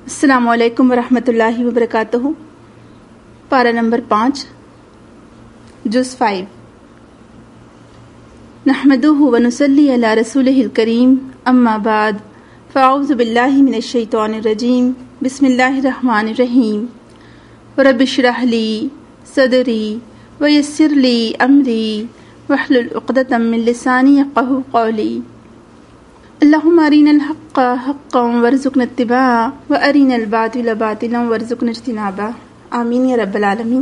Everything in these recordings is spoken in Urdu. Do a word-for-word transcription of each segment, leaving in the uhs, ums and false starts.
السلام علیکم ورحمۃ اللہ وبرکاتہ۔ پارہ نمبر پانچ، جز فائیو۔ نحمدہ ونصلی علی رسولہ الکریم، اما بعد، فاعوذ باللہ من الشیطان الرجیم، بسم اللہ الرحمن الرحیم۔ رب اشرح لی صدری ویسر لی امری واحلل عقدۃ من لسانی یفقہوا قولی۔ اللہم ارنا الحق حقا وارزقنا اتباعہ وارنا الباطل باطلا وارزقنا اجتنابہ، آمین یا رب العالمین۔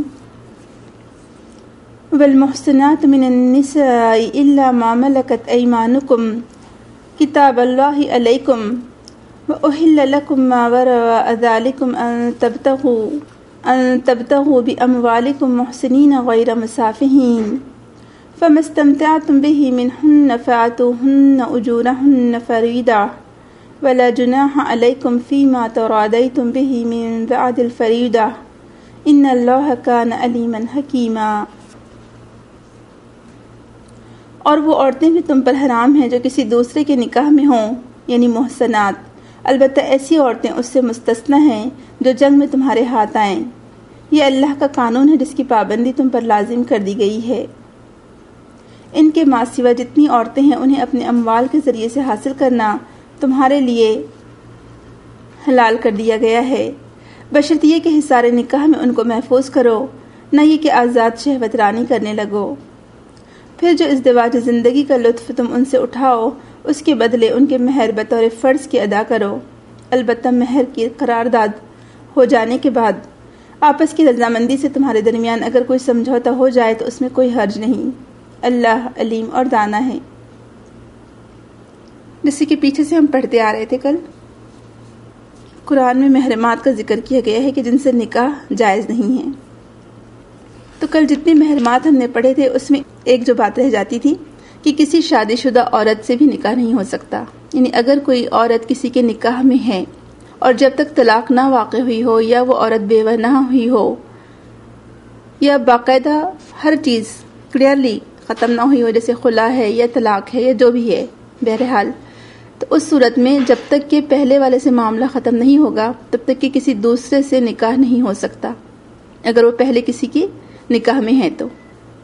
والمحصنات من النساء الا ما ملکت ایمانکم کتاب اللہ علیکم واحل لکم ما وراء ذلکم ان تبتغوا ان تبتغوا باموالکم محسنین غیر مسافحین، فما استمتعتم به منهن فآتوهن أجورهن فريضة ولا جناح عليكم فيما تراضيتم به من بعد الفريضة إن الله كان عليما حكيما۔ اور وہ عورتیں بھی تم پر حرام ہیں جو کسی دوسرے کے نکاح میں ہوں، یعنی محسنات، البتہ ایسی عورتیں اس سے مستثنی ہیں جو جنگ میں تمہارے ہاتھ آئیں۔ یہ اللہ کا قانون ہے جس کی پابندی تم پر لازم کر دی گئی ہے۔ ان کے ماں سوا جتنی عورتیں ہیں انہیں اپنے اموال کے ذریعے سے حاصل کرنا تمہارے لیے حلال کر دیا گیا ہے، بشرط یہ کہ حصار نکاح میں ان کو محفوظ کرو، نہ یہ کہ آزاد شہوت رانی کرنے لگو۔ پھر جو ازدواج زندگی کا لطف تم ان سے اٹھاؤ اس کے بدلے ان کے مہر بطور فرض کے ادا کرو، البتہ مہر کی قرارداد ہو جانے کے بعد آپس کی رضامندی سے تمہارے درمیان اگر کوئی سمجھوتا ہو جائے تو اس میں کوئی حرج نہیں، اللہ علیم اور دانا ہے۔ جیسے کہ پیچھے سے ہم پڑھتے آ رہے تھے، کل قرآن میں محرمات کا ذکر کیا گیا ہے کہ جن سے نکاح جائز نہیں ہے۔ تو کل جتنے محرمات ہم نے پڑھے تھے اس میں ایک جو بات رہ جاتی تھی کہ کسی شادی شدہ عورت سے بھی نکاح نہیں ہو سکتا، یعنی اگر کوئی عورت کسی کے نکاح میں ہے اور جب تک طلاق نہ واقع ہوئی ہو یا وہ عورت بیوہ نہ ہوئی ہو یا باقاعدہ ہر چیز کلیئرلی ختم نہ ہوئی ہو، جیسے خلا ہے یا طلاق ہے یا جو بھی ہے، بہرحال تو اس صورت میں جب تک کہ پہلے والے سے معاملہ ختم نہیں ہوگا تب تک کہ کسی دوسرے سے نکاح نہیں ہو سکتا، اگر وہ پہلے کسی کی نکاح میں ہے تو۔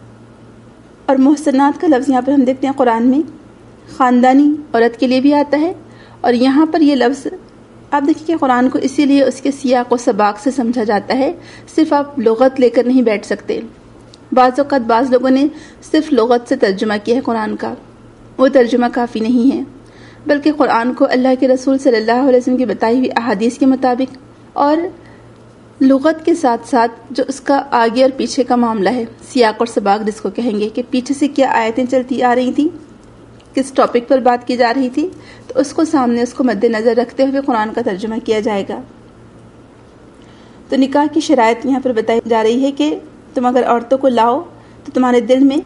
اور محسنات کا لفظ یہاں پر ہم دیکھتے ہیں قرآن میں خاندانی عورت کے لیے بھی آتا ہے، اور یہاں پر یہ لفظ آپ دیکھیں کہ قرآن کو اسی لیے اس کے سیاق و سباق سے سمجھا جاتا ہے، صرف آپ لغت لے کر نہیں بیٹھ سکتے۔ بعض اوقات بعض لوگوں نے صرف لغت سے ترجمہ کیا ہے قرآن کا، وہ ترجمہ کافی نہیں ہے، بلکہ قرآن کو اللہ کے رسول صلی اللہ علیہ وسلم کی بتائی ہوئی احادیث کے مطابق اور لغت کے ساتھ ساتھ جو اس کا آگے اور پیچھے کا معاملہ ہے، سیاق اور سباق جس کو کہیں گے کہ پیچھے سے کیا آیتیں چلتی آ رہی تھیں، کس ٹاپک پر بات کی جا رہی تھی، تو اس کو سامنے اس کو مد نظر رکھتے ہوئے قرآن کا ترجمہ کیا جائے گا۔ تو نکاح کی شرائط یہاں پر بتائی جا رہی ہے کہ تم اگر عورتوں کو لاؤ تو تمہارے دل میں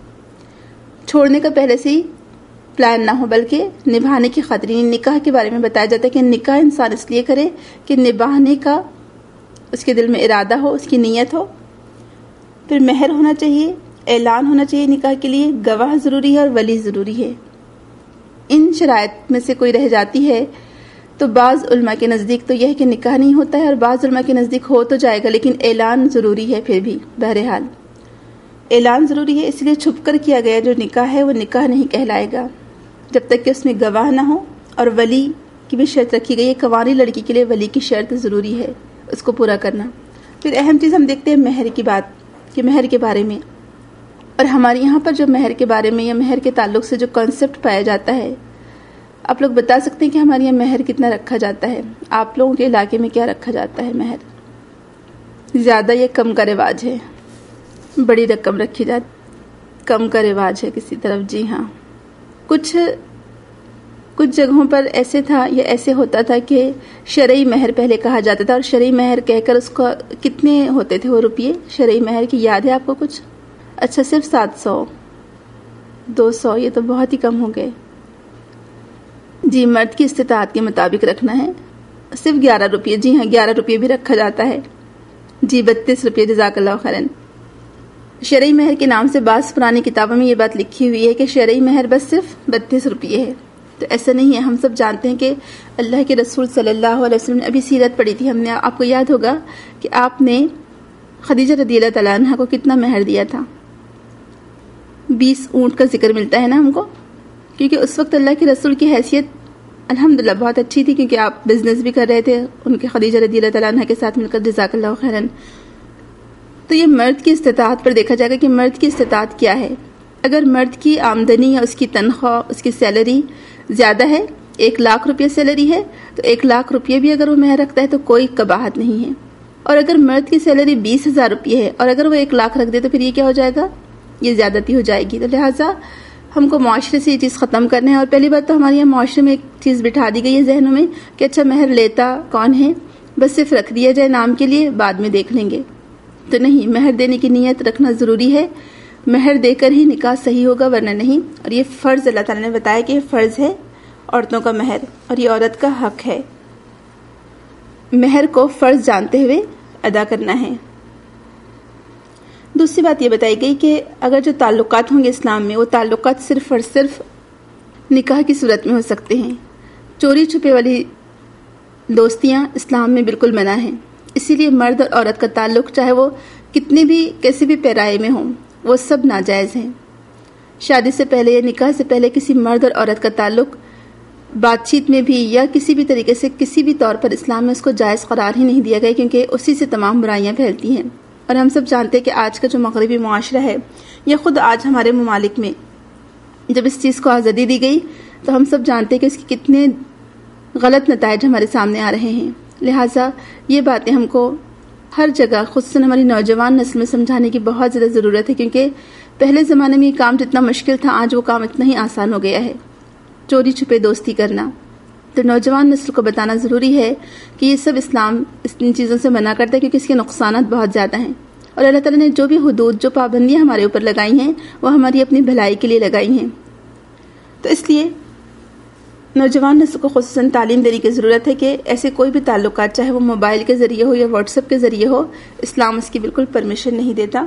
چھوڑنے کا پہلے سے ہی پلان نہ ہو، بلکہ نبھانے کی خاطر۔ نکاح کے بارے میں بتایا جاتا ہے کہ نکاح انسان اس لیے کرے کہ نبھانے کا اس کے دل میں ارادہ ہو، اس کی نیت ہو۔ پھر مہر ہونا چاہیے، اعلان ہونا چاہیے نکاح کے لیے، گواہ ضروری ہے اور ولی ضروری ہے۔ ان شرائط میں سے کوئی رہ جاتی ہے تو بعض علماء کے نزدیک تو یہ ہے کہ نکاح نہیں ہوتا ہے، اور بعض علماء کے نزدیک ہو تو جائے گا لیکن اعلان ضروری ہے۔ پھر بھی بہرحال اعلان ضروری ہے، اس لیے چھپ کر کیا گیا جو نکاح ہے وہ نکاح نہیں کہلائے گا جب تک کہ اس میں گواہ نہ ہو، اور ولی کی بھی شرط رکھی گئی ہے، کنواری لڑکی کے لیے ولی کی شرط ضروری ہے، اس کو پورا کرنا۔ پھر اہم چیز ہم دیکھتے ہیں مہر کی بات، کہ مہر کے بارے میں، اور ہمارے یہاں پر جو مہر کے بارے میں یا مہر کے تعلق سے جو کانسیپٹ پایا جاتا ہے، آپ لوگ بتا سکتے ہیں کہ ہمارے یہاں مہر کتنا رکھا جاتا ہے؟ آپ لوگوں کے علاقے میں کیا رکھا جاتا ہے مہر؟ زیادہ یا کم کا رواج ہے؟ بڑی رقم رکھی جاتی، کم کا رواج ہے کسی طرف؟ جی ہاں، کچھ کچھ جگہوں پر ایسے تھا یا ایسے ہوتا تھا کہ شرعی مہر پہلے کہا جاتا تھا، اور شرعی مہر کہہ کر اس کو کتنے ہوتے تھے وہ روپیے شرعی مہر کی؟ یاد ہے آپ کو کچھ؟ اچھا، صرف سات سو دو سو یہ تو بہت ہی کم ہو گئے۔ جی، مرد کی استطاعت کے مطابق رکھنا ہے، صرف گیارہ روپیے۔ جی ہاں، گیارہ روپیے بھی رکھا جاتا ہے۔ جی، بتیس روپیے، جزاک اللہ خیرن۔ شرعی مہر کے نام سے بعض پرانی کتابوں میں یہ بات لکھی ہوئی ہے کہ شرعی مہر بس صرف بتیس روپیے ہے، تو ایسا نہیں ہے. ہم سب جانتے ہیں کہ اللہ کے رسول صلی اللہ علیہ وسلم نے ابھی سیرت پڑھی تھی ہم نے, آپ کو یاد ہوگا کہ آپ نے خدیجہ رضی اللہ تعالیٰ عنہ کو کتنا مہر دیا تھا. بیس اونٹ کا ذکر ملتا ہے نا ہم کو, کیونکہ اس وقت اللہ کے رسول کی حیثیت الحمدللہ بہت اچھی تھی, کیونکہ آپ بزنس بھی کر رہے تھے ان کے خدیجہ رضی اللہ تعالیٰ عنہ کے ساتھ مل کر, جزاک اللہ خیرن. تو یہ مرد کی استطاعت پر دیکھا جائے گا کہ مرد کی استطاعت کیا ہے. اگر مرد کی آمدنی یا اس کی تنخواہ, اس کی سیلری زیادہ ہے, ایک لاکھ روپیہ سیلری ہے, تو ایک لاکھ روپیہ بھی اگر وہ مہر رکھتا ہے تو کوئی قباحت نہیں ہے. اور اگر مرد کی سیلری بیس ہزار روپیہ ہے اور اگر وہ ایک لاکھ رکھ دے تو پھر یہ کیا ہو جائے گا, یہ زیادتی ہو جائے گی. تو لہٰذا ہم کو معاشرے سے یہ چیز ختم کرنا ہے. اور پہلی بات تو ہمارے یہاں معاشرے میں ایک چیز بٹھا دی گئی ہے ذہنوں میں کہ اچھا مہر لیتا کون ہے, بس صرف رکھ دیا جائے نام کے لیے, بعد میں دیکھ لیں گے. تو نہیں, مہر دینے کی نیت رکھنا ضروری ہے. مہر دے کر ہی نکاح صحیح ہوگا, ورنہ نہیں. اور یہ فرض اللہ تعالیٰ نے بتایا کہ یہ فرض ہے عورتوں کا مہر, اور یہ عورت کا حق ہے مہر کو فرض جانتے ہوئے ادا کرنا ہے. دوسری بات یہ بتائی گئی کہ اگر جو تعلقات ہوں گے اسلام میں, وہ تعلقات صرف اور صرف نکاح کی صورت میں ہو سکتے ہیں. چوری چھپے والی دوستیاں اسلام میں بالکل منع ہیں. اسی لیے مرد اور عورت کا تعلق چاہے وہ کتنے بھی کیسے بھی پیرائے میں ہوں, وہ سب ناجائز ہیں. شادی سے پہلے یا نکاح سے پہلے کسی مرد اور عورت کا تعلق بات چیت میں بھی یا کسی بھی طریقے سے کسی بھی طور پر اسلام میں اس کو جائز قرار ہی نہیں دیا گیا, کیونکہ اسی سے تمام برائیاں پھیلتی ہیں. اور ہم سب جانتے ہیں کہ آج کا جو مغربی معاشرہ ہے, یا خود آج ہمارے ممالک میں جب اس چیز کو آزادی دی گئی تو ہم سب جانتے ہیں کہ اس کے کتنے غلط نتائج ہمارے سامنے آ رہے ہیں. لہٰذا یہ باتیں ہم کو ہر جگہ خصوصاً ہماری نوجوان نسل میں سمجھانے کی بہت زیادہ ضرورت ہے, کیونکہ پہلے زمانے میں یہ کام جتنا مشکل تھا آج وہ کام اتنا ہی آسان ہو گیا ہے, چوری چھپے دوستی کرنا. تو نوجوان نسل کو بتانا ضروری ہے کہ یہ سب اسلام ان چیزوں سے منع کرتا ہے, کیونکہ اس کے نقصانات بہت زیادہ ہیں. اور اللہ تعالیٰ نے جو بھی حدود, جو پابندیاں ہمارے اوپر لگائی ہیں, وہ ہماری اپنی بھلائی کے لیے لگائی ہیں. تو اس لیے نوجوان نسل کو خصوصاً تعلیم دینے کی ضرورت ہے کہ ایسے کوئی بھی تعلقات, چاہے وہ موبائل کے ذریعے ہو یا واٹس ایپ کے ذریعے ہو, اسلام اس کی بالکل پرمیشن نہیں دیتا.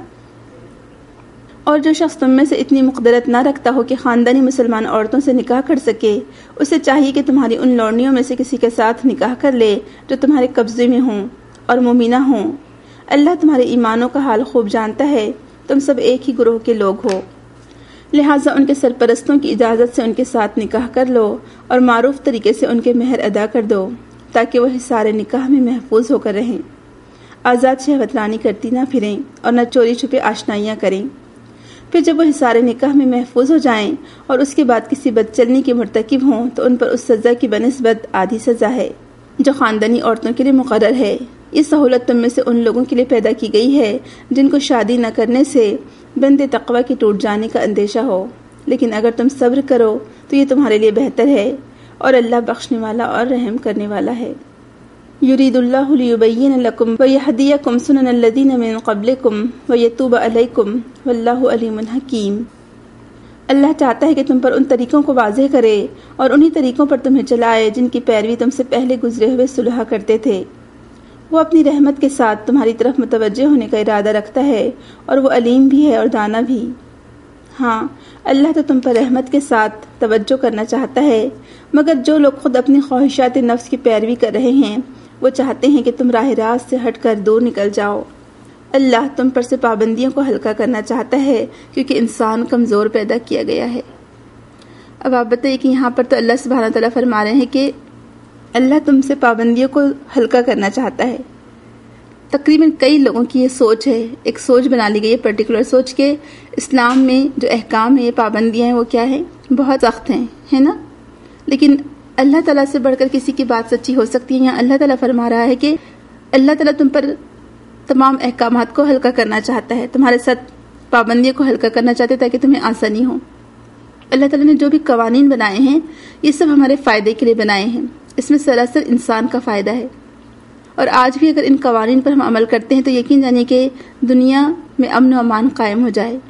اور جو شخص تم میں سے اتنی مقدرت نہ رکھتا ہو کہ خاندانی مسلمان عورتوں سے نکاح کر سکے, اسے چاہیے کہ تمہاری ان لوڑنیوں میں سے کسی کے ساتھ نکاح کر لے جو تمہارے قبضے میں ہوں اور مومنہ ہوں. اللہ تمہارے ایمانوں کا حال خوب جانتا ہے, تم سب ایک ہی گروہ کے لوگ ہو. لہٰذا ان کے سرپرستوں کی اجازت سے ان کے ساتھ نکاح کر لو اور معروف طریقے سے ان کے مہر ادا کر دو, تاکہ وہ حصار نکاح میں محفوظ ہو کر رہیں, آزاد شہوت رانی کرتی نہ پھریں اور نہ چوری چھپے آشنائیاں کریں. پھر جب وہ حصار نکاح میں محفوظ ہو جائیں اور اس کے بعد کسی بد چلنی کے مرتکب ہوں تو ان پر اس سزا کی بنسبت آدھی سزا ہے جو خاندانی عورتوں کے لیے مقرر ہے. یہ سہولت تم میں سے ان لوگوں کے لیے پیدا کی گئی ہے جن کو شادی نہ کرنے سے بند تقوی کے ٹوٹ جانے کا اندیشہ ہو, لیکن اگر تم صبر کرو تو یہ تمہارے لیے بہتر ہے, اور اللہ بخشنے والا اور رحم کرنے والا ہے. یرید اللہ لیبین لکم ویہدیکم سنن الذین من قبلکم ویتوب علیکم واللہ علیم حکیم. اللہ چاہتا ہے کہ تم پر ان طریقوں کو واضح کرے اور انہی طریقوں پر تمہیں چلائے جن کی پیروی تم سے پہلے گزرے ہوئے صلح کرتے تھے. وہ اپنی رحمت کے ساتھ تمہاری طرف متوجہ ہونے کا ارادہ رکھتا ہے, اور وہ علیم بھی ہے اور دانا بھی. ہاں, اللہ تو تم پر رحمت کے ساتھ توجہ کرنا چاہتا ہے, مگر جو لوگ خود اپنی خواہشات نفس کی پیروی کر رہے ہیں وہ چاہتے ہیں کہ تم راہ راست سے ہٹ کر دور نکل جاؤ. اللہ تم پر سے پابندیوں کو ہلکا کرنا چاہتا ہے, کیونکہ انسان کمزور پیدا کیا گیا ہے. اب آپ بتائیے کہ یہاں پر تو اللہ سبحانہ تعالیٰ فرما رہے ہیں کہ اللہ تم سے پابندیوں کو ہلکا کرنا چاہتا ہے. تقریباً کئی لوگوں کی یہ سوچ ہے, ایک سوچ بنا لی گئی ہے, پرٹیکولر سوچ کے اسلام میں جو احکام ہیں, یہ پابندیاں ہیں, وہ کیا ہیں, بہت سخت ہیں, ہے نا. لیکن اللہ تعالیٰ سے بڑھ کر کسی کی بات سچی ہو سکتی ہے. یہاں اللہ تعالیٰ فرما رہا ہے کہ اللہ تعالیٰ تم پر تمام احکامات کو ہلکا کرنا چاہتا ہے, تمہارے ساتھ پابندیوں کو ہلکا کرنا چاہتے ہیں تاکہ تمہیں آسانی ہو. اللہ تعالیٰ نے جو بھی قوانین بنائے ہیں یہ سب ہمارے فائدے کے لیے بنائے ہیں, اس میں سراسر انسان کا فائدہ ہے. اور آج بھی اگر ان قوانین پر ہم عمل کرتے ہیں تو یقین جانیے کہ دنیا میں امن و امان قائم ہو جائے.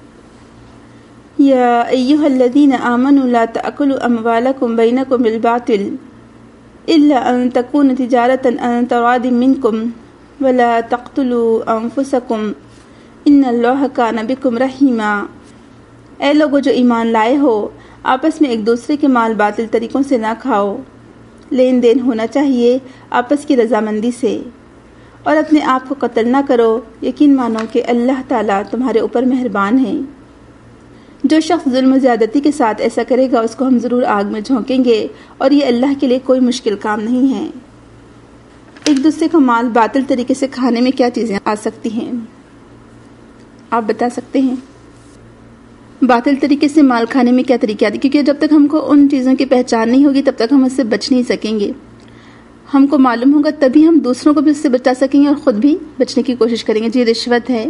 یا ایھا الذین آمنوا لا تأکلوا اموالکم بینکم بالباطل الا ان تکون تجارۃ عن تراض منکم ولا تقتلوا انفسکم ان اللہ کان بکم رحیما. اے لوگو جو ایمان لائے ہو, آپس میں ایک دوسرے کے مال باطل طریقوں سے نہ کھاؤ. لین دین ہونا چاہیے آپس کی رضامندی سے. اور اپنے آپ کو قتل نہ کرو. یقین مانو کہ اللہ تعالیٰ تمہارے اوپر مہربان ہے. جو شخص ظلم و زیادتی کے ساتھ ایسا کرے گا اس کو ہم ضرور آگ میں جھونکیں گے اور یہ اللہ کے لیے کوئی مشکل کام نہیں ہے. ایک دوسرے کو مال باطل طریقے سے کھانے میں کیا چیزیں آ سکتی ہیں؟ آپ بتا سکتے ہیں؟ باطل طریقے سے مال کھانے میں کیا طریقے آتے؟ کیونکہ جب تک ہم کو ان چیزوں کی پہچان نہیں ہوگی تب تک ہم اس سے بچ نہیں سکیں گے. ہم کو معلوم ہوگا تبھی ہم دوسروں کو بھی اس سے بچا سکیں گے اور خود بھی بچنے کی کوشش کریں گے. جی رشوت ہے،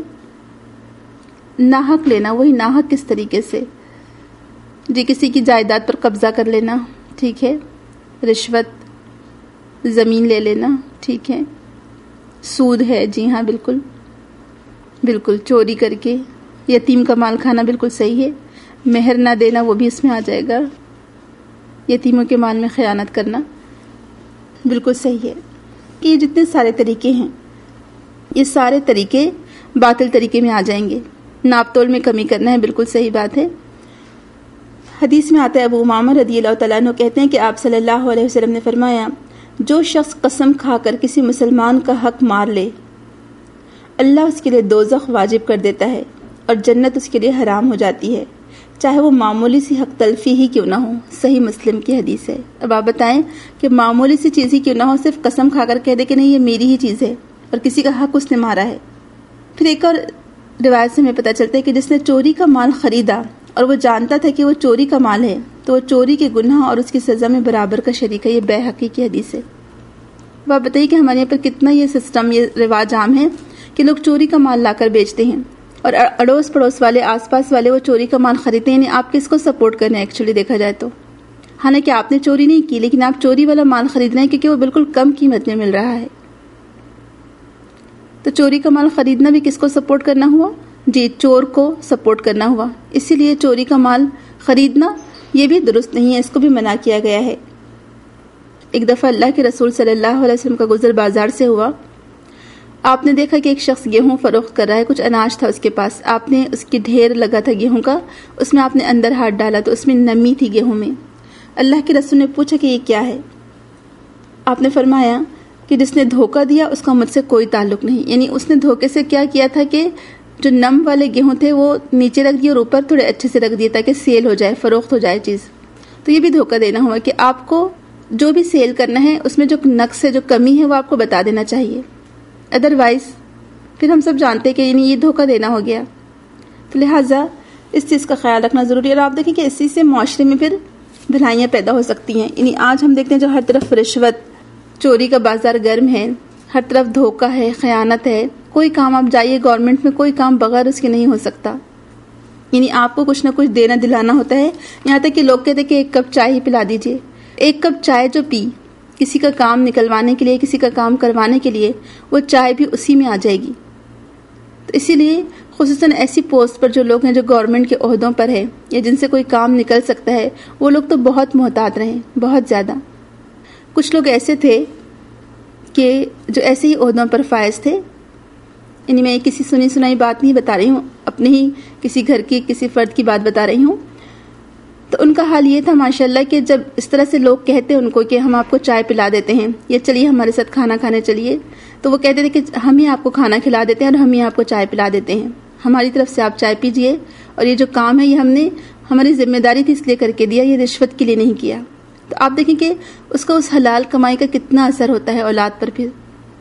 ناحق لینا. وہی ناحق کس طریقے سے؟ جی کسی کی جائیداد پر قبضہ کر لینا، ٹھیک ہے. رشوت، زمین لے لینا، ٹھیک ہے. سود ہے، جی ہاں بالکل بالکل. چوری کر کے یتیم کا مال کھانا بالکل صحیح ہے. مہر نہ دینا وہ بھی اس میں آ جائے گا. یتیموں کے مال میں خیانت کرنا بالکل صحیح ہے. کہ یہ جتنے سارے طریقے ہیں یہ سارے طریقے باطل طریقے میں آ جائیں گے. ناپ تول میں کمی کرنا ہے، بالکل صحیح بات ہے. حدیث میں آتا ہے، ابو امامہ رضی اللہ تعالیٰ عنہ کہتے ہیں کہ آپ صلی اللہ علیہ وسلم نے فرمایا، جو شخص قسم کھا کر کسی مسلمان کا حق مار لے اللہ اس کے لیے دوزخ واجب کر دیتا ہے اور جنت اس کے لیے حرام ہو جاتی ہے، چاہے وہ معمولی سی حق تلفی ہی کیوں نہ ہو. صحیح مسلم کی حدیث ہے. اب آپ بتائیں کہ معمولی سی چیز ہی کیوں نہ ہو، صرف قسم کھا کر کہہ دے کہ نہیں یہ میری ہی چیز ہے اور کسی کا حق اس نے مارا ہے. پھر ایک اور روایت سے ہمیں پتہ چلتا ہے کہ جس نے چوری کا مال خریدا اور وہ جانتا تھا کہ وہ چوری کا مال ہے تو وہ چوری کے گناہ اور اس کی سزا میں برابر کا شریک ہے. یہ بیہقی کی حدیث ہے. اب آپ بتائیے کہ ہمارے یہاں پر کتنا یہ سسٹم، یہ رواج عام ہے کہ لوگ چوری کا مال لا کر بیچتے ہیں اور اڑوس پڑوس والے، آس پاس والے وہ چوری کا مال خریدتے ہیں. یعنی آپ کس کو سپورٹ کر رہے ہیں ایکچولی دیکھا جائے تو؟ حالانکہ آپ نے چوری نہیں کی لیکن آپ چوری والا مال خرید رہے ہیں کیونکہ وہ بالکل کم قیمت میں مل رہا ہے. تو چوری کا مال خریدنا بھی کس کو سپورٹ کرنا ہوا؟ جی چور کو سپورٹ کرنا ہوا. اسی لیے چوری کا مال خریدنا یہ بھی درست نہیں ہے، اس کو بھی منع کیا گیا ہے. ایک دفعہ اللہ کے رسول صلی اللہ علیہ وسلم کا گزر بازار سے ہوا. آپ نے دیکھا کہ ایک شخص گیہوں فروخت کر رہا ہے، کچھ اناج تھا اس کے پاس. آپ نے اس کی ڈھیر لگا تھا گیہوں کا، اس میں آپ نے اندر ہاتھ ڈالا تو اس میں نمی تھی گیہوں میں. اللہ کے رسول نے پوچھا کہ یہ کیا ہے؟ آپ نے فرمایا کہ جس نے دھوکہ دیا اس کا مجھ سے کوئی تعلق نہیں. یعنی اس نے دھوکے سے کیا کیا تھا کہ جو نم والے گیہوں تھے وہ نیچے رکھ دیے اور اوپر تھوڑے اچھے سے رکھ دیے تاکہ سیل ہو جائے، فروخت ہو جائے چیز. تو یہ بھی دھوکہ دینا ہوا کہ آپ کو جو بھی سیل کرنا ہے اس میں جو نقص ہے، جو کمی ہے وہ آپ کو بتا دینا چاہیے. ادروائز پھر ہم سب جانتے کہ یعنی یہ دھوکہ دینا ہو گیا. تو لہٰذا اس چیز کا خیال رکھنا ضروری ہے. اور آپ دیکھیں کہ اسی سے معاشرے میں پھر بھلائیاں پیدا ہو سکتی ہیں. یعنی آج ہم دیکھتے ہیں جو ہر طرف رشوت، چوری کا بازار گرم ہے، ہر طرف دھوکہ ہے، خیانت ہے. کوئی کام آپ جائیے گورنمنٹ میں، کوئی کام بغیر اس کے نہیں ہو سکتا. یعنی آپ کو کچھ نہ کچھ دینا دلانا ہوتا ہے. یہاں تک کہ لوگ کہتے ہیں کہ ایک کپ چائے ہی پلا دیجیے. ایک کپ چائے جو پی کسی کا کام نکلوانے کے لیے، کسی کا کام کروانے کے لیے، وہ چائے بھی اسی میں آ جائے گی. تو اسی لیے خصوصاً ایسی پوسٹ پر جو لوگ ہیں جو گورنمنٹ کے عہدوں پر ہے یا جن سے کوئی کام نکل سکتا ہے، وہ لوگ تو بہت محتاط رہیں، بہت زیادہ. کچھ لوگ ایسے تھے کہ جو ایسے ہی عہدوں پر فائز تھے. یعنی میں کسی سنی سنائی بات نہیں بتا رہی ہوں، اپنے ہی کسی گھر کی کسی فرد کی بات بتا رہی ہوں. تو ان کا حال یہ تھا ماشاءاللہ کہ جب اس طرح سے لوگ کہتے ان کو کہ ہم آپ کو چائے پلا دیتے ہیں یا چلیے ہمارے ساتھ کھانا کھانے چلیے، تو وہ کہتے تھے کہ ہم ہی آپ کو کھانا کھلا دیتے ہیں اور ہم ہی آپ کو چائے پلا دیتے ہیں، ہماری طرف سے آپ چائے پیجیے، اور یہ جو کام ہے یہ ہم نے ہماری ذمہ داری تھی اس لیے کر کے دیا، یہ رشوت کے لیے نہیں کیا. تو آپ دیکھیں کہ اس کا اس حلال کمائی کا کتنا اثر ہوتا ہے اولاد پر. پھر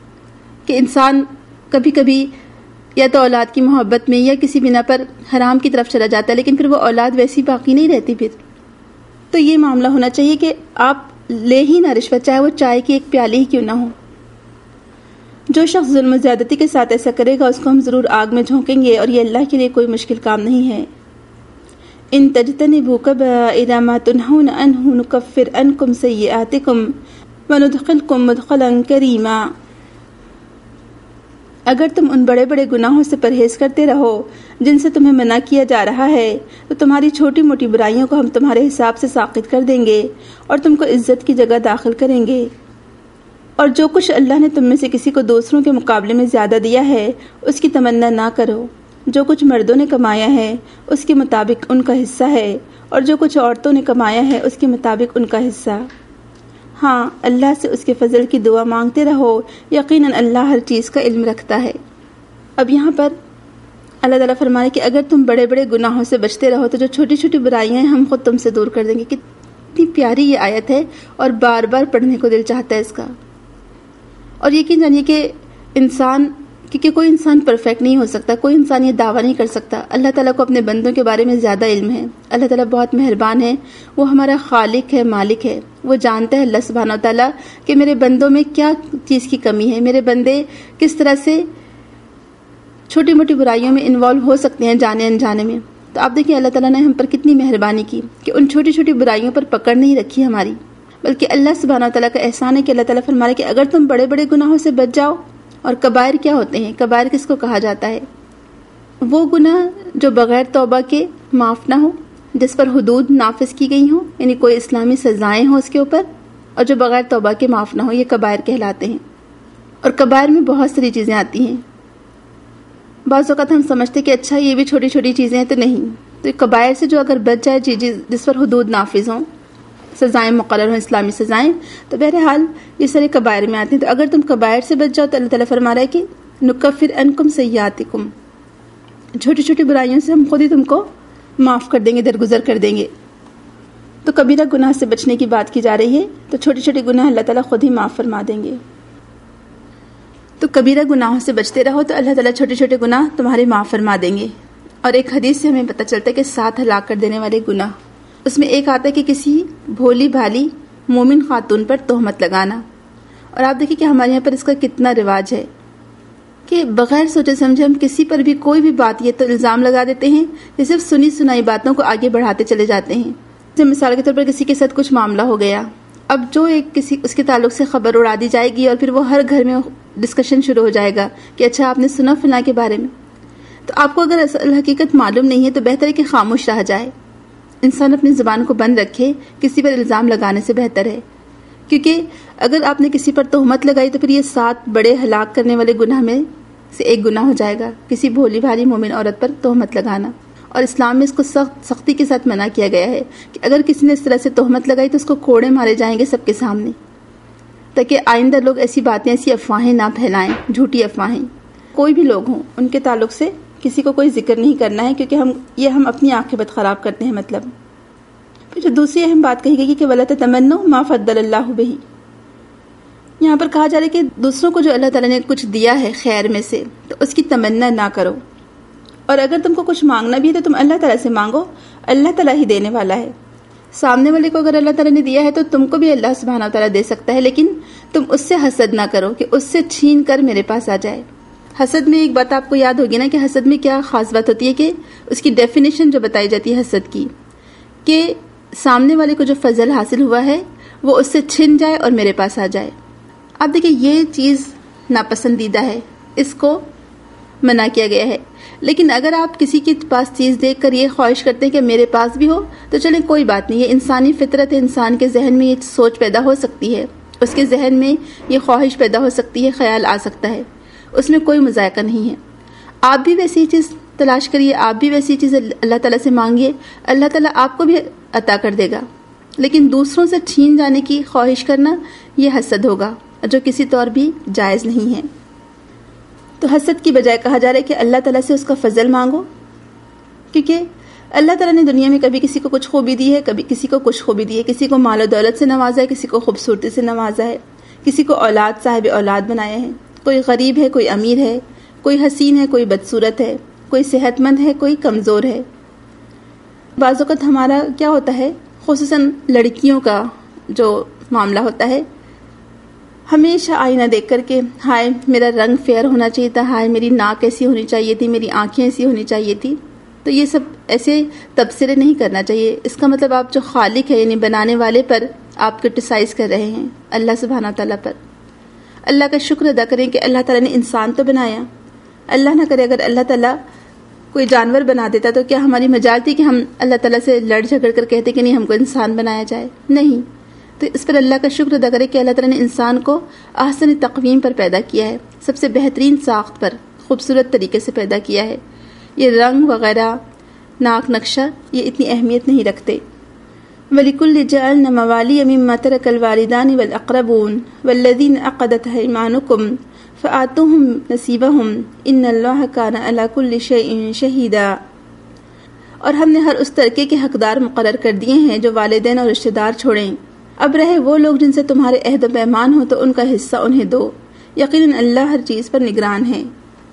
کہ انسان کبھی کبھی یا تو اولاد کی محبت میں یا کسی بنا پر حرام کی طرف چلا جاتا ہے، لیکن پھر وہ اولاد ویسی باقی نہیں رہتی. پھر تو یہ معاملہ ہونا چاہیے کہ آپ لے ہی نہ رشوت، چاہے وہ چائے کی ایک پیالی ہی کیوں نہ ہو. جو شخص ظلم و زیادتی کے ساتھ ایسا کرے گا اس کو ہم ضرور آگ میں جھونکیں گے اور یہ اللہ کے لیے کوئی مشکل کام نہیں ہے. ان تجتنبوا کبائر ما تنہون عنہ نکفر عنکم سیئاتکم وندخلکم مدخلا کریما. اگر تم ان بڑے بڑے گناہوں سے پرہیز کرتے رہو جن سے تمہیں منع کیا جا رہا ہے تو تمہاری چھوٹی موٹی برائیوں کو ہم تمہارے حساب سے ساقط کر دیں گے اور تم کو عزت کی جگہ داخل کریں گے. اور جو کچھ اللہ نے تم میں سے کسی کو دوسروں کے مقابلے میں زیادہ دیا ہے اس کی تمنا نہ کرو. جو کچھ مردوں نے کمایا ہے اس کے مطابق ان کا حصہ ہے، اور جو کچھ عورتوں نے کمایا ہے اس کے مطابق ان کا حصہ۔ ہاں، اللہ سے اس کے فضل کی دعا مانگتے رہو، یقیناً اللہ ہر چیز کا علم رکھتا ہے۔ اب یہاں پر اللہ تعالیٰ فرمائے کہ اگر تم بڑے بڑے گناہوں سے بچتے رہو تو جو چھوٹی چھوٹی برائیاں ہیں ہم خود تم سے دور کر دیں گے۔ کتنی پیاری یہ آیت ہے اور بار بار پڑھنے کو دل چاہتا ہے اس کا۔ اور یقین جانیے کہ انسان، کیونکہ کوئی انسان پرفیکٹ نہیں ہو سکتا، کوئی انسان یہ دعویٰ نہیں کر سکتا، اللہ تعالیٰ کو اپنے بندوں کے بارے میں زیادہ علم ہے۔ اللہ تعالیٰ بہت مہربان ہے، وہ ہمارا خالق ہے، مالک ہے، وہ جانتا ہے اللہ سبحانہ و تعالیٰ کہ میرے بندوں میں کیا چیز کی کمی ہے، میرے بندے کس طرح سے چھوٹی موٹی برائیوں میں انوالو ہو سکتے ہیں جانے انجانے میں۔ تو آپ دیکھیں اللہ تعالیٰ نے ہم پر کتنی مہربانی کی کہ ان چھوٹی چھوٹی برائیوں پر پکڑ نہیں رکھی ہماری، بلکہ اللہ سبحانہ و تعالیٰ کا احسان ہے کہ اللہ تعالیٰ فرما رہا ہے کہ اگر تم بڑے بڑے گناہوں سے بچ جاؤ۔ اور کبائر کیا ہوتے ہیں؟ کبائر کس کو کہا جاتا ہے؟ وہ گناہ جو بغیر توبہ کے معاف نہ ہو، جس پر حدود نافذ کی گئی ہوں، یعنی کوئی اسلامی سزائیں ہوں اس کے اوپر، اور جو بغیر توبہ کے معاف نہ ہو، یہ کبائر کہلاتے ہیں۔ اور کبائر میں بہت ساری چیزیں آتی ہیں۔ بعض اوقات ہم سمجھتے کہ اچھا یہ بھی چھوٹی چھوٹی چیزیں ہیں، تو نہیں۔ تو کبائر سے جو اگر بچ جائے چیز جس پر حدود نافذ ہوں، سزائیں مقرر ہوں، اسلامی سزائیں، تو بہرحال یہ سارے کبائر میں آتے ہیں۔ تو اگر تم کبائر سے بچ جاؤ تو اللہ تعالیٰ فرما رہا ہے کہ نکفر عنکم سیئاتکم، چھوٹی چھوٹی برائیوں سے ہم خود ہی تم کو معاف کر دیں گے، درگزر کر دیں گے۔ تو کبیرہ گناہ سے بچنے کی بات کی جا رہی ہے، تو چھوٹی چھوٹی گناہ اللہ تعالیٰ خود ہی معاف فرما دیں گے۔ تو کبیرہ گناہوں سے بچتے رہو تو اللہ تعالیٰ چھوٹے چھوٹے گناہ تمہارے معاف فرما دیں گے۔ اور ایک حدیث سے ہمیں پتہ چلتا ہے کہ سات ہلاک کر دینے والے گناہ، اس میں ایک آتا ہے کہ کسی بھولی بھالی مومن خاتون پر تہمت لگانا۔ اور آپ دیکھیں کہ ہمارے یہاں پر اس کا کتنا رواج ہے کہ بغیر سوچے سمجھے ہم کسی پر بھی کوئی بھی بات یہ تو الزام لگا دیتے ہیں، یہ صرف سنی سنائی باتوں کو آگے بڑھاتے چلے جاتے ہیں۔ جیسے مثال کے طور پر کسی کے ساتھ کچھ معاملہ ہو گیا، اب جو ایک کسی اس کے تعلق سے خبر اڑا دی جائے گی اور پھر وہ ہر گھر میں ڈسکشن شروع ہو جائے گا کہ اچھا آپ نے سنا فلاں کے بارے میں۔ تو آپ کو اگر اصل حقیقت معلوم نہیں ہے تو بہتر ہے کہ خاموش رہ جائے، انسان اپنی زبان کو بند رکھے، کسی پر الزام لگانے سے بہتر ہے۔ کیونکہ اگر آپ نے کسی پر تہمت لگائی تو پھر یہ سات بڑے ہلاک کرنے والے گناہ میں سے ایک گناہ ہو جائے گا، کسی بھولی بھالی مومن عورت پر تہمت لگانا۔ اور اسلام میں اس کو سخت سختی کے ساتھ منع کیا گیا ہے کہ اگر کسی نے اس طرح سے تہمت لگائی تو اس کو کوڑے مارے جائیں گے سب کے سامنے، تاکہ آئندہ لوگ ایسی باتیں، ایسی افواہیں نہ پھیلائیں، جھوٹی افواہیں۔ کوئی بھی لوگ ہوں ان کے تعلق سے کسی کو کوئی ذکر نہیں کرنا ہے، کیونکہ ہم یہ ہم اپنی عاقبت خراب کرتے ہیں۔ مطلب پھر جو دوسری اہم بات کہی گئی کہ وَلَا تَتَمَنُّوا مَا فَضَّلَ اللَّهُ بِهِ، یہاں پر کہا جا رہا ہے کہ دوسروں کو جو اللہ تعالیٰ نے کچھ دیا ہے خیر میں سے تو اس کی تمنا نہ کرو، اور اگر تم کو کچھ مانگنا بھی ہے تو تم اللہ تعالیٰ سے مانگو، اللہ تعالیٰ ہی دینے والا ہے۔ سامنے والے کو اگر اللہ تعالیٰ نے دیا ہے تو تم کو بھی اللہ سبحانہ و تعالیٰ دے سکتا ہے، لیکن تم اس سے حسد نہ کرو کہ اس سے چھین کر میرے پاس آ جائے۔ حسد میں ایک بات آپ کو یاد ہوگی نا کہ حسد میں کیا خاص بات ہوتی ہے کہ اس کی ڈیفینیشن جو بتائی جاتی ہے حسد کی، کہ سامنے والے کو جو فضل حاصل ہوا ہے وہ اس سے چھن جائے اور میرے پاس آ جائے۔ آپ دیکھیں یہ چیز ناپسندیدہ ہے، اس کو منع کیا گیا ہے۔ لیکن اگر آپ کسی کے پاس چیز دیکھ کر یہ خواہش کرتے ہیں کہ میرے پاس بھی ہو تو چلیں کوئی بات نہیں، یہ انسانی فطرت ہے، انسان کے ذہن میں یہ سوچ پیدا ہو سکتی ہے، اس کے ذہن میں یہ خواہش پیدا ہو سکتی ہے، خیال آ سکتا ہے، اس میں کوئی مذائقہ نہیں ہے۔ آپ بھی ویسی چیز تلاش کریے، آپ بھی ویسی چیز اللہ تعالیٰ سے مانگیے، اللہ تعالیٰ آپ کو بھی عطا کر دے گا۔ لیکن دوسروں سے چھین جانے کی خواہش کرنا یہ حسد ہوگا، جو کسی طور بھی جائز نہیں ہے۔ تو حسد کی بجائے کہا جا رہا ہے کہ اللہ تعالیٰ سے اس کا فضل مانگو، کیونکہ اللہ تعالیٰ نے دنیا میں کبھی کسی کو کچھ خوبی دی ہے، کبھی کسی کو کچھ خوبی دی ہے، کسی کو مال و دولت سے نوازا ہے، کسی کو خوبصورتی سے نوازا ہے، کسی کو اولاد صاحب اولاد بنایا ہے، کوئی غریب ہے، کوئی امیر ہے، کوئی حسین ہے، کوئی بدصورت ہے، کوئی صحت مند ہے، کوئی کمزور ہے۔ بعض اوقات ہمارا کیا ہوتا ہے، خصوصاً لڑکیوں کا جو معاملہ ہوتا ہے، ہمیشہ آئینہ دیکھ کر کے ہائے میرا رنگ فیئر ہونا چاہیے تھا، ہائے میری ناک ایسی ہونی چاہیے تھی، میری آنکھیں ایسی ہونی چاہیے تھی۔ تو یہ سب ایسے تبصرے نہیں کرنا چاہیے۔ اس کا مطلب آپ جو خالق ہے یعنی بنانے والے پر آپ کرٹیسائز کر رہے ہیں، اللہ سبحانہ تعالیٰ پر۔ اللہ کا شکر ادا کریں کہ اللہ تعالیٰ نے انسان تو بنایا۔ اللہ نہ کرے اگر اللہ تعالیٰ کوئی جانور بنا دیتا تو کیا ہماری مجال تھی کہ ہم اللہ تعالیٰ سے لڑ جھگڑ کر کہتے کہ نہیں ہم کو انسان بنایا جائے؟ نہیں۔ تو اس پر اللہ کا شکر ادا کرے کہ اللہ تعالیٰ نے انسان کو احسن تقویم پر پیدا کیا ہے، سب سے بہترین ساخت پر خوبصورت طریقے سے پیدا کیا ہے، یہ رنگ وغیرہ، ناک نقشہ، یہ اتنی اہمیت نہیں رکھتے۔ وَلِكُلِّ جَعَلْنَا مَوَالِيَ مِمَّا تَرَكَ الْوَالِدَانِ وَالْأَقْرَبُونَ وَالَّذِينَ عَقَدَتْ أَيْمَانُكُمْ فَآتُوهُمْ نَصِيبَهُمْ إِنَّ اللَّهَ كَانَ عَلَى كُلِّ شَيْءٍ شَهِيدًا۔ اور ہم نے ہر اس ترکے کے حقدار مقرر کر دیے ہیں جو والدین اور رشتہ دار چھوڑیں۔ اب رہے وہ لوگ جن سے تمہارے عہد و پیمان ہو تو ان کا حصہ انہیں دو، یقیناً اللہ ہر چیز پر نگران ہے۔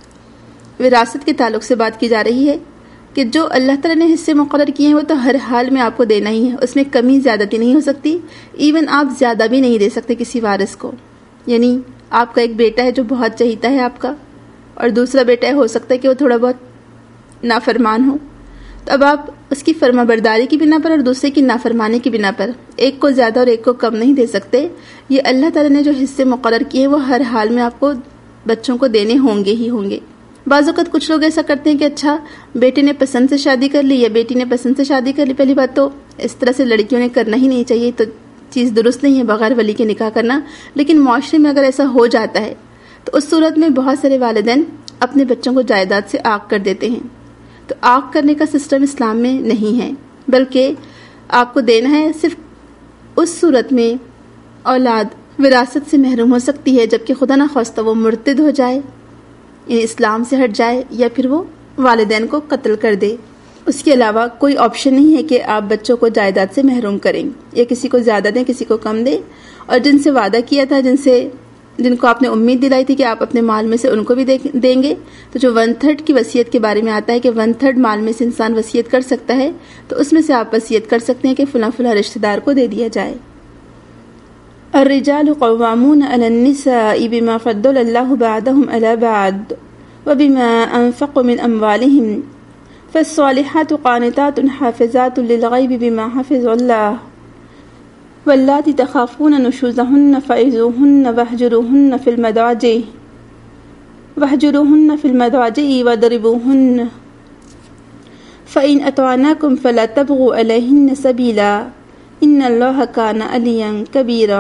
وراثت کے تعلق سے بات کی جا رہی ہے کہ جو اللہ تعالیٰ نے حصے مقرر کیے ہیں وہ تو ہر حال میں آپ کو دینا ہی ہے، اس میں کمی زیادتی نہیں ہو سکتی، ایون آپ زیادہ بھی نہیں دے سکتے کسی وارث کو۔ یعنی آپ کا ایک بیٹا ہے جو بہت چہیتا ہے آپ کا، اور دوسرا بیٹا ہے ہو سکتا ہے کہ وہ تھوڑا بہت نافرمان ہو، تو اب آپ اس کی فرما برداری کی بنا پر اور دوسرے کی نافرمانی کی بنا پر ایک کو زیادہ اور ایک کو کم نہیں دے سکتے۔ یہ اللہ تعالیٰ نے جو حصے مقرر کیے ہیں وہ ہر حال میں آپ کو بچوں کو دینے ہوں گے ہی ہوں گے۔ بعض اوقات کچھ لوگ ایسا کرتے ہیں کہ اچھا بیٹے نے پسند سے شادی کر لی یا بیٹی نے پسند سے شادی کر لی۔ پہلی بات تو اس طرح سے لڑکیوں نے کرنا ہی نہیں چاہیے، تو چیز درست نہیں ہے بغیر ولی کے نکاح کرنا، لیکن معاشرے میں اگر ایسا ہو جاتا ہے تو اس صورت میں بہت سارے والدین اپنے بچوں کو جائیداد سے عاق کر دیتے ہیں۔ تو عاق کرنے کا سسٹم اسلام میں نہیں ہے، بلکہ آپ کو دینا ہے صرف اس صورت میں اولاد وراثت سے محروم ہو سکتی ہے جبکہ خدا نخواستہ وہ مرتد ہو جائے، یعنی اسلام سے ہٹ جائے، یا پھر وہ والدین کو قتل کر دے۔ اس کے علاوہ کوئی آپشن نہیں ہے کہ آپ بچوں کو جائیداد سے محروم کریں، یا کسی کو زیادہ دیں کسی کو کم دیں۔ اور جن سے وعدہ کیا تھا، جن سے جن کو آپ نے امید دلائی تھی کہ آپ اپنے مال میں سے ان کو بھی دیں گے، تو جو ون تھرڈ کی وصیت کے بارے میں آتا ہے کہ ون تھرڈ مال میں سے انسان وصیت کر سکتا ہے، تو اس میں سے آپ وصیت کر سکتے ہیں کہ فلاں فلاں رشتہ دار کو دے دیا جائے۔ الرجال قوامون علی النساء بما فضل اللہ بعضهم علی بعض وبما انفقوا من اموالهم فالصالحات قانتات حافظات للغیب بما حفظ اللہ واللاتی تخافون نشوزهن فعظوهن واہجروهن فی المضاجع واہجروهن فی المضاجع واضربوهن فإن أطعناكم فلا تبغوا علیہن سبیلا ان اللہ کان علیا کبیرا۔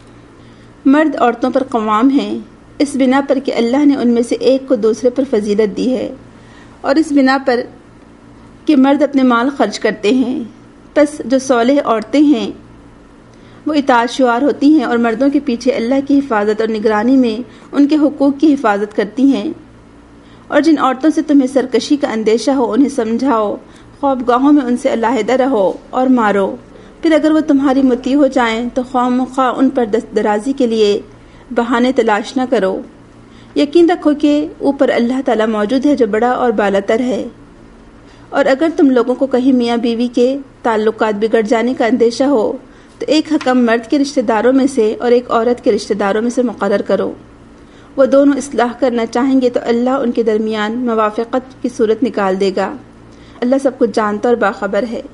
مرد عورتوں پر قوام ہیں اس بنا پر کہ اللہ نے ان میں سے ایک کو دوسرے پر فضیلت دی ہے، اور اس بنا پر کہ مرد اپنے مال خرچ کرتے ہیں۔ پس جو صالح عورتیں ہیں وہ اطاعت شعار ہوتی ہیں اور مردوں کے پیچھے اللہ کی حفاظت اور نگرانی میں ان کے حقوق کی حفاظت کرتی ہیں۔ اور جن عورتوں سے تمہیں سرکشی کا اندیشہ ہو انہیں سمجھاؤ، خوابگاہوں میں ان سے علیحدہ رہو اور مارو، پھر اگر وہ تمہاری مطیع ہو جائیں تو خواہ مخواہ ان پر دست درازی کے لیے بہانے تلاش نہ کرو۔ یقین رکھو کہ اوپر اللہ تعالیٰ موجود ہے جو بڑا اور بالاتر ہے۔ اور اگر تم لوگوں کو کہیں میاں بیوی کے تعلقات بگڑ جانے کا اندیشہ ہو تو ایک حکم مرد کے رشتہ داروں میں سے اور ایک عورت کے رشتہ داروں میں سے مقرر کرو، وہ دونوں اصلاح کرنا چاہیں گے تو اللہ ان کے درمیان موافقت کی صورت نکال دے گا، اللہ سب کچھ جانتا اور باخبر ہے۔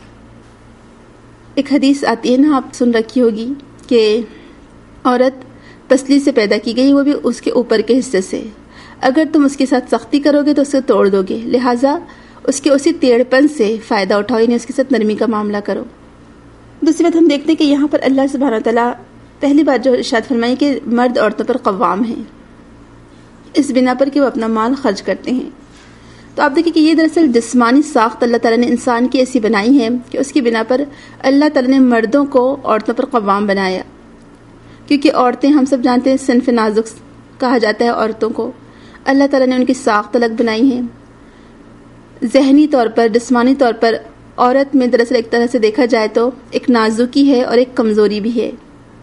ایک حدیث آتی ہے نا، آپ سن رکھی ہوگی کہ عورت پسلی سے پیدا کی گئی، وہ بھی اس کے اوپر کے حصے سے، اگر تم اس کے ساتھ سختی کرو گے تو اسے توڑ دو گے، لہٰذا اس کے اسی ٹیڑھ پن سے فائدہ اٹھاؤ، یعنی اس کے ساتھ نرمی کا معاملہ کرو۔ دوسری بات ہم دیکھتے ہیں کہ یہاں پر اللہ سبحانہ وتعالیٰ پہلی بات جو ارشاد فرمائی کہ مرد عورتوں پر قوام ہیں اس بنا پر کہ وہ اپنا مال خرچ کرتے ہیں۔ تو آپ دیکھیں کہ یہ دراصل جسمانی ساخت اللہ تعالیٰ نے انسان کی ایسی بنائی ہے کہ اس کی بنا پر اللہ تعالیٰ نے مردوں کو عورتوں پر قوام بنایا، کیونکہ عورتیں ہم سب جانتے ہیں صنف نازک کہا جاتا ہے عورتوں کو، اللہ تعالیٰ نے ان کی ساخت الگ بنائی ہے۔ ذہنی طور پر، جسمانی طور پر عورت میں دراصل ایک طرح سے دیکھا جائے تو ایک نازکی ہے اور ایک کمزوری بھی ہے۔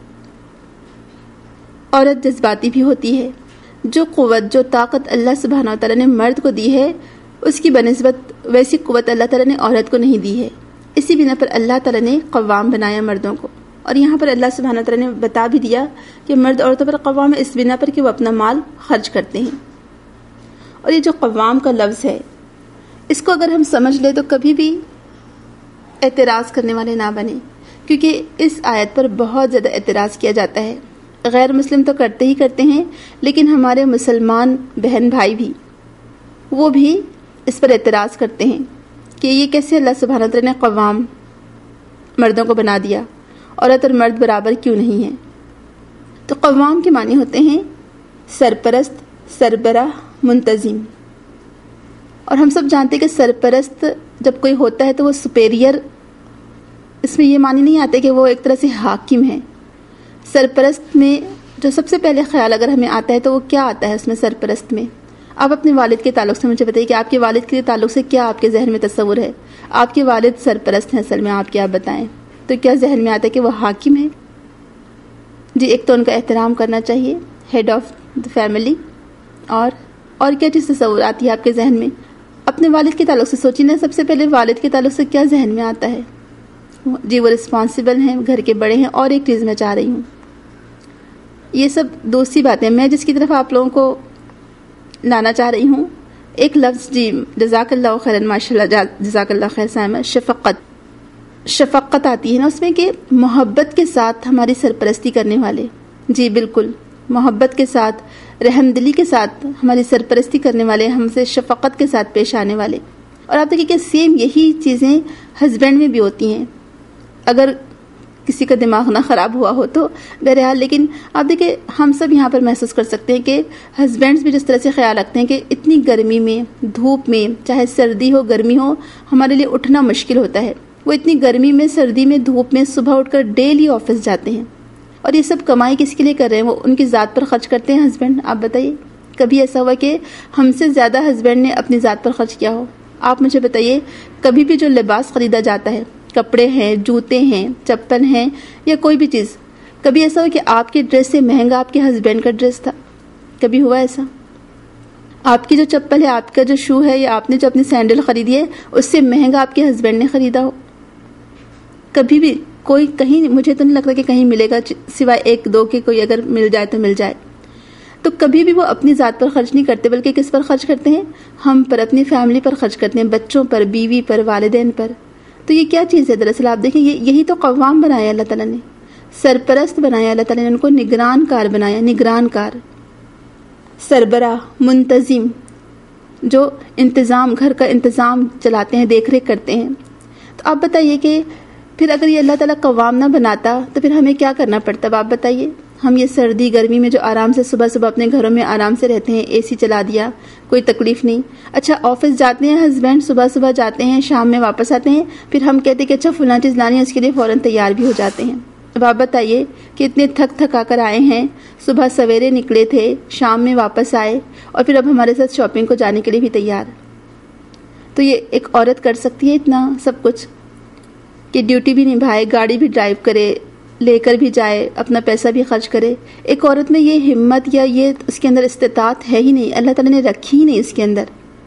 عورت جذباتی بھی ہوتی ہے، جو قوت جو طاقت اللہ سبحانہ و تعالیٰ نے مرد کو دی ہے اس کی بنسبت ویسی قوت اللہ تعالیٰ نے عورت کو نہیں دی ہے، اسی بنا پر اللہ تعالیٰ نے قوام بنایا مردوں کو۔ اور یہاں پر اللہ سبحانہ و تعالیٰ نے بتا بھی دیا کہ مرد عورتوں پر قوام ہے اس بنا پر کہ وہ اپنا مال خرچ کرتے ہیں۔ اور یہ جو قوام کا لفظ ہے اس کو اگر ہم سمجھ لیں تو کبھی بھی اعتراض کرنے والے نہ بنے، کیونکہ اس آیت پر بہت زیادہ اعتراض کیا جاتا ہے۔ غیر مسلم تو کرتے ہی کرتے ہیں، لیکن ہمارے مسلمان بہن بھائی بھی وہ بھی اس پر اعتراض کرتے ہیں کہ یہ کیسے اللہ سبحانہ و تعالیٰ نے قوام مردوں کو بنا دیا، عورت اور مرد برابر کیوں نہیں ہیں؟ تو قوام کے معنی ہوتے ہیں سرپرست، سربراہ، منتظم۔ اور ہم سب جانتے ہیں کہ سرپرست جب کوئی ہوتا ہے تو وہ سپیریئر، اس میں یہ معنی نہیں آتے کہ وہ ایک طرح سے حاکم ہے. سرپرست میں جو سب سے پہلے خیال اگر ہمیں آتا ہے تو وہ کیا آتا ہے اس میں سرپرست میں؟ آپ اپنے والد کے تعلق سے مجھے بتائیے کہ آپ کے والد کے تعلق سے کیا آپ کے ذہن میں تصور ہے؟ آپ کے والد سرپرست ہیں اصل میں، آپ کیا بتائیں تو کیا ذہن میں آتا ہے کہ وہ حاکم ہے؟ جی ایک تو ان کا احترام کرنا چاہیے، ہیڈ آف دا فیملی. اور اور کیا چیز تصور آتی ہے آپ کے ذہن میں؟ اپنے والد کے تعلق سے سوچیے نا، سب سے پہلے والد کے تعلق سے کیا ذہن میں آتا ہے؟ جی وہ رسپانسبل ہیں، گھر کے بڑے ہیں. اور ایک چیز میں چاہ رہی ہوں، یہ سب دوسری باتیں میں جس کی طرف آپ لوگوں کو لانا چاہ رہی ہوں، ایک لفظ، جی جزاک اللہ خیرا، ماشاء اللہ جزاک اللہ خیر سائمہ، شفقت. شفقت آتی ہے نا اس میں کہ محبت کے ساتھ ہماری سرپرستی کرنے والے، جی بالکل محبت کے ساتھ، رحم دلی کے ساتھ ہماری سرپرستی کرنے والے، ہم سے شفقت کے ساتھ پیش آنے والے. اور آپ دیکھیں کہ سیم یہی چیزیں ہسبینڈ میں بھی ہوتی ہیں، اگر کسی کا دماغ نہ خراب ہوا ہو تو بہرحال. لیکن آپ دیکھیں ہم سب یہاں پر محسوس کر سکتے ہیں کہ ہسبینڈز بھی جس طرح سے خیال رکھتے ہیں کہ اتنی گرمی میں، دھوپ میں، چاہے سردی ہو گرمی ہو، ہمارے لیے اٹھنا مشکل ہوتا ہے. وہ اتنی گرمی میں، سردی میں، دھوپ میں صبح اٹھ کر ڈیلی آفس جاتے ہیں. اور یہ سب کمائی کس کے لیے کر رہے ہیں؟ وہ ان کی ذات پر خرچ کرتے ہیں ہسبینڈ. آپ بتائیے کبھی ایسا ہوا کہ ہم سے زیادہ ہسبینڈ نے اپنی ذات پر خرچ کیا ہو؟ آپ مجھے بتائیے کبھی بھی جو لباس خریدا جاتا ہے، کپڑے ہیں، جوتے ہیں، چپل ہیں یا کوئی بھی چیز، کبھی ایسا ہو کہ آپ کی ڈریس سے مہنگا آپ کے ہسبینڈ کا ڈریس تھا؟ کبھی ہوا ایسا؟ آپ کی جو چپل ہے، آپ کا جو شو ہے، یا آپ نے جو اپنی سینڈل خریدی ہے اس سے مہنگا آپ کے ہسبینڈ نے خریدا ہو؟ کبھی بھی کوئی کہیں، مجھے تو نہیں لگتا کہ کہیں ملے گا، سوائے ایک دو کے کوئی اگر مل جائے تو مل جائے. تو کبھی بھی وہ اپنی ذات پر خرچ نہیں کرتے، بلکہ کس پر خرچ کرتے ہیں؟ ہم پر، اپنی فیملی پر خرچ کرتے ہیں، بچوں پر، بیوی پر، والدین پر. تو یہ کیا چیز ہے دراصل؟ آپ دیکھیں یہ یہی تو قوام بنایا اللہ تعالیٰ نے، سرپرست بنایا اللہ تعالیٰ نے، ان کو نگران کار بنایا. نگران کار، سربراہ، منتظم، جو انتظام، گھر کا انتظام چلاتے ہیں، دیکھ ریکھ کرتے ہیں. تو آپ بتائیے کہ پھر اگر یہ اللہ تعالیٰ قوام نہ بناتا تو پھر ہمیں کیا کرنا پڑتا؟ آپ بتائیے. ہم یہ سردی گرمی میں جو آرام سے صبح صبح اپنے گھروں میں آرام سے رہتے ہیں، اے سی چلا دیا، کوئی تکلیف نہیں. اچھا آفس جاتے ہیں ہسبینڈ، صبح صبح جاتے ہیں، شام میں واپس آتے ہیں، پھر ہم کہتے ہیں کہ اچھا فلاں چیز لانی ہے، اس کے لیے فوراً تیار بھی ہو جاتے ہیں. اب آپ بتائیے کہ اتنے تھک تھکا کر آئے ہیں، صبح سویرے نکلے تھے، شام میں واپس آئے، اور پھر اب ہمارے ساتھ شاپنگ کو جانے کے لیے بھی تیار. تو یہ ایک عورت کر سکتی ہے اتنا سب کچھ کہ ڈیوٹی بھی نبھائے، گاڑی بھی ڈرائیو کرے، لے کر بھی جائے، اپنا پیسہ بھی خرچ کرے؟ ایک عورت میں یہ ہمت یا یہ اس کے اندر استطاعت ہے ہی نہیں، اللہ تعالیٰ نے رکھی ہی نہیں اس کے اندر.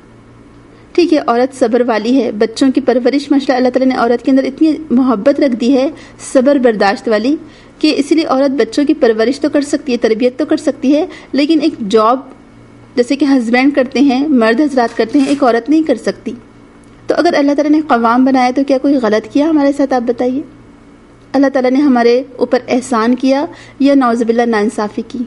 ٹھیک ہے عورت صبر والی ہے، بچوں کی پرورش ماشاء اللہ تعالیٰ نے عورت کے اندر اتنی محبت رکھ دی ہے، صبر برداشت والی، کہ اسی لیے عورت بچوں کی پرورش تو کر سکتی ہے، تربیت تو کر سکتی ہے، لیکن ایک جاب جیسے کہ ہسبینڈ کرتے ہیں، مرد حضرات کرتے ہیں، ایک عورت نہیں کر سکتی. تو اگر اللہ تعالیٰ نے قوام بنایا تو کیا کوئی غلط کیا ہمارے ساتھ؟ آپ بتائیے. اللہ تعالیٰ نے ہمارے اوپر احسان کیا یا نعوذ باللہ ناانصافی کی؟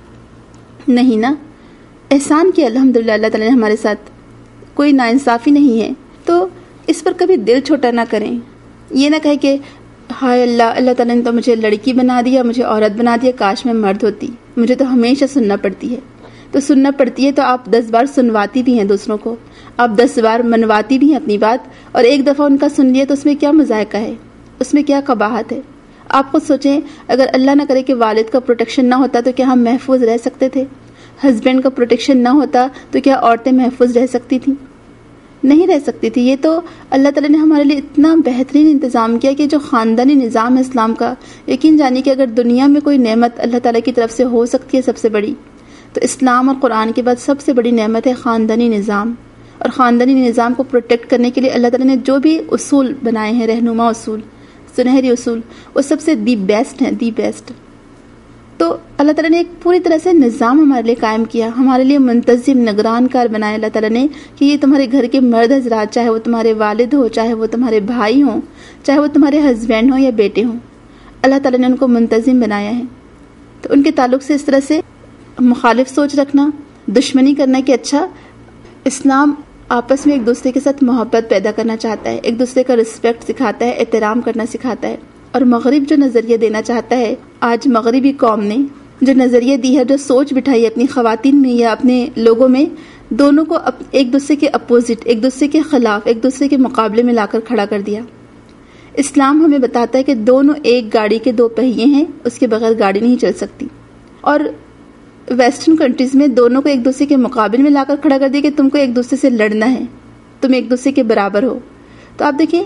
نہیں نا، احسان کیا الحمدللہ اللہ تعالیٰ نے ہمارے ساتھ، کوئی ناانصافی نہیں ہے. تو اس پر کبھی دل چھوٹا نہ کریں. یہ نہ کہے کہ ہائے اللہ اللہ تعالیٰ نے تو مجھے لڑکی بنا دیا، مجھے عورت بنا دیا، کاش میں مرد ہوتی. مجھے تو ہمیشہ سننا پڑتی ہے. تو سننا پڑتی ہے تو آپ دس بار سنواتی بھی ہیں دوسروں کو، آپ دس بار منواتی بھی ہیں اپنی بات، اور ایک دفعہ ان کا سن لیا تو اس میں کیا مذائقہ ہے، اس میں کیا قباحت ہے؟ آپ خود سوچیں، اگر اللہ نہ کرے کہ والد کا پروٹیکشن نہ ہوتا تو کیا ہم محفوظ رہ سکتے تھے؟ ہسبینڈ کا پروٹیکشن نہ ہوتا تو کیا عورتیں محفوظ رہ سکتی تھیں؟ نہیں رہ سکتی تھی. یہ تو اللہ تعالیٰ نے ہمارے لیے اتنا بہترین انتظام کیا کہ جو خاندانی نظام ہے اسلام کا، یقین جانیے کہ اگر دنیا میں کوئی نعمت اللہ تعالیٰ کی طرف سے ہو سکتی ہے سب سے بڑی، تو اسلام اور قرآن کے بعد سب سے بڑی نعمت ہے خاندانی نظام. اور خاندانی نظام کو پروٹیکٹ کرنے کے لیے اللہ تعالیٰ نے جو بھی اصول بنائے ہیں، رہنما اصول، سنہری اصول، وہ سب سے دی بیسٹ ہیں، دی بیسٹ. تو اللہ تعالیٰ نے ایک پوری طرح سے نظام ہمارے لیے قائم کیا، ہمارے لیے منتظم نگران کار بنایا اللہ تعالیٰ نے کہ یہ تمہارے گھر کے مرد حضرات، چاہے وہ تمہارے والد ہو، چاہے وہ تمہارے بھائی ہوں، چاہے وہ تمہارے ہسبینڈ ہوں یا بیٹے ہوں، اللہ تعالیٰ نے ان کو منتظم بنایا ہے. تو ان کے تعلق سے اس طرح سے مخالف سوچ رکھنا، دشمنی کرنا کہ اچھا اسلام آپس میں ایک دوسرے کے ساتھ محبت پیدا کرنا چاہتا ہے، ایک دوسرے کا رسپیکٹ سکھاتا ہے، احترام کرنا سکھاتا ہے. اور مغرب جو نظریہ دینا چاہتا ہے، آج مغربی قوم نے جو نظریہ دی ہے، جو سوچ بٹھائی ہے اپنی خواتین میں یا اپنے لوگوں میں، دونوں کو ایک دوسرے کے اپوزٹ، ایک دوسرے کے خلاف، ایک دوسرے کے مقابلے میں لا کر کھڑا کر دیا۔ اسلام ہمیں بتاتا ہے کہ دونوں ایک گاڑی کے دو پہیے ہیں، اس کے بغیر گاڑی نہیں چل سکتی۔ اور ویسٹرن کنٹریز میں دونوں کو ایک دوسرے کے مقابلے میں لا کر کھڑا کر دیا کہ تم کو ایک دوسرے سے لڑنا ہے، تم ایک دوسرے کے برابر ہو۔ تو آپ دیکھیں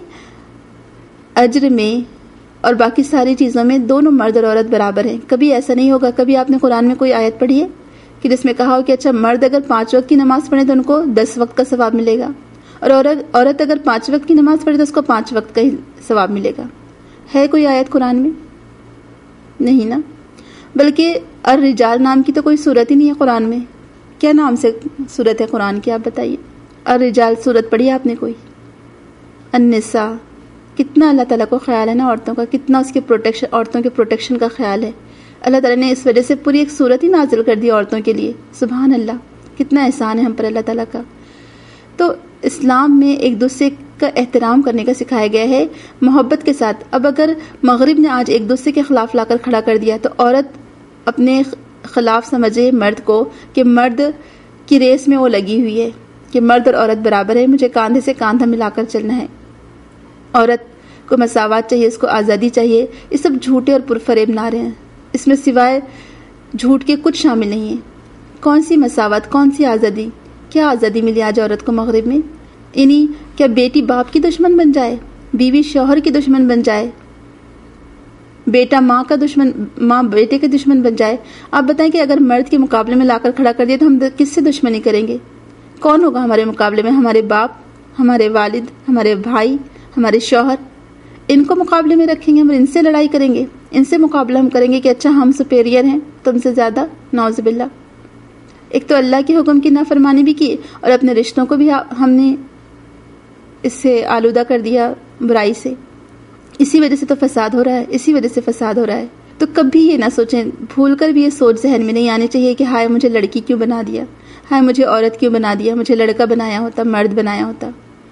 اجر میں اور باقی ساری چیزوں میں دونوں مرد اور عورت برابر ہیں۔ کبھی ایسا نہیں ہوگا، کبھی آپ نے قرآن میں کوئی آیت پڑھی ہے کہ جس میں کہا ہو کہ اچھا مرد اگر پانچ وقت کی نماز پڑھے تو ان کو دس وقت کا ثواب ملے گا، اور عورت عورت اگر پانچ وقت کی نماز پڑھے تو اس کو پانچ وقت کا ہی ثواب ملے گا؟ ہے کوئی آیت قرآن میں؟ نہیں نا۔ بلکہ الرجال نام کی تو کوئی صورت ہی نہیں ہے قرآن میں۔ کیا نام سے صورت ہے قرآن کی؟ آپ بتائیے۔ الرجال صورت پڑھی آپ نے کوئی؟ النساء، کتنا اللہ تعالیٰ کو خیال ہے نا عورتوں کا، کتنا اس کے پروٹیکشن، عورتوں کے پروٹیکشن کا خیال ہے۔ اللہ تعالیٰ نے اس وجہ سے پوری ایک صورت ہی نازل کر دی عورتوں کے لیے۔ سبحان اللہ، کتنا احسان ہے ہم پر اللہ تعالیٰ کا۔ تو اسلام میں ایک دوسرے کا احترام کرنے کا سکھایا گیا ہے، محبت کے ساتھ۔ اب اگر مغرب نے آج ایک دوسرے کے خلاف لا کر کھڑا کر دیا تو عورت اپنے خلاف سمجھے مرد کو کہ مرد کی ریس میں وہ لگی ہوئی ہے، کہ مرد اور عورت برابر ہے، مجھے کاندھے سے کاندھا ملا کر چلنا ہے، عورت کو مساوات چاہیے، اس کو آزادی چاہیے۔ یہ سب جھوٹے اور پرفریب نعرے ہیں، اس میں سوائے جھوٹ کے کچھ شامل نہیں ہے۔ کون سی مساوات، کون سی آزادی؟ کیا آزادی ملی آج عورت کو مغرب میں؟ انہی کیا بیٹی باپ کی دشمن بن جائے، بیوی شوہر کی دشمن بن جائے، بیٹا ماں کا دشمن، ماں بیٹے کے دشمن بن جائے؟ آپ بتائیں کہ اگر مرد کے مقابلے میں لا کر کھڑا کر دیا تو ہم کس سے دشمنی کریں گے؟ کون ہوگا ہمارے مقابلے میں؟ ہمارے باپ، ہمارے والد، ہمارے بھائی، ہمارے شوہر، ان کو مقابلے میں رکھیں گے، ہم ان سے لڑائی کریں گے، ان سے مقابلہ ہم کریں گے کہ اچھا ہم سپیریئر ہیں تم سے زیادہ؟ نعوذ باللہ۔ ایک تو اللہ کے حکم کی نافرمانی بھی کی اور اپنے رشتوں کو بھی ہم نے اس سے آلودہ کر دیا برائی سے۔ اسی وجہ سے تو فساد ہو رہا ہے، اسی وجہ سے فساد ہو رہا ہے۔ تو کبھی یہ نہ سوچیں، بھول کر بھی یہ سوچ ذہن میں نہیں آنی چاہیے کہ ہائے مجھے لڑکی کیوں بنا دیا، ہائے مجھے عورت کیوں بنا دیا، مجھے لڑکا بنایا ہوتا، مرد بنایا ہوتا۔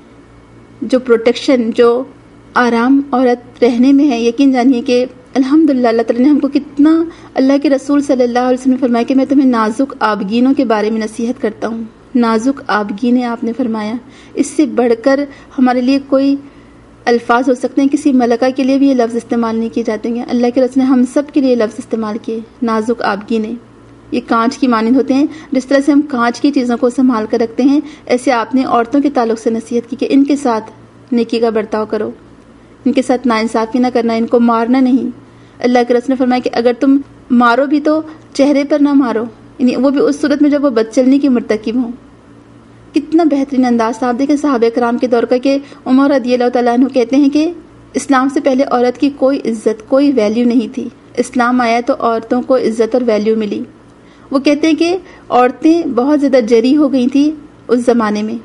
جو پروٹیکشن، جو آرام عورت رہنے میں ہے، یقین جانیے کہ الحمدللہ اللہ تعالیٰ نے ہم کو کتنا، اللہ کے رسول صلی اللہ علیہ وسلم نے فرمایا کہ میں تمہیں نازک آبگینوں کے بارے میں نصیحت کرتا ہوں۔ نازک آبگینیں آپ نے فرمایا، اس سے بڑھ کر ہمارے لیے کوئی الفاظ ہو سکتے ہیں؟ کسی ملکہ کے لیے بھی یہ لفظ استعمال نہیں کیے جاتے ہیں، اللہ کے رسول نے ہم سب کے لیے لفظ استعمال کیے، نازک آبگینیں۔ یہ کانچ کی مانند ہوتے ہیں، جس طرح سے ہم کانچ کی چیزوں کو سنبھال کر رکھتے ہیں، ایسے آپ نے عورتوں کے تعلق سے نصیحت کی کہ ان کے ساتھ نیکی کا برتاؤ کرو، ان کے ساتھ ناانصافی نہ کرنا، ان کو مارنا نہیں۔ اللہ کے رسول نے فرمایا کہ اگر تم مارو بھی تو چہرے پر نہ مارو، یعنی وہ بھی اس صورت میں جب وہ بدچلنی کی مرتکب ہوں۔ کتنا بہترین انداز تھا۔ آپ دیکھیں صحابہ کرام کے دور کا کہ عمر رضی اللہ تعالیٰ عنہ کہتے ہیں کہ اسلام سے پہلے عورت کی کوئی عزت، کوئی ویلیو نہیں تھی، اسلام آیا تو عورتوں کو عزت اور ویلیو ملی۔ وہ کہتے ہیں کہ عورتیں بہت زیادہ جری ہو گئی تھیں اس زمانے میں،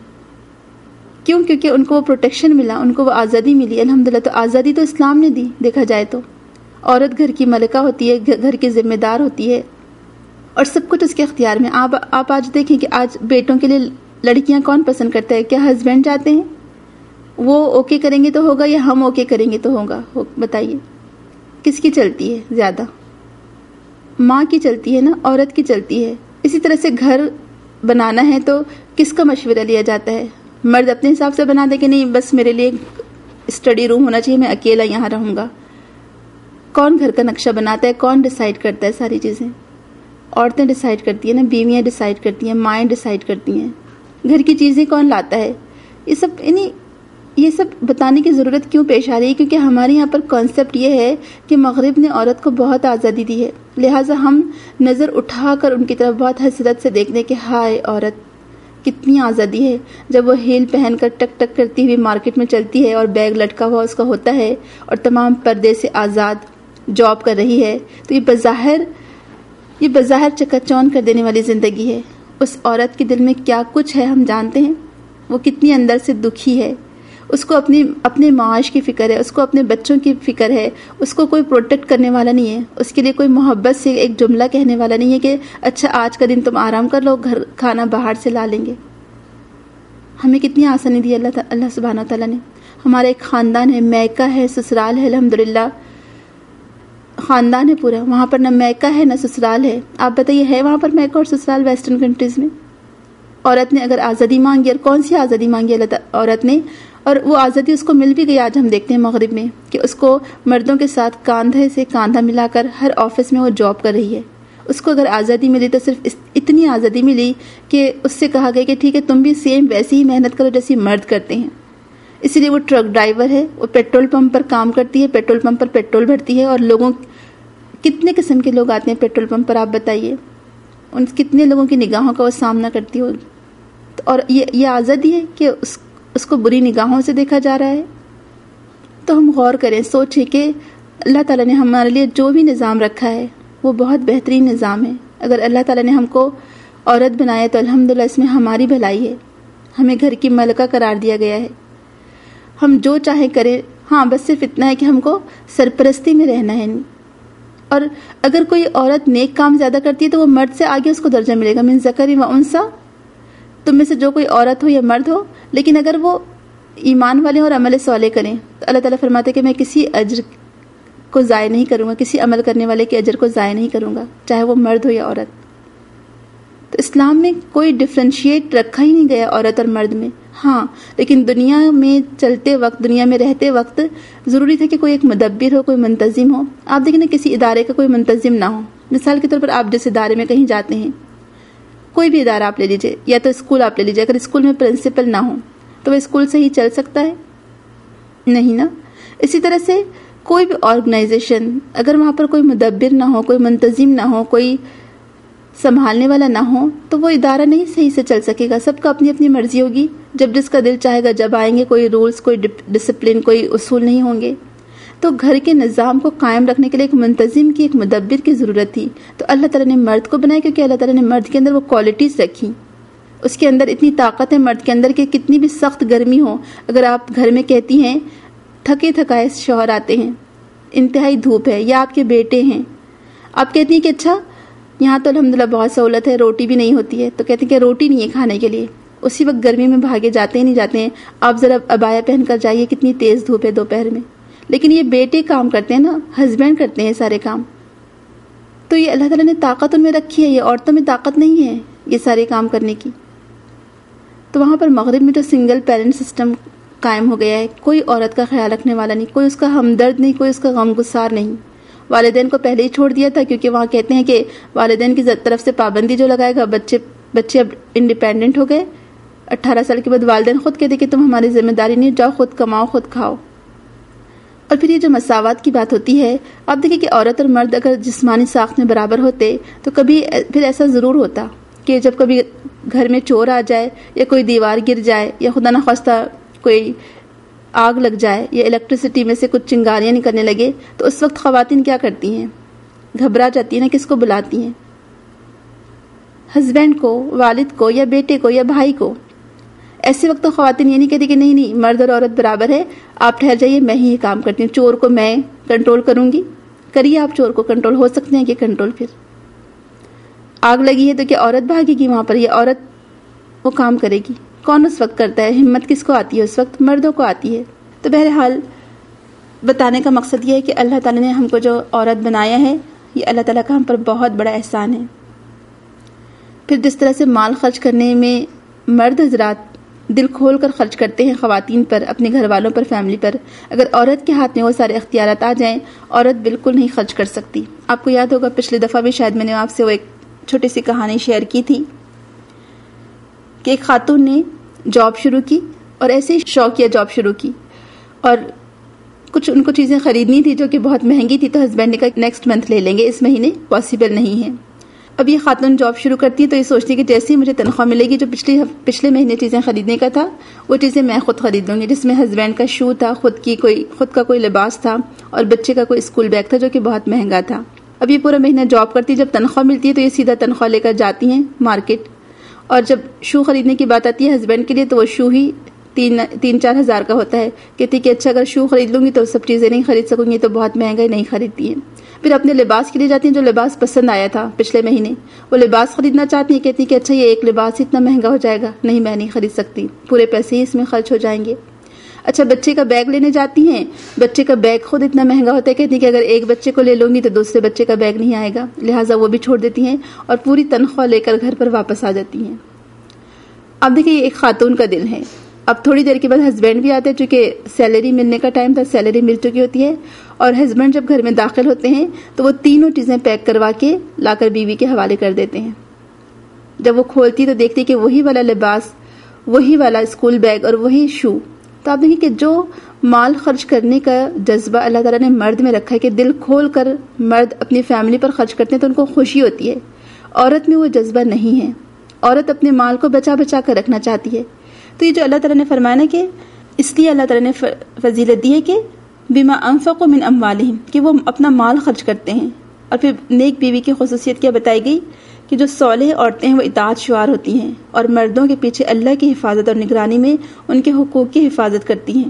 کیوں؟ کیونکہ ان کو وہ پروٹیکشن ملا، ان کو وہ آزادی ملی۔ الحمدللہ تو آزادی تو اسلام نے دی۔ دیکھا جائے تو عورت گھر کی ملکہ ہوتی ہے، گھر کی ذمہ دار ہوتی ہے، اور سب کچھ اس کے اختیار میں۔ آپ آپ آج دیکھیں کہ آج بیٹوں کے لیے لڑکیاں کون پسند کرتا ہے؟ کیا ہسبینڈ چاہتے ہیں وہ اوکے کریں گے تو ہوگا، یا ہم اوکے کریں گے تو ہوگا؟ بتائیے کس کی چلتی ہے زیادہ؟ ماں کی چلتی ہے نا، عورت کی چلتی ہے۔ اسی طرح سے گھر بنانا ہے تو کس کا مشورہ لیا جاتا ہے؟ مرد اپنے حساب سے بنا دے کہ نہیں بس میرے لیے اسٹڈی روم ہونا چاہیے، میں اکیلا یہاں رہوں گا۔ کون گھر کا نقشہ بناتا ہے؟ کون ڈیسائیڈ کرتا ہے ساری چیزیں؟ عورتیں ڈیسائیڈ کرتی ہیں نا، بیویاں ڈیسائیڈ کرتی ہیں، مائیں ڈیسائیڈ کرتی ہیں۔ گھر کی چیزیں کون لاتا ہے؟ یہ سب یعنی یہ سب بتانے کی ضرورت کیوں پیش آ رہی ہے؟ کیونکہ ہمارے یہاں پر کانسیپٹ یہ ہے کہ مغرب نے عورت کو بہت آزادی دی ہے، لہٰذا ہم نظر اٹھا کر ان کی طرف بہت حسرت سے دیکھتے ہیں کہ ہائے عورت کتنی آزادی ہے، جب وہ ہیل پہن کر ٹک ٹک کرتی ہوئی مارکیٹ میں چلتی ہے اور بیگ لٹکا ہوا اس کا ہوتا ہے اور تمام پردے سے آزاد جاب کر رہی ہے، تو یہ بظاہر یہ بظاہر چکا چون کر دینے والی زندگی ہے۔ اس عورت کے دل میں کیا کچھ ہے ہم جانتے ہیں، وہ کتنی اندر سے دکھی ہے، اس کو اپنی اپنے معاش کی فکر ہے، اس کو اپنے بچوں کی فکر ہے، اس کو کوئی پروٹیکٹ کرنے والا نہیں ہے، اس کے لیے کوئی محبت سے ایک جملہ کہنے والا نہیں ہے کہ اچھا آج کا دن تم آرام کر لو، گھر کھانا باہر سے لا لیں گے۔ ہمیں کتنی آسانی دی اللہ اللہ سبحانہ تعالیٰ نے۔ ہمارا ایک خاندان ہے، میکہ ہے، سسرال ہے، الحمدللہ خاندان ہے پورا، وہاں پر نہ میکہ ہے نہ سسرال ہے۔ آپ بتائیے ہے وہاں پر میکہ اور سسرال ویسٹرن کنٹریز میں؟ عورت نے اگر آزادی مانگی، اور کون سی آزادی مانگی اللہ عورت نے، اور وہ آزادی اس کو مل بھی گئی. آج ہم دیکھتے ہیں مغرب میں کہ اس کو مردوں کے ساتھ کاندھے سے کاندھا ملا کر ہر آفس میں وہ جاب کر رہی ہے. اس کو اگر آزادی ملی تو صرف اتنی آزادی ملی کہ اس سے کہا گیا کہ ٹھیک ہے تم بھی سیم ویسی ہی محنت کرو جیسی مرد کرتے ہیں. اسی لیے وہ ٹرک ڈرائیور ہے، وہ پیٹرول پمپ پر کام کرتی ہے، پیٹرول پمپ پر پیٹرول بھرتی ہے. اور لوگوں کتنے قسم کے لوگ آتے ہیں پیٹرول پمپ پر، آپ بتائیے ان کتنے لوگوں کی نگاہوں کا وہ سامنا کرتی ہوگی. اور یہ یہ آزادی ہے کہ اس اس کو بری نگاہوں سے دیکھا جا رہا ہے. تو ہم غور کریں، سوچیں کہ اللہ تعالیٰ نے ہمارے لیے جو بھی نظام رکھا ہے وہ بہت بہترین نظام ہے. اگر اللہ تعالیٰ نے ہم کو عورت بنایا تو الحمدللہ اس میں ہماری بھلائی ہے. ہمیں گھر کی ملکہ قرار دیا گیا ہے، ہم جو چاہیں کریں. ہاں بس صرف اتنا ہے کہ ہم کو سرپرستی میں رہنا ہے. اور اگر کوئی عورت نیک کام زیادہ کرتی ہے تو وہ مرد سے آگے اس کو درجہ ملے گا. من ذکر و انثی، تم میں سے جو کوئی عورت ہو یا مرد ہو، لیکن اگر وہ ایمان والے اور عمل صالح کریں تو اللہ تعالیٰ فرماتے کہ میں کسی اجر کو ضائع نہیں کروں گا، کسی عمل کرنے والے کے اجر کو ضائع نہیں کروں گا، چاہے وہ مرد ہو یا عورت. تو اسلام میں کوئی ڈفرینشیٹ رکھا ہی نہیں گیا عورت اور مرد میں. ہاں لیکن دنیا میں چلتے وقت، دنیا میں رہتے وقت ضروری تھا کہ کوئی ایک مدبر ہو، کوئی منتظم ہو. آپ دیکھیں نا کسی ادارے کا کوئی منتظم نہ ہو. مثال کے طور پر آپ جس ادارے میں کہیں جاتے ہیں، کوئی بھی ادارہ آپ لے لیجیے یا تو اسکول آپ لے لیجیے، اگر اسکول میں پرنسپل نہ ہو تو وہ اسکول صحیح چل سکتا ہے؟ نہیں نا. اسی طرح سے کوئی بھی آرگنائزیشن اگر وہاں پر کوئی مدبر نہ ہو، کوئی منتظم نہ ہو، کوئی سنبھالنے والا نہ ہو تو وہ ادارہ نہیں صحیح سے چل سکے گا. سب کا اپنی اپنی مرضی ہوگی، جب جس کا دل چاہے گا جب آئیں گے. کوئی رولز، کوئی ڈسپلن، کوئی اصول نہیں ہوں گے. تو گھر کے نظام کو قائم رکھنے کے لیے ایک منتظم کی، ایک مدبر کی ضرورت تھی. تو اللہ تعالیٰ نے مرد کو بنایا کیونکہ اللہ تعالیٰ نے مرد کے اندر وہ کوالٹیز رکھی. اس کے اندر اتنی طاقت ہے مرد کے اندر کہ کتنی بھی سخت گرمی ہو، اگر آپ گھر میں کہتی ہیں تھکے تھکائے شوہر آتے ہیں، انتہائی دھوپ ہے، یا آپ کے بیٹے ہیں، آپ کہتی ہیں کہ اچھا یہاں تو الحمدللہ بہت سہولت ہے، روٹی بھی نہیں ہوتی ہے، تو کہتے ہیں کہ روٹی نہیں ہے کھانے کے لیے. اسی وقت گرمی میں بھاگے جاتے ہیں نہیں جاتے ہیں. آپ ذرا عبایا پہن کر جائیے، کتنی تیز دھوپ ہے دوپہر میں. لیکن یہ بیٹے کام کرتے ہیں نا، ہسبینڈ کرتے ہیں سارے کام. تو یہ اللہ تعالیٰ نے طاقت ان میں رکھی ہے، یہ عورتوں میں طاقت نہیں ہے یہ سارے کام کرنے کی. تو وہاں پر مغرب میں جو سنگل پیرنٹ سسٹم قائم ہو گیا ہے، کوئی عورت کا خیال رکھنے والا نہیں، کوئی اس کا ہمدرد نہیں، کوئی اس کا غم گسار نہیں. والدین کو پہلے ہی چھوڑ دیا تھا کیونکہ وہاں کہتے ہیں کہ والدین کی طرف سے پابندی جو لگائے گا، بچے بچے اب انڈیپینڈنٹ ہو گئے. اٹھارہ سال کے بعد والدین خود کہتے کہ تم ہماری ذمہ داری نہیں، جاؤ خود کماؤ خود کھاؤ. اور پھر یہ جو مساوات کی بات ہوتی ہے، آپ دیکھیں کہ عورت اور مرد اگر جسمانی ساخت میں برابر ہوتے تو کبھی پھر ایسا ضرور ہوتا کہ جب کبھی گھر میں چور آ جائے یا کوئی دیوار گر جائے یا خدا نخواستہ کوئی آگ لگ جائے یا الیکٹریسٹی میں سے کچھ چنگاریاں نکلنے لگے، تو اس وقت خواتین کیا کرتی ہیں؟ گھبرا جاتی ہیں نا. کس کو بلاتی ہیں؟ ہسبینڈ کو، والد کو، یا بیٹے کو، یا بھائی کو. ایسے وقت تو خواتین یہ نہیں کہتی کہ نہیں نہیں مرد اور عورت برابر ہے، آپ ٹھہر جائیے میں ہی یہ کام کرتی ہوں، چور کو میں کنٹرول کروں گی. کریے آپ چور کو کنٹرول، ہو سکتے ہیں کہ کنٹرول. پھر آگ لگی ہے تو کیا عورت بھاگے گی وہاں پر، یا عورت وہ کام کرے گی؟ کون اس وقت کرتا ہے؟ ہمت کس کو آتی ہے اس وقت؟ مردوں کو آتی ہے. تو بہرحال بتانے کا مقصد یہ ہے کہ اللہ تعالیٰ نے ہم کو جو عورت بنایا ہے، یہ اللہ تعالیٰ کا ہم پر بہت بڑا احسان ہے. پھر جس طرح سے مال خرچ کرنے میں مرد حضرات دل کھول کر خرچ کرتے ہیں خواتین پر، اپنے گھر والوں پر، فیملی پر، اگر عورت کے ہاتھ میں وہ سارے اختیارات آ جائیں، عورت بالکل نہیں خرچ کر سکتی. آپ کو یاد ہوگا پچھلی دفعہ بھی شاید میں نے آپ سے وہ ایک چھوٹی سی کہانی شیئر کی تھی کہ ایک خاتون نے جاب شروع کی اور ایسے ہی شوقیہ جاب شروع کی، اور کچھ ان کو چیزیں خریدنی تھی جو کہ بہت مہنگی تھی. تو ہسبینڈ نے کہا نیکسٹ منتھ لے لیں گے، اس مہینے پاسبل نہیں ہے. اب یہ خاتون جاب شروع کرتی ہے تو یہ سوچتی ہے کہ جیسے ہی مجھے تنخواہ ملے گی، جو پچھلی پچھلے مہینے چیزیں خریدنے کا تھا وہ چیزیں میں خود خرید لوں گی، جس میں ہسبینڈ کا شو تھا، خود کی کوئی خود کا کوئی لباس تھا، اور بچے کا کوئی اسکول بیگ تھا جو کہ بہت مہنگا تھا. اب یہ پورا مہینہ جاب کرتی، جب تنخواہ ملتی ہے تو یہ سیدھا تنخواہ لے کر جاتی ہیں مارکیٹ، اور جب شو خریدنے کی بات آتی ہے ہسبینڈ کے لیے تو وہ شو ہی تین تین چار ہزار کا ہوتا ہے. کہتی کہ اچھا اگر شو خرید لوں گی تو سب چیزیں نہیں خرید سکوں گی، تو بہت مہنگا نہیں خریدتی ہیں. پھر اپنے لباس کے لیے جاتی ہیں، جو لباس پسند آیا تھا پچھلے مہینے وہ لباس خریدنا چاہتی ہیں. کہتی کہ اچھا یہ ایک لباس اتنا مہنگا ہو جائے گا، نہیں میں نہیں خرید سکتی، پورے پیسے ہی اس میں خرچ ہو جائیں گے. اچھا بچے کا بیگ لینے جاتی ہیں، بچے کا بیگ خود اتنا مہنگا ہوتا ہے، کہتی ہیں کہ اگر ایک بچے کو لے لوں گی تو دوسرے بچے کا بیگ نہیں آئے گا، لہٰذا وہ بھی چھوڑ دیتی ہیں اور پوری تنخواہ لے کر گھر پر واپس آ جاتی ہیں. اب دیکھیں یہ ایک خاتون کا دن ہے، اب تھوڑی دیر کے بعد ہسبینڈ بھی آتے ہیں، چونکہ سیلری ملنے کا ٹائم تھا، سیلری مل چکی ہوتی ہے، اور ہسبینڈ جب گھر میں داخل ہوتے ہیں تو وہ تینوں چیزیں پیک کروا کے لا کر بیوی کے حوالے کر دیتے ہیں۔ جب وہ کھولتی تو دیکھتی کہ وہی والا لباس، وہی والا اسکول بیگ اور وہی شو۔ تو آپ دیکھیں کہ جو مال خرچ کرنے کا جذبہ اللہ تعالیٰ نے مرد میں رکھا ہے کہ دل کھول کر مرد اپنی فیملی پر خرچ کرتے ہیں تو ان کو خوشی ہوتی ہے، عورت میں وہ جذبہ نہیں ہے، عورت اپنے مال کو بچا بچا کر رکھنا چاہتی ہے۔ تو یہ جو اللہ تعالیٰ نے فرمایا نا کہ اس لیے اللہ تعالیٰ نے فضیلت دی ہے کہ بما انفقوا من اموالہم، کہ وہ اپنا مال خرچ کرتے ہیں۔ اور پھر نیک بیوی کی خصوصیت کیا بتائی گئی کہ جو صالح عورتیں ہیں وہ اطاعت شعار ہوتی ہیں اور مردوں کے پیچھے اللہ کی حفاظت اور نگرانی میں ان کے حقوق کی حفاظت کرتی ہیں۔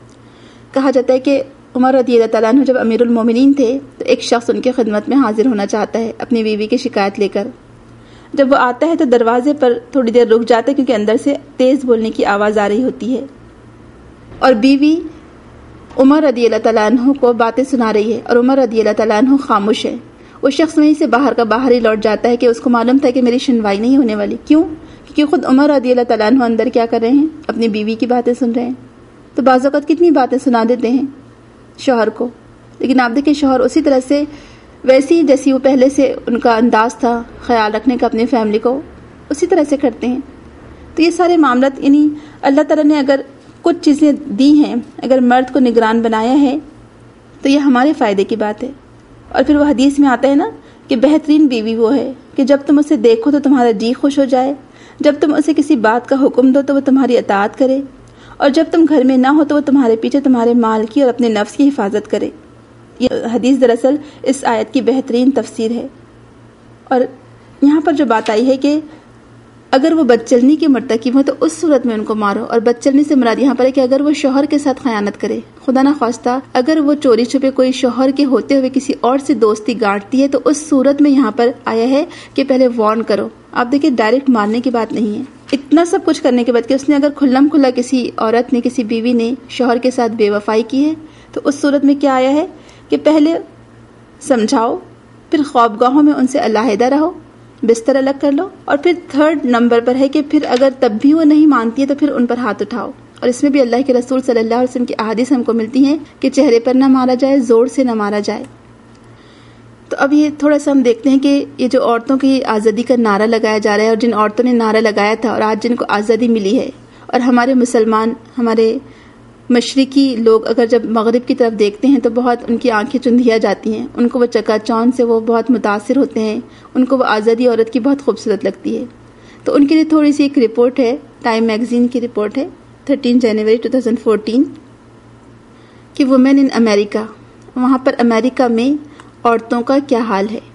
کہا جاتا ہے کہ عمر رضی اللہ تعالیٰ عنہ جب امیر المومنین تھے تو ایک شخص ان کی خدمت میں حاضر ہونا چاہتا ہے اپنی بیوی کی شکایت لے کر۔ جب وہ آتا ہے تو دروازے پر تھوڑی دیر رک جاتا ہے کیونکہ اندر سے تیز بولنے کی آواز آ رہی ہوتی ہے، اور بیوی عمر رضی اللہ تعالیٰ عنہ کو باتیں سنا رہی ہے اور عمر رضی اللہ تعالیٰ عنہ خاموش ہے۔ وہ شخص وہیں سے باہر کا باہر ہی لوٹ جاتا ہے کہ اس کو معلوم تھا کہ میری سنوائی نہیں ہونے والی۔ کیوں؟ کیونکہ خود عمر رضی اللہ تعالیٰ عنہ اندر کیا کر رہے ہیں؟ اپنی بیوی کی باتیں سن رہے ہیں۔ تو بعض اوقات کتنی باتیں سنا دیتے ہیں شوہر کو، لیکن آپ دیکھیں شوہر اسی طرح سے ویسی جیسی وہ پہلے سے ان کا انداز تھا خیال رکھنے کا اپنی فیملی کو، اسی طرح سے کرتے ہیں۔ تو یہ سارے معاملات یعنی اللہ تعالیٰ نے اگر کچھ چیزیں دی ہیں، اگر مرد کو نگران بنایا ہے تو یہ ہمارے فائدے کی بات ہے۔ اور پھر وہ حدیث میں آتا ہے نا کہ بہترین بیوی وہ ہے کہ جب تم اسے دیکھو تو تمہارا جی خوش ہو جائے، جب تم اسے کسی بات کا حکم دو تو وہ تمہاری اطاعت کرے، اور جب تم گھر میں نہ ہو تو وہ تمہارے پیچھے تمہارے مال کی اور اپنے نفس کی حفاظت کرے۔ یہ حدیث دراصل اس آیت کی بہترین تفسیر ہے۔ اور یہاں پر جو بات آئی ہے کہ اگر وہ بدچلنی کے مرتکب ہو تو اس صورت میں ان کو مارو، اور بدچلنی سے مراد یہاں پر ہے کہ اگر وہ شوہر کے ساتھ خیانت کرے، خدا نہ خواستہ اگر وہ چوری چھپے کوئی شوہر کے ہوتے ہوئے کسی اور سے دوستی گاڑتی ہے تو اس صورت میں یہاں پر آیا ہے کہ پہلے وارن کرو۔ آپ دیکھیں ڈائریکٹ مارنے کی بات نہیں ہے، اتنا سب کچھ کرنے کے بعد کہ اس نے اگر کھلم کھلا کسی عورت نے کسی بیوی نے شوہر کے ساتھ بے وفائی کی ہے تو اس صورت میں کیا آیا ہے کہ پہلے سمجھاؤ، پھر خوابگاہوں میں ان سے علیحدہ رہو، بستر الگ کر لو، اور پھر تھرڈ نمبر پر ہے کہ پھر اگر تب بھی وہ نہیں مانتی ہے تو پھر ان پر ہاتھ اٹھاؤ۔ اور اس میں بھی اللہ کے رسول صلی اللہ علیہ وسلم کی احادیث ہم کو ملتی ہیں کہ چہرے پر نہ مارا جائے، زور سے نہ مارا جائے۔ تو اب یہ تھوڑا سا ہم دیکھتے ہیں کہ یہ جو عورتوں کی آزادی کا نعرہ لگایا جا رہا ہے، اور جن عورتوں نے نعرہ لگایا تھا اور آج جن کو آزادی ملی ہے، اور ہمارے مسلمان، ہمارے مشرقی لوگ اگر جب مغرب کی طرف دیکھتے ہیں تو بہت ان کی آنکھیں چندھیا جاتی ہیں، ان کو وہ چکا چوند سے وہ بہت متاثر ہوتے ہیں، ان کو وہ آزادی عورت کی بہت خوبصورت لگتی ہے۔ تو ان کے لیے تھوڑی سی ایک رپورٹ ہے، ٹائم میگزین کی رپورٹ ہے تھرٹین جنوری ٹو تھاؤزینڈ فورٹین کہ وومین ان امریکہ، وہاں پر امریکہ میں عورتوں کا کیا حال ہے۔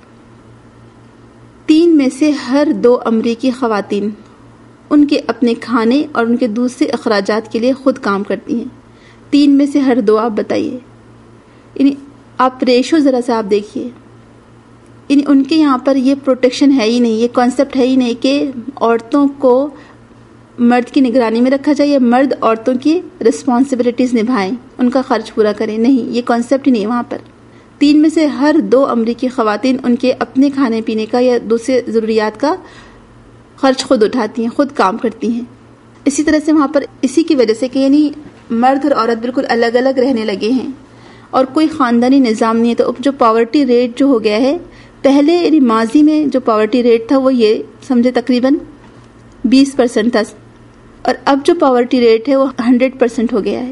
تین میں سے ہر دو امریکی خواتین ان کے اپنے کھانے اور ان کے دوسرے اخراجات کے لیے خود کام کرتی ہیں۔ تین میں سے ہر دو، آپ بتائیے، یعنی آپ ریشو ذرا سا آپ دیکھیے، یعنی ان کے یہاں پر یہ پروٹیکشن ہے ہی نہیں، یہ کانسیپٹ ہے ہی نہیں کہ عورتوں کو مرد کی نگرانی میں رکھا جائے یا مرد عورتوں کی رسپانسبلٹیز نبھائیں، ان کا خرچ پورا کریں، نہیں، یہ کانسیپٹ ہی نہیں ہے وہاں پر۔ تین میں سے ہر دو امریکی خواتین ان کے اپنے کھانے پینے کا یا دوسرے ضروریات کا خرچ خود اٹھاتی ہیں، خود کام کرتی ہیں۔ اسی طرح سے وہاں پر اسی کی وجہ سے کہ یعنی مرد اور عورت بالکل الگ الگ رہنے لگے ہیں اور کوئی خاندانی نظام نہیں ہے، تو اب جو پاورٹی ریٹ جو ہو گیا ہے، پہلے یعنی ماضی میں جو پاورٹی ریٹ تھا وہ یہ سمجھے تقریباً بیس پرسنٹ تھا، اور اب جو پاورٹی ریٹ ہے وہ ہنڈریڈ پرسنٹ ہو گیا ہے۔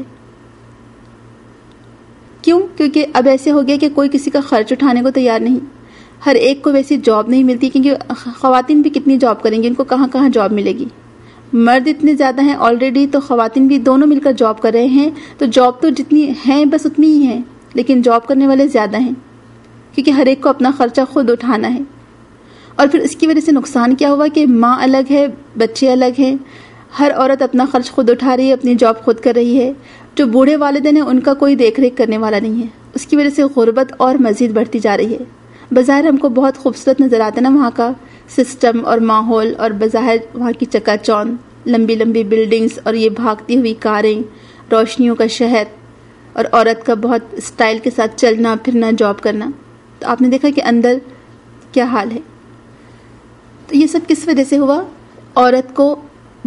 کیوں؟ کیونکہ اب ایسے ہو گیا کہ کوئی کسی کا خرچ اٹھانے کو تیار نہیں، ہر ایک کو ویسی جاب نہیں ملتی، کیونکہ خواتین بھی کتنی جاب کریں گی، ان کو کہاں کہاں جاب ملے گی۔ مرد اتنے زیادہ ہیں آلریڈی، تو خواتین بھی دونوں مل کر جاب کر رہے ہیں، تو جاب تو جتنی ہیں بس اتنی ہی ہیں، لیکن جاب کرنے والے زیادہ ہیں کیونکہ ہر ایک کو اپنا خرچہ خود اٹھانا ہے۔ اور پھر اس کی وجہ سے نقصان کیا ہوا کہ ماں الگ ہے، بچے الگ ہیں، ہر عورت اپنا خرچ خود اٹھا رہی ہے، اپنی جاب خود کر رہی ہے، جو بوڑھے والدین ہیں ان کا کوئی دیکھ ریکھ کرنے والا نہیں ہے۔ اس کی وجہ سے غربت اور مزید بڑھتی جا رہی ہے۔ بظاہر ہم کو بہت خوبصورت نظر آتا ہے نا وہاں کا سسٹم اور ماحول، اور بظاہر وہاں کی چکا چوند، لمبی لمبی بلڈنگز اور یہ بھاگتی ہوئی کاریں، روشنیوں کا شہر، اور عورت کا بہت اسٹائل کے ساتھ چلنا پھرنا، جاب کرنا۔ تو آپ نے دیکھا کہ اندر کیا حال ہے۔ تو یہ سب کس وجہ سے ہوا؟ عورت کو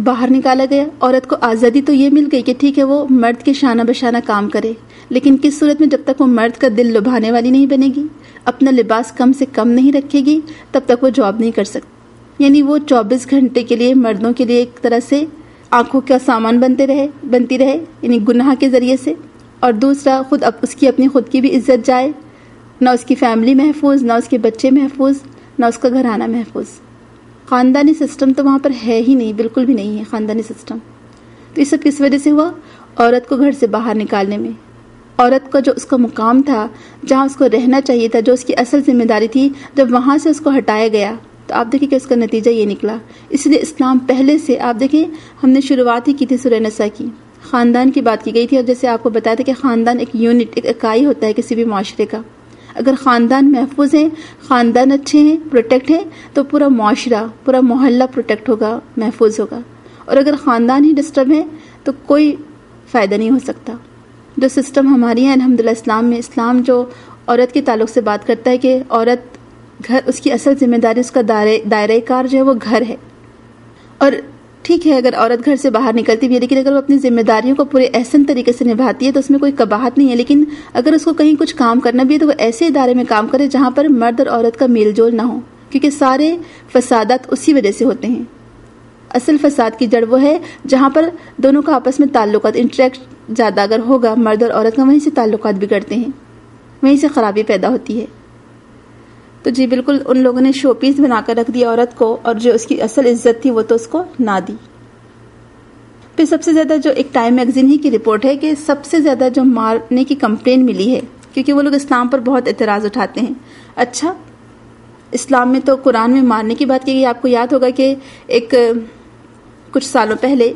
باہر نکالا گیا. عورت کو آزادی تو یہ مل گئی کہ ٹھیک ہے وہ مرد کے شانہ بشانہ کام کرے، لیکن کس صورت میں؟ جب تک وہ مرد کا دل لبھانے والی نہیں بنے گی، اپنا لباس کم سے کم نہیں رکھے گی، تب تک وہ جاب نہیں کر سکتی. یعنی وہ چوبیس گھنٹے کے لیے مردوں کے لیے ایک طرح سے آنکھوں کا سامان بنتے رہے بنتی رہے یعنی گناہ کے ذریعے سے. اور دوسرا خود اب اس کی اپنی خود کی بھی عزت جائے، نہ اس کی فیملی محفوظ، نہ اس کے بچے محفوظ، نہ اس کا گھرانہ محفوظ. خاندانی سسٹم تو وہاں پر ہے ہی نہیں، بالکل بھی نہیں ہے خاندانی سسٹم. تو یہ سب کس وجہ سے ہوا؟ عورت کو گھر سے باہر نکالنے میں. عورت کا جو اس کا مقام تھا، جہاں اس کو رہنا چاہیے تھا، جو اس کی اصل ذمہ داری تھی، جب وہاں سے اس کو ہٹایا گیا تو آپ دیکھیں کہ اس کا نتیجہ یہ نکلا. اس لیے اسلام پہلے سے، آپ دیکھیں ہم نے شروعات ہی کی تھی سورہ نساء کی، خاندان کی بات کی گئی تھی. اور جیسے آپ کو بتایا تھا کہ خاندان ایک یونٹ، ایک اکائی ہوتا ہے کسی بھی معاشرے کا. اگر خاندان محفوظ ہیں، خاندان اچھے ہیں، پروٹیکٹ ہیں، تو پورا معاشرہ، پورا محلہ پروٹیکٹ ہوگا، محفوظ ہوگا. اور اگر خاندان ہی ڈسٹرب ہے تو کوئی فائدہ نہیں ہو سکتا. جو سسٹم ہماری ہیں الحمدللہ اسلام میں، اسلام جو عورت کے تعلق سے بات کرتا ہے کہ عورت گھر، اس کی اصل ذمہ داری، اس کا دائرہ دائرہ کار جو ہے وہ گھر ہے. اور ٹھیک ہے اگر عورت گھر سے باہر نکلتی بھی ہے، لیکن اگر وہ اپنی ذمہ داریوں کو پورے احسن طریقے سے نبھاتی ہے تو اس میں کوئی قباحت نہیں ہے. لیکن اگر اس کو کہیں کچھ کام کرنا بھی ہے تو وہ ایسے ادارے میں کام کرے جہاں پر مرد اور عورت کا میل جول نہ ہو، کیونکہ سارے فسادات اسی وجہ سے ہوتے ہیں. اصل فساد کی جڑ وہ ہے جہاں پر دونوں کا آپس میں تعلقات، انٹریکٹ زیادہ اگر ہوگا مرد اور عورت کا، وہیں سے تعلقات بگڑتے ہیں، وہیں سے خرابی پیدا ہوتی ہے. تو جی بالکل ان لوگوں نے شو پیس بنا کر رکھ دی عورت کو، اور جو اس کی اصل عزت تھی وہ تو اس کو نہ دی. پھر سب سے زیادہ جو ایک ٹائم میگزین ہی کی رپورٹ ہے کہ سب سے زیادہ جو مارنے کی کمپلین ملی ہے، کیونکہ وہ لوگ اسلام پر بہت اعتراض اٹھاتے ہیں. اچھا اسلام میں تو قرآن میں مارنے کی بات کی گئی. آپ کو یاد ہوگا کہ ایک کچھ سالوں پہلے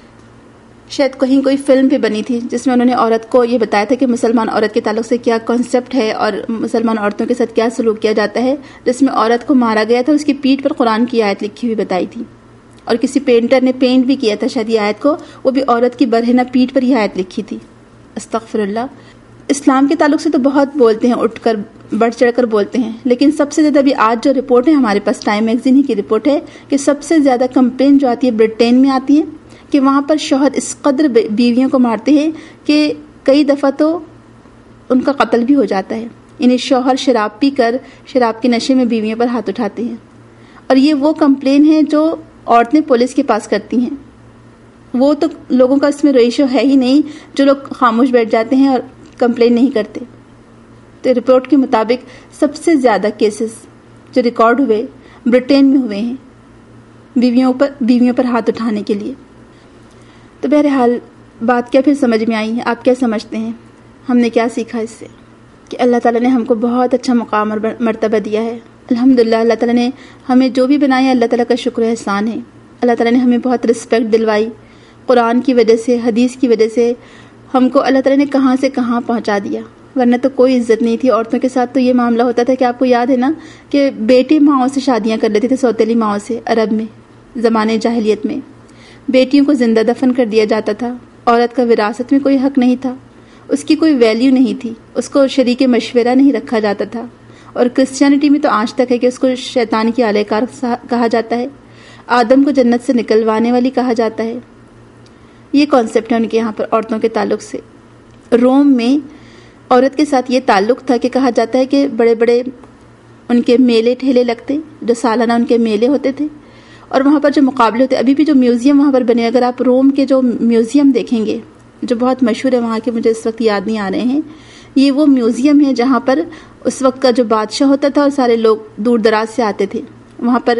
شاید کہیں کوئی فلم بھی بنی تھی جس میں انہوں نے عورت کو یہ بتایا تھا کہ مسلمان عورت کے تعلق سے کیا کانسیپٹ ہے اور مسلمان عورتوں کے ساتھ کیا سلوک کیا جاتا ہے، جس میں عورت کو مارا گیا تھا. اس کی پیٹھ پر قرآن کی آیت لکھی ہوئی بتائی تھی، اور کسی پینٹر نے پینٹ بھی کیا تھا شاید یہ آیت کو، وہ بھی عورت کی برہنہ پیٹھ پر یہ آیت لکھی تھی. استغفر اللہ. اسلام کے تعلق سے تو بہت بولتے ہیں، اٹھ کر بڑھ چڑھ کر بولتے ہیں، لیکن سب سے زیادہ بھی آج جو رپورٹ ہے ہمارے پاس ٹائم میگزین ہی کی رپورٹ ہے کہ سب سے زیادہ کمپلین جو آتی ہے برٹین میں آتی ہے کہ وہاں پر شوہر اس قدر بیویوں کو مارتے ہیں کہ کئی دفعہ تو ان کا قتل بھی ہو جاتا ہے. یعنی شوہر شراب پی کر، شراب کے نشے میں بیویوں پر ہاتھ اٹھاتے ہیں. اور یہ وہ کمپلین ہے جو عورتیں پولیس کے پاس کرتی ہیں. وہ تو لوگوں کا اس میں ریشو ہے ہی نہیں جو لوگ خاموش بیٹھ جاتے ہیں اور کمپلین نہیں کرتے. تو رپورٹ کے مطابق سب سے زیادہ کیسز جو ریکارڈ ہوئے برٹین میں ہوئے ہیں بیویوں پر بیویوں پر ہاتھ اٹھانے کے لیے. تو بہرحال بات کیا پھر سمجھ میں آئی ہے؟ آپ کیا سمجھتے ہیں ہم نے کیا سیکھا اس سے؟ کہ اللہ تعالیٰ نے ہم کو بہت اچھا مقام اور مرتبہ دیا ہے. الحمدللہ اللہ تعالیٰ نے ہمیں جو بھی بنایا اللہ تعالیٰ کا شکر احسان ہے. اللہ تعالیٰ نے ہمیں بہت رسپیکٹ دلوائی قرآن کی وجہ سے، حدیث کی وجہ سے. ہم کو اللہ تعالیٰ نے کہاں سے کہاں پہنچا دیا، ورنہ تو کوئی عزت نہیں تھی. عورتوں کے ساتھ تو یہ معاملہ ہوتا تھا کہ آپ کو یاد ہے نا کہ بیٹے ماؤں سے شادیاں کر لیتے تھے، سوتیلی ماؤں سے. عرب میں زمانے جاہلیت میں بیٹیوں کو زندہ دفن کر دیا جاتا تھا. عورت کا وراثت میں کوئی حق نہیں تھا، اس کی کوئی ویلیو نہیں تھی، اس کو شریک مشورہ نہیں رکھا جاتا تھا. اور کرسچینٹی میں تو آج تک ہے کہ اس کو شیطان کی آلہ کار کہا جاتا ہے، آدم کو جنت سے نکلوانے والی کہا جاتا ہے. یہ کانسیپٹ ہے ان کے یہاں پر عورتوں کے تعلق سے. روم میں عورت کے ساتھ یہ تعلق تھا کہ کہا جاتا ہے کہ بڑے بڑے ان کے میلے ٹھیلے لگتے، جو سالانہ ان کے میلے ہوتے تھے، اور وہاں پر جو مقابلے ہوتے. ابھی بھی جو میوزیم وہاں پر بنے، اگر آپ روم کے جو میوزیم دیکھیں گے جو بہت مشہور ہے وہاں کے، مجھے اس وقت یاد نہیں آ رہے ہیں، یہ وہ میوزیم ہے جہاں پر اس وقت کا جو بادشاہ ہوتا تھا اور سارے لوگ دور دراز سے آتے تھے. وہاں پر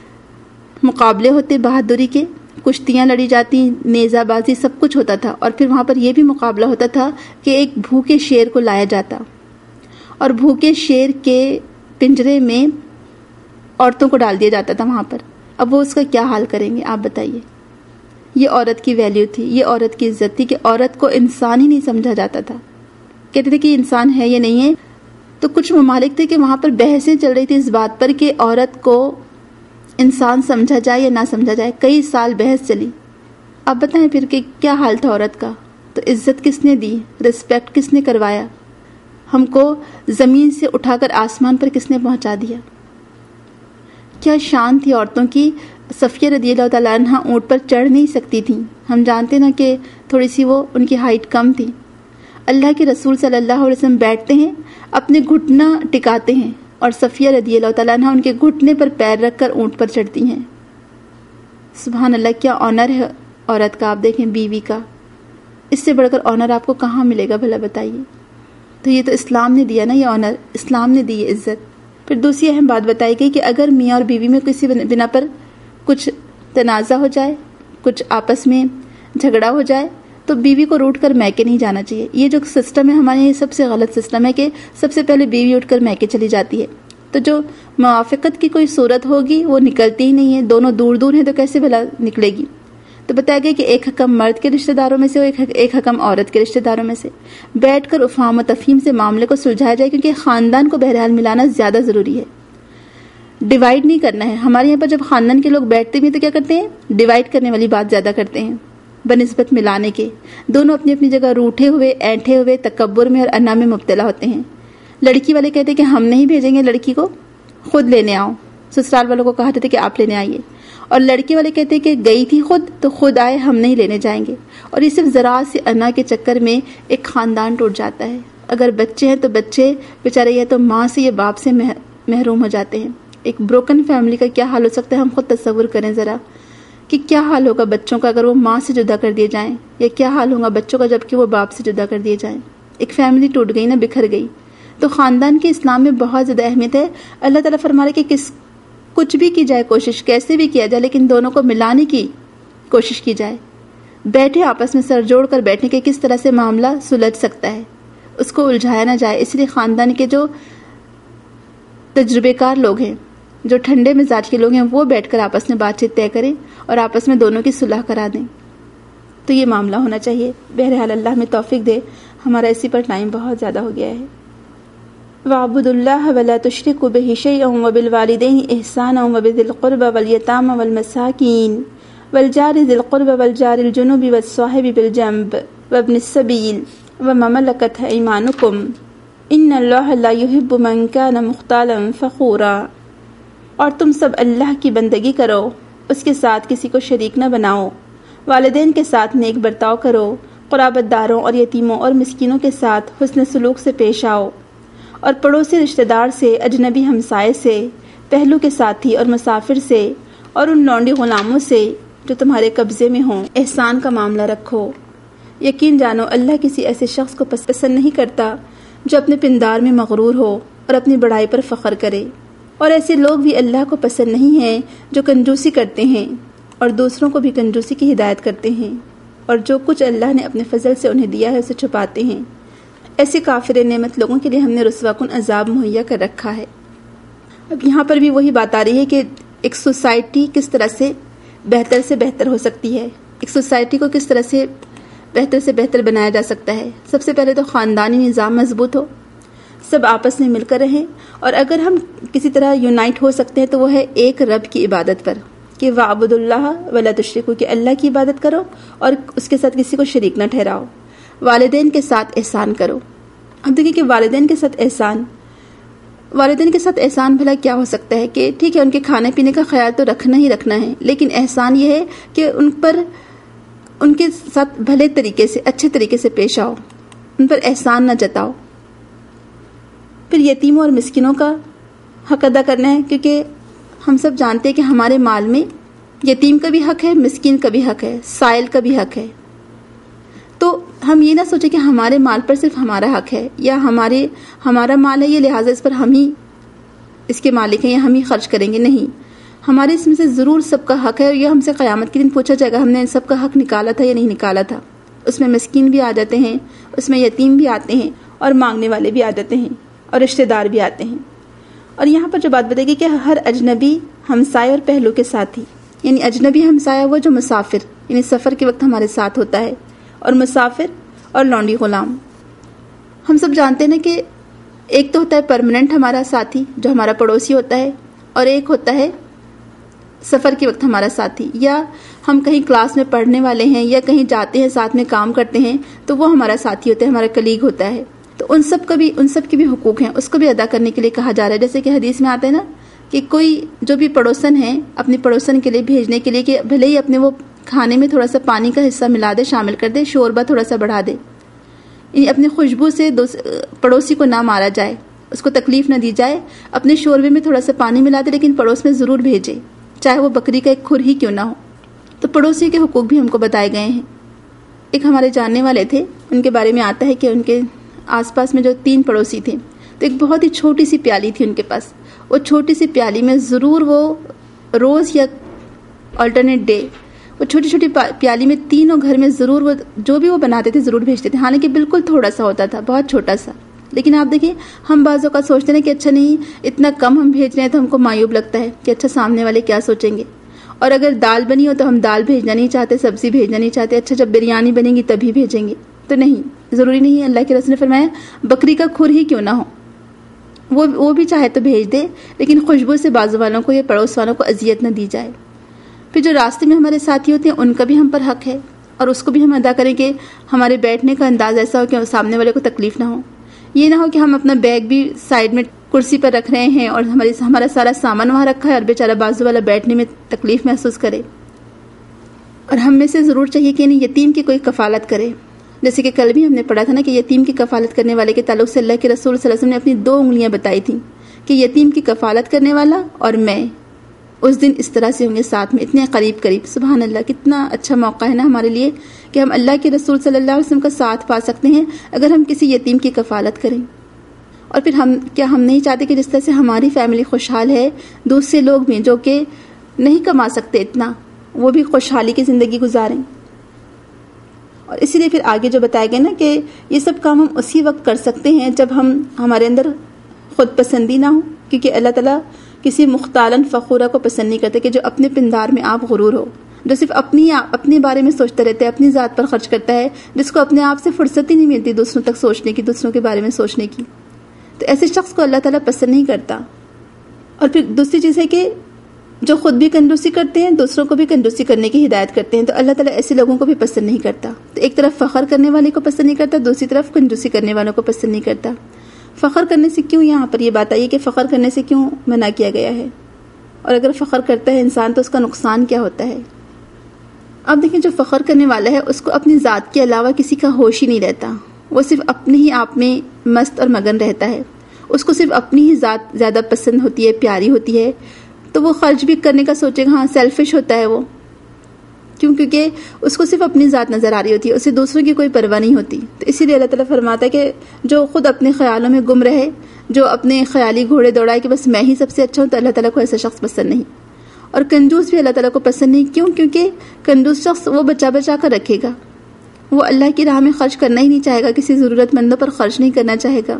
مقابلے ہوتے بہادری کے، کشتیاں لڑی جاتی، نیزہ بازی سب کچھ ہوتا تھا. اور پھر وہاں پر یہ بھی مقابلہ ہوتا تھا کہ ایک بھوکے شیر کو لایا جاتا اور بھوکے شیر کے پنجرے میں عورتوں کو ڈال دیا جاتا تھا وہاں پر. اب وہ اس کا کیا حال کریں گے آپ بتائیے؟ یہ عورت کی ویلیو تھی، یہ عورت کی عزت تھی کہ عورت کو انسان ہی نہیں سمجھا جاتا تھا. کہتے تھے کہ انسان ہے یا نہیں ہے. تو کچھ ممالک تھے کہ وہاں پر بحثیں چل رہی تھی اس بات پر کہ عورت کو انسان سمجھا جائے یا نہ سمجھا جائے. کئی سال بحث چلی. اب بتائیں پھر کہ کیا حال تھا عورت کا؟ تو عزت کس نے دی، رسپیکٹ کس نے کروایا، ہم کو زمین سے اٹھا کر آسمان پر کس نے پہنچا دیا. کیا شان تھی عورتوں کی صفیہ رضی اللہ تعالیٰ عنہ اونٹ پر چڑھ نہیں سکتی تھیں. ہم جانتے نا کہ تھوڑی سی وہ ان کی ہائٹ کم تھی. اللہ کے رسول صلی اللہ علیہ وسلم بیٹھتے ہیں, اپنے گھٹنا ٹکاتے ہیں, اور صفیہ رضی اللہ تعالیٰ عنہ ان کے گھٹنے پر پیر رکھ کر اونٹ پر چڑھتی ہیں. سبحان اللہ, کیا آنر ہے عورت کا. آپ دیکھیں بیوی کا, اس سے بڑھ کر آنر آپ کو کہاں ملے گا بھلا بتائیے. تو یہ تو اسلام نے دیا نا یہ آنر, اسلام نے دی یہ عزت. پھر دوسری اہم بات بتائی گئی کہ اگر میاں اور بیوی میں کسی بنا پر کچھ تنازع ہو جائے, کچھ آپس میں جھگڑا ہو جائے, تو بیوی کو روٹ کر میکے نہیں جانا چاہیے. یہ جو سسٹم ہے ہمارے یہ سب سے غلط سسٹم ہے کہ سب سے پہلے بیوی اٹھ کر میکے چلی جاتی ہے. تو جو موافقت کی کوئی صورت ہوگی وہ نکلتی ہی نہیں ہے. دونوں دور دور ہیں تو کیسے بھلا نکلے گی. تو بتایا گیا کہ ایک حکم مرد کے رشتہ داروں میں سے ہو, ایک حکم عورت کے رشتہ داروں میں سے. بیٹھ کر افہام و تفہیم سے معاملے کو سلجھایا جائے, کیونکہ خاندان کو بہرحال ملانا زیادہ ضروری ہے, ڈیوائیڈ نہیں کرنا ہے. ہمارے یہاں پر جب خاندان کے لوگ بیٹھتے ہیں تو کیا کرتے ہیں, ڈیوائیڈ کرنے والی بات زیادہ کرتے ہیں بنسبت ملانے کے. دونوں اپنی اپنی جگہ روٹھے ہوئے, اینٹھے ہوئے, تکبر میں اور انا میں مبتلا ہوتے ہیں. لڑکی والے کہتے ہیں کہ ہم نہیں بھیجیں گے لڑکی کو, خود لینے آؤ. سسرال والوں کو کہا جاتا ہے کہ آپ لینے آئیے, اور لڑکے والے کہتے ہیں کہ گئی تھی خود تو خود آئے, ہم نہیں لینے جائیں گے. اور یہ صرف ذرا سے انا کے چکر میں ایک خاندان ٹوٹ جاتا ہے. اگر بچے ہیں تو بچے بیچارے یا تو ماں سے یا باپ سے محروم ہو جاتے ہیں. ایک بروکن فیملی کا کیا حال ہو سکتا ہے, ہم خود تصور کریں ذرا کہ کیا حال ہوگا بچوں کا اگر وہ ماں سے جدا کر دیے جائیں, یا کیا حال ہوگا بچوں کا جب کہ وہ باپ سے جدا کر دیے جائیں. ایک فیملی ٹوٹ گئی نا, بکھر گئی. تو خاندان کے اسلام میں بہت زیادہ اہمیت ہے. اللہ تعالیٰ فرما رہے کہ کس کچھ بھی کی جائے, کوشش کیسے بھی کیا جائے, لیکن دونوں کو ملانے کی کوشش کی جائے. بیٹھے آپس میں سر جوڑ کر بیٹھنے کے کس طرح سے معاملہ سلجھ سکتا ہے, اس کو الجھایا نہ جائے. اس لیے خاندان کے جو تجربے کار لوگ ہیں, جو ٹھنڈے مزاج کے لوگ ہیں, وہ بیٹھ کر آپس میں بات چیت طے کریں اور آپس میں دونوں کی صلح کرا دیں. تو یہ معاملہ ہونا چاہیے. بہرحال اللہ میں توفیق دے. ہمارا اسی پر ٹائم بہت زیادہ ہو گیا ہے. وَاعْبُدُوا اللَّهَ وَلَا تُشْرِكُوا بِهِ شَيْئًا وَبِالْوَالِدَيْنِ إِحْسَانًا وَبِذِي الْقُرْبَى وَالْيَتَامَى وَالْمَسَاكِينِ وَالْجَارِ ذِي الْقُرْبَى وَالْجَارِ الْجُنُبِ وَالصَّاحِبِ بِالْجَنبِ وَابْنِ السَّبِيلِ وَمَا مَلَكَتْ أَيْمَانُكُمْ إِنَّ اللَّهَ لَا يُحِبُّ مَنْ كَانَ مُخْتَالًا فَخُورًا. اور تم سب اللہ کی بندگی کرو, اس کے ساتھ کسی کو شریک نہ بناؤ. والدین کے ساتھ نیک برتاؤ کرو, قرابت داروں اور یتیموں اور مسکینوں کے ساتھ حسن سلوک سے پیش آؤ, اور پڑوسی رشتہ دار سے, اجنبی ہمسائے سے, پہلو کے ساتھی اور مسافر سے, اور ان لونڈی غلاموں سے جو تمہارے قبضے میں ہوں احسان کا معاملہ رکھو. یقین جانو اللہ کسی ایسے شخص کو پسند نہیں کرتا جو اپنے پندار میں مغرور ہو اور اپنی بڑائی پر فخر کرے. اور ایسے لوگ بھی اللہ کو پسند نہیں ہیں جو کنجوسی کرتے ہیں اور دوسروں کو بھی کنجوسی کی ہدایت کرتے ہیں, اور جو کچھ اللہ نے اپنے فضل سے انہیں دیا ہے اسے چھپاتے ہیں. ایسے کافر نعمت لوگوں کے لیے ہم نے رسوا کن عذاب مہیا کر رکھا ہے. اب یہاں پر بھی وہی بات آ رہی ہے کہ ایک سوسائٹی کس طرح سے بہتر سے بہتر ہو سکتی ہے, ایک سوسائٹی کو کس طرح سے بہتر سے بہتر بنایا جا سکتا ہے. سب سے پہلے تو خاندانی نظام مضبوط ہو, سب آپس میں مل کر رہیں, اور اگر ہم کسی طرح یونائٹ ہو سکتے ہیں تو وہ ہے ایک رب کی عبادت پر, کہ وَاعْبُدُوا اللَّهَ وَلَا تُشْرِكُوا, کہ اللہ کی عبادت کرو اور اس کے ساتھ کسی کو شریک نہ ٹھہراؤ. والدین کے ساتھ احسان کرو. اب دیکھیں کہ والدین کے ساتھ احسان والدین کے ساتھ احسان بھلا کیا ہو سکتا ہے کہ ٹھیک ہے ان کے کھانے پینے کا خیال تو رکھنا ہی رکھنا ہے, لیکن احسان یہ ہے کہ ان پر ان کے ساتھ بھلے طریقے سے, اچھے طریقے سے پیش آؤ, ان پر احسان نہ جتاؤ. پھر یتیموں اور مسکینوں کا حق ادا کرنا ہے, کیونکہ ہم سب جانتے ہیں کہ ہمارے مال میں یتیم کا بھی حق ہے, مسکین کا بھی حق ہے, سائل کا بھی حق ہے. تو ہم یہ نہ سوچیں کہ ہمارے مال پر صرف ہمارا حق ہے, یا ہمارے ہمارا مال ہے یہ لہٰذا اس پر ہم ہی اس کے مالک ہیں یا ہم ہی خرچ کریں گے. نہیں, ہمارے اس میں سے ضرور سب کا حق ہے, اور یہ ہم سے قیامت کے دن پوچھا جائے گا ہم نے سب کا حق نکالا تھا یا نہیں نکالا تھا. اس میں مسکین بھی آ جاتے ہیں, اس میں یتیم بھی آتے ہیں, اور مانگنے والے بھی آ جاتے ہیں, اور رشتہ دار بھی آتے ہیں. اور یہاں پر جو بات بتائے گی کہ ہر اجنبی ہمسائے اور پہلو کے ساتھی, یعنی اجنبی ہمسایہ وہ جو مسافر یعنی سفر کے وقت ہمارے ساتھ ہوتا ہے, اور مسافر اور لونڈی غلام. ہم سب جانتے ہیں کہ ایک تو ہوتا ہے پرماننٹ ہمارا ساتھی جو ہمارا پڑوسی ہوتا ہے, اور ایک ہوتا ہے سفر کے وقت ہمارا ساتھی, یا ہم کہیں کلاس میں پڑھنے والے ہیں یا کہیں جاتے ہیں ساتھ میں کام کرتے ہیں تو وہ ہمارا ساتھی ہوتا ہے, ہمارا کلیگ ہوتا ہے. تو ان سب کا بھی ان سب کے بھی حقوق ہیں, اس کو بھی ادا کرنے کے لیے کہا جا رہا ہے. جیسے کہ حدیث میں آتا ہے نا کہ کوئی جو بھی پڑوسن ہے اپنی پڑوسن کے لیے بھیجنے کے لیے کہ بھلے ہی اپنے وہ کھانے میں تھوڑا سا پانی کا حصہ ملا دے، شامل کر دے، شوربہ تھوڑا سا بڑھا دے، یعنی اپنی خوشبو سے پڑوسی کو نہ مارا جائے، اس کو تکلیف نہ دی جائے، اپنے شوربے میں تھوڑا سا پانی ملا دے لیکن پڑوس میں ضرور بھیجے، چاہے وہ بکری کا ایک کھر ہی کیوں نہ ہو۔ تو پڑوسی کے حقوق بھی ہم کو بتائے گئے ہیں۔ ایک ہمارے جاننے والے تھے، ان کے بارے میں آتا ہے کہ ان کے آس پاس میں جو تین پڑوسی تھے تو ایک بہت ہی چھوٹی سی پیالی تھی ان کے پاس، وہ چھوٹی سی پیالی میں ضرور وہ روز یا آلٹرنیٹ ڈے وہ چھوٹی چھوٹی پیالی میں تینوں گھر میں ضرور وہ جو بھی وہ بناتے تھے ضرور بھیجتے تھے، حالانکہ بالکل تھوڑا سا ہوتا تھا، بہت چھوٹا سا۔ لیکن آپ دیکھیں ہم بعض اوقات سوچتے ہیں کہ اچھا نہیں اتنا کم ہم بھیج رہے ہیں تو ہم کو معیوب لگتا ہے کہ اچھا سامنے والے کیا سوچیں گے، اور اگر دال بنی ہو تو ہم دال بھیجنا نہیں چاہتے، سبزی بھیجنا نہیں چاہتے، اچھا جب بریانی بنے گی تبھی بھیجیں گے، تو نہیں، ضروری نہیں ہے۔ اللہ کے رسول نے فرمایا بکری کا کھر ہی کیوں نہ ہو، وہ وہ بھی چاہے تو بھیج دے، لیکن خوشبو سے بازو والوں کو یا پڑوس والوں کو اذیت نہ دی جائے۔ پھر جو راستے میں ہمارے ساتھی ہوتے ہیں ان کا بھی ہم پر حق ہے، اور اس کو بھی ہم ادا کریں کہ ہمارے بیٹھنے کا انداز ایسا ہو کہ سامنے والے کو تکلیف نہ ہو۔ یہ نہ ہو کہ ہم اپنا بیگ بھی سائڈ میں کرسی پر رکھ رہے ہیں اور ہماری ہمارا سارا سامان وہاں رکھا ہے اور بیچارہ بازو والا بیٹھنے میں تکلیف محسوس کرے۔ اور ہم میں سے ضرور چاہیے کہ انہیں یتیم کی کوئی کفالت کرے، جیسے کہ کل بھی ہم نے پڑھا تھا نا کہ یتیم کی کفالت کرنے والے کے تعلق سے اللہ کے رسول صلی اللہ علیہ وسلم نے اپنی دو انگلیاں بتائی تھیں کہ یتیم کی کفالت کرنے والا اور میں اس دن اس طرح سے ہوں گے ساتھ میں، اتنے قریب قریب۔ سبحان اللہ، کتنا اچھا موقع ہے نا ہمارے لیے کہ ہم اللہ کے رسول صلی اللہ علیہ وسلم کا ساتھ پا سکتے ہیں اگر ہم کسی یتیم کی کفالت کریں۔ اور پھر ہم کیا ہم نہیں چاہتے کہ جس طرح سے ہماری فیملی خوشحال ہے، دوسرے لوگ بھی جو کہ نہیں کما سکتے اتنا، وہ بھی خوشحالی کی زندگی گزاریں۔ اور اسی لیے پھر آگے جو بتایا گیا نا کہ یہ سب کام ہم اسی وقت کر سکتے ہیں جب ہم ہمارے اندر خود پسندی نہ ہو، کیونکہ اللہ تعالیٰ کسی مختالن فخورہ کو پسند نہیں کرتے کہ جو اپنے پندار میں آپ غرور ہو، جو صرف اپنی اپنے بارے میں سوچتا رہتا ہے، اپنی ذات پر خرچ کرتا ہے، جس کو اپنے آپ سے فرصت ہی نہیں ملتی دوسروں تک سوچنے کی، دوسروں کے بارے میں سوچنے کی، تو ایسے شخص کو اللہ تعالیٰ پسند نہیں کرتا۔ اور پھر دوسری چیز ہے کہ جو خود بھی کنجوسی کرتے ہیں دوسروں کو بھی کنجوسی کرنے کی ہدایت کرتے ہیں، تو اللہ تعالیٰ ایسے لوگوں کو بھی پسند نہیں کرتا۔ تو ایک طرف فخر کرنے والے کو پسند نہیں کرتا، دوسری طرف کنجوسی کرنے والوں کو پسند نہیں کرتا۔ فخر کرنے سے کیوں یہاں پر یہ بات آئی کہ فخر کرنے سے کیوں منع کیا گیا ہے، اور اگر فخر کرتا ہے انسان تو اس کا نقصان کیا ہوتا ہے؟ اب دیکھیں جو فخر کرنے والا ہے اس کو اپنی ذات کے علاوہ کسی کا ہوش ہی نہیں رہتا، وہ صرف اپنے ہی آپ میں مست اور مگن رہتا ہے، اس کو صرف اپنی ہی ذات زیادہ پسند ہوتی ہے، پیاری ہوتی ہے، تو وہ خرچ بھی کرنے کا سوچے گا، ہاں سیلفش ہوتا ہے وہ، کیوں؟ کیونکہ اس کو صرف اپنی ذات نظر آ رہی ہوتی ہے، اسے دوسروں کی کوئی پرواہ نہیں ہوتی۔ تو اسی لیے اللہ تعالیٰ فرماتا ہے کہ جو خود اپنے خیالوں میں گم رہے، جو اپنے خیالی گھوڑے دوڑائے کہ بس میں ہی سب سے اچھا ہوں، تو اللہ تعالیٰ کو ایسا شخص پسند نہیں۔ اور کنجوس بھی اللہ تعالیٰ کو پسند نہیں، کیوں؟ کیونکہ کنجوس شخص وہ بچا بچا کر رکھے گا، وہ اللہ کی راہ میں خرچ کرنا ہی نہیں چاہے گا، کسی ضرورت مندوں پر خرچ نہیں کرنا چاہے گا۔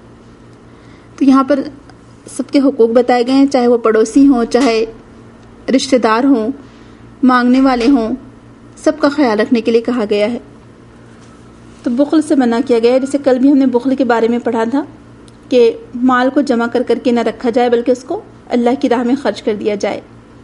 تو یہاں پر سب کے حقوق بتائے گئے ہیں، چاہے وہ پڑوسی ہوں، چاہے رشتہ دار ہوں، مانگنے والے ہوں، سب کا خیال رکھنے کے لیے کہا گیا ہے۔ تو بخل سے منع کیا گیا ہے، جیسے کل بھی ہم نے بخل کے بارے میں پڑھا تھا کہ مال کو جمع کر کر کے نہ رکھا جائے بلکہ اس کو اللہ کی راہ میں خرچ کر دیا جائے۔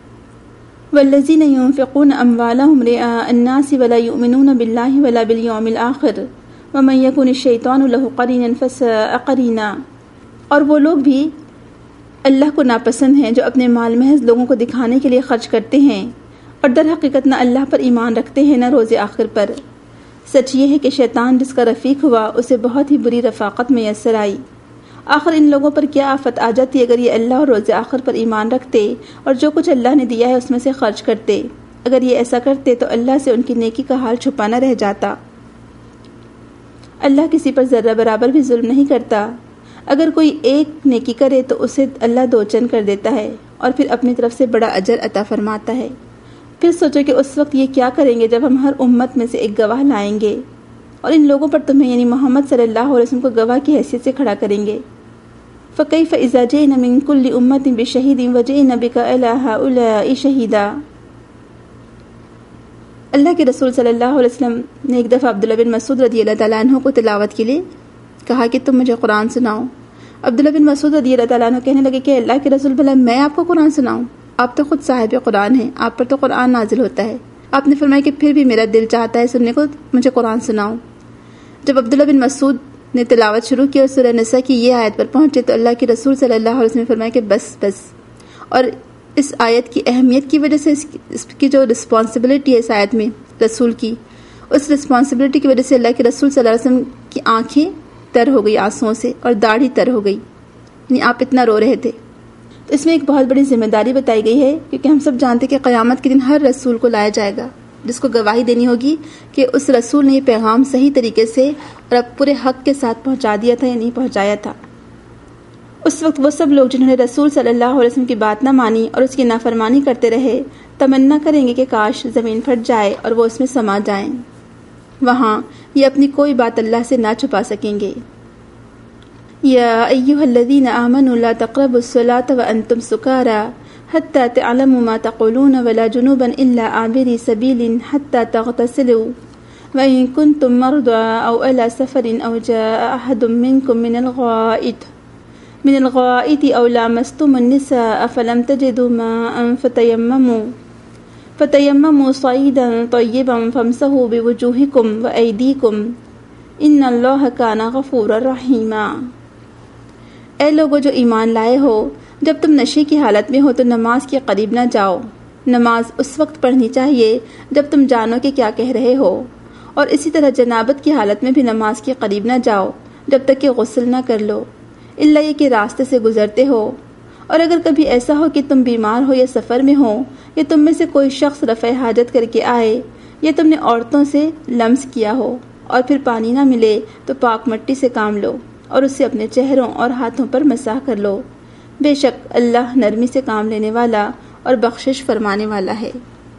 والذین ينفقون اموالهم رئاء الناس ولا يؤمنون بالله ولا باليوم الآخر ومن يكن الشیطان له قرینا فساء قرینا، اور وہ لوگ بھی اللہ کو ناپسند ہیں جو اپنے مال محض لوگوں کو دکھانے کے لیے خرچ کرتے ہیں اور در حقیقت نہ اللہ پر ایمان رکھتے ہیں نہ روز آخر پر۔ سچ یہ ہے کہ شیطان جس کا رفیق ہوا اسے بہت ہی بری رفاقت میسر آئی۔ آخر ان لوگوں پر کیا آفت آ جاتی اگر یہ اللہ اور روز آخر پر ایمان رکھتے اور جو کچھ اللہ نے دیا ہے اس میں سے خرچ کرتے۔ اگر یہ ایسا کرتے تو اللہ سے ان کی نیکی کا حال چھپا نہ رہ جاتا۔ اللہ کسی پر ذرہ برابر بھی ظلم نہیں کرتا، اگر کوئی ایک نیکی کرے تو اسے اللہ دو چند کر دیتا ہے اور پھر اپنی طرف سے بڑا اجر عطا فرماتا ہے۔ پھر سوچو کہ اس وقت یہ کیا کریں گے جب ہم ہر امت میں سے ایک گواہ لائیں گے اور ان لوگوں پر تمہیں یعنی محمد صلی اللہ علیہ وسلم کو گواہ کی حیثیت سے کھڑا کریں گے۔ فَكَيْفَ إِذَا جِئْنَا مِن كُلِّ أُمَّةٍ بِشَهِيدٍ وَجِئْنَا بِكَ عَلَى هَؤُلَاءِ شَهِيدًا۔ اللہ کے رسول صلی اللہ علیہ وسلم نے ایک دفعہ عبداللہ بن مسعود رضی اللہ تعالیٰ عنہ کو تلاوت کے لیے کہا کہ تم مجھے قرآن سناؤ۔ عبداللہ بن مسعود رضی اللہ تعالیٰ عنہ کہنے لگے کہ اللہ کے رسول بھلا میں آپ کو قرآن سناؤں؟ آپ تو خود صاحب قرآن ہیں، آپ پر تو قرآن نازل ہوتا ہے۔ آپ نے فرمایا کہ پھر بھی میرا دل چاہتا ہے سننے کو، مجھے قرآن سناؤ۔ جب عبداللہ بن مسعود نے تلاوت شروع کی اور سورہ نساء کی یہ آیت پر پہنچے تو اللہ کے رسول صلی اللہ علیہ وسلم نے فرمایا کہ بس بس، اور اس آیت کی اہمیت کی وجہ سے اس کی, اس کی جو رسپانسبلٹی ہے اس آیت میں رسول کی، اس رسپانسبلٹی کی وجہ سے اللہ کے رسول صلی اللہ علیہ وسلم کی آنکھیں تر ہو گئی آنسوؤں سے اور داڑھی تر ہو گئی، یعنی آپ اتنا رو رہے تھے۔ تو اس میں ایک بہت بڑی ذمہ داری بتائی گئی ہے، کیونکہ ہم سب جانتے ہیں کہ قیامت کے دن ہر رسول کو لایا جائے گا، جس کو گواہی دینی ہوگی کہ اس رسول نے یہ پیغام صحیح طریقے سے اور اب پورے حق کے ساتھ پہنچا دیا تھا یا نہیں پہنچایا تھا۔ اس وقت وہ سب لوگ جنہوں نے رسول صلی اللہ علیہ وسلم کی بات نہ مانی اور اس کی نافرمانی کرتے رہے، تمنا کریں گے کہ کاش زمین پھٹ جائے اور وہ اس میں سما جائیں۔ وہاں یہ اپنی کوئی بات اللہ سے نہ چھپا سکیں گے۔ یا ایھا الذین آمنوا لا تقربوا الصلاة وانتم سکارى حتى تعلموا ما تقولون ولا جنوبا الا عابري سبيل حتى تغتسلوا وإن كنتم مرضى أو على سفر أو جاء أحد منكم من الغائط من الغائط أو لامستم النساء فلم تجدوا ماء فتيمموا فتيمموا صعيدا طيبا فامسحوا بوجوهكم وأيديكم إن الله كان غفورا رحيما۔ اے لوگو جو ایمان لائے ہو، جب تم نشے کی حالت میں ہو تو نماز کے قریب نہ جاؤ۔ نماز اس وقت پڑھنی چاہیے جب تم جانو کہ کیا کہہ رہے ہو، اور اسی طرح جنابت کی حالت میں بھی نماز کے قریب نہ جاؤ جب تک کہ غسل نہ کر لو، الا یہ کہ راستے سے گزرتے ہو، اور اگر کبھی ایسا ہو کہ تم بیمار ہو یا سفر میں ہو، یا تم میں سے کوئی شخص رفع حاجت کر کے آئے، یا تم نے عورتوں سے لمس کیا ہو اور پھر پانی نہ ملے تو پاک مٹی سے کام لو اور اس سے اپنے چہروں اور ہاتھوں پر مسح کر لو، بے شک اللہ نرمی سے کام لینے والا اور بخشش فرمانے والا ہے۔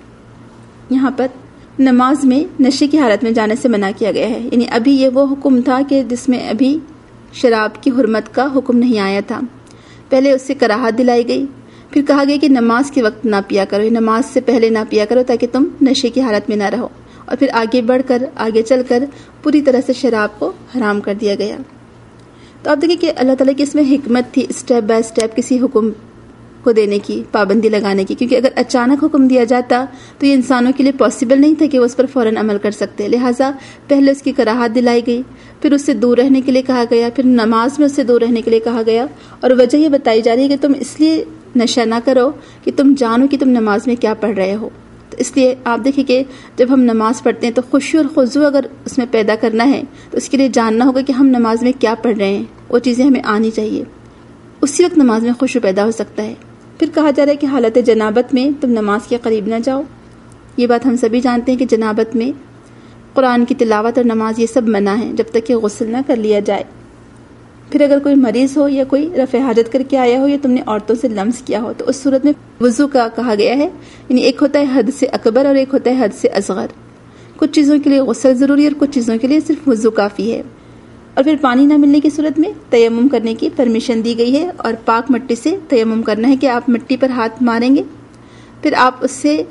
یہاں پر نماز میں نشے کی حالت میں جانے سے منع کیا گیا ہے، یعنی ابھی یہ وہ حکم تھا کہ جس میں ابھی شراب کی حرمت کا حکم نہیں آیا تھا، پہلے اس سے کراہت دلائی گئی، پھر کہا گیا کہ نماز کے وقت نہ پیا کرو، نماز سے پہلے نہ پیا کرو تاکہ تم نشے کی حالت میں نہ رہو، اور پھر آگے بڑھ کر آگے چل کر پوری طرح سے شراب کو حرام کر دیا گیا۔ تو آپ دیکھیں کہ اللہ تعالیٰ کی اس میں حکمت تھی اسٹیپ بائی اسٹیپ کسی حکم کو دینے کی، پابندی لگانے کی، کیونکہ اگر اچانک حکم دیا جاتا تو یہ انسانوں کے لیے پاسبل نہیں تھا کہ وہ اس پر فوراً عمل کر سکتے، لہٰذا پہلے اس کی کراہت دلائی گئی، پھر اس سے دور رہنے کے لیے کہا گیا، پھر نماز میں اس سے دور رہنے کے لیے کہا گیا، اور وجہ یہ بتائی جا رہی ہے کہ تم اس لیے نشہ نہ کرو کہ تم جانو کہ تم نماز میں کیا پڑھ رہے ہو۔ تو اس لیے آپ دیکھیں کہ جب ہم نماز پڑھتے ہیں تو خوشی اور خضوع اگر اس میں پیدا کرنا ہے تو اس کے لیے جاننا ہوگا کہ ہم نماز میں کیا پڑھ رہے ہیں، وہ چیزیں ہمیں آنی چاہیے، اسی وقت نماز میں خشوع پیدا ہو سکتا ہے۔ پھر کہا جا رہا ہے کہ حالت جنابت میں تم نماز کے قریب نہ جاؤ۔ یہ بات ہم سبھی جانتے ہیں کہ جنابت میں قرآن کی تلاوت اور نماز یہ سب منع ہے جب تک کہ غسل نہ کر لیا جائے۔ پھر اگر کوئی مریض ہو یا کوئی رفع حاجت کر کے آیا ہو یا تم نے عورتوں سے لمس کیا ہو تو اس صورت میں وضو کا کہا گیا ہے، یعنی ایک ہوتا ہے حد سے اکبر اور ایک ہوتا ہے حد سے اصغر۔ کچھ چیزوں کے لیے غسل ضروری ہے اور کچھ چیزوں کے لیے صرف وضو کافی ہے۔ اور پھر پانی نہ ملنے کی صورت میں تیمم کرنے کی پرمیشن دی گئی ہے، اور پاک مٹی سے تیمم کرنا ہے کہ آپ مٹی پر ہاتھ ماریں گے، پھر آپ اس سے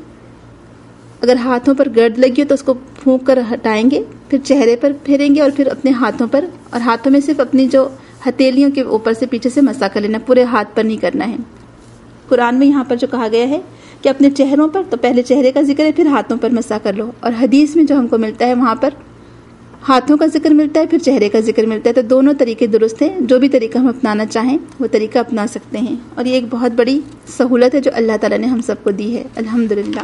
اگر ہاتھوں پر گرد لگی ہو تو اس کو پھونک کر ہٹائیں گے، پھر چہرے پر پھیریں گے اور پھر اپنے ہاتھوں پر، اور ہاتھوں میں صرف اپنی جو ہتھیلیوں کے اوپر سے پیچھے سے مسح کر لینا، پورے ہاتھ پر نہیں کرنا ہے۔ قرآن میں یہاں پر جو کہا گیا ہے کہ اپنے چہروں پر، تو پہلے چہرے کا ذکر ہے پھر ہاتھوں پر مسح کر لو، اور حدیث میں جو ہم کو ملتا ہے وہاں پر ہاتھوں کا ذکر ملتا ہے پھر چہرے کا ذکر ملتا ہے، تو دونوں طریقے درست ہیں، جو بھی طریقہ ہم اپنانا چاہیں وہ طریقہ اپنا سکتے ہیں، اور یہ ایک بہت بڑی سہولت ہے جو اللہ تعالیٰ نے ہم سب کو دی ہے، الحمدللہ۔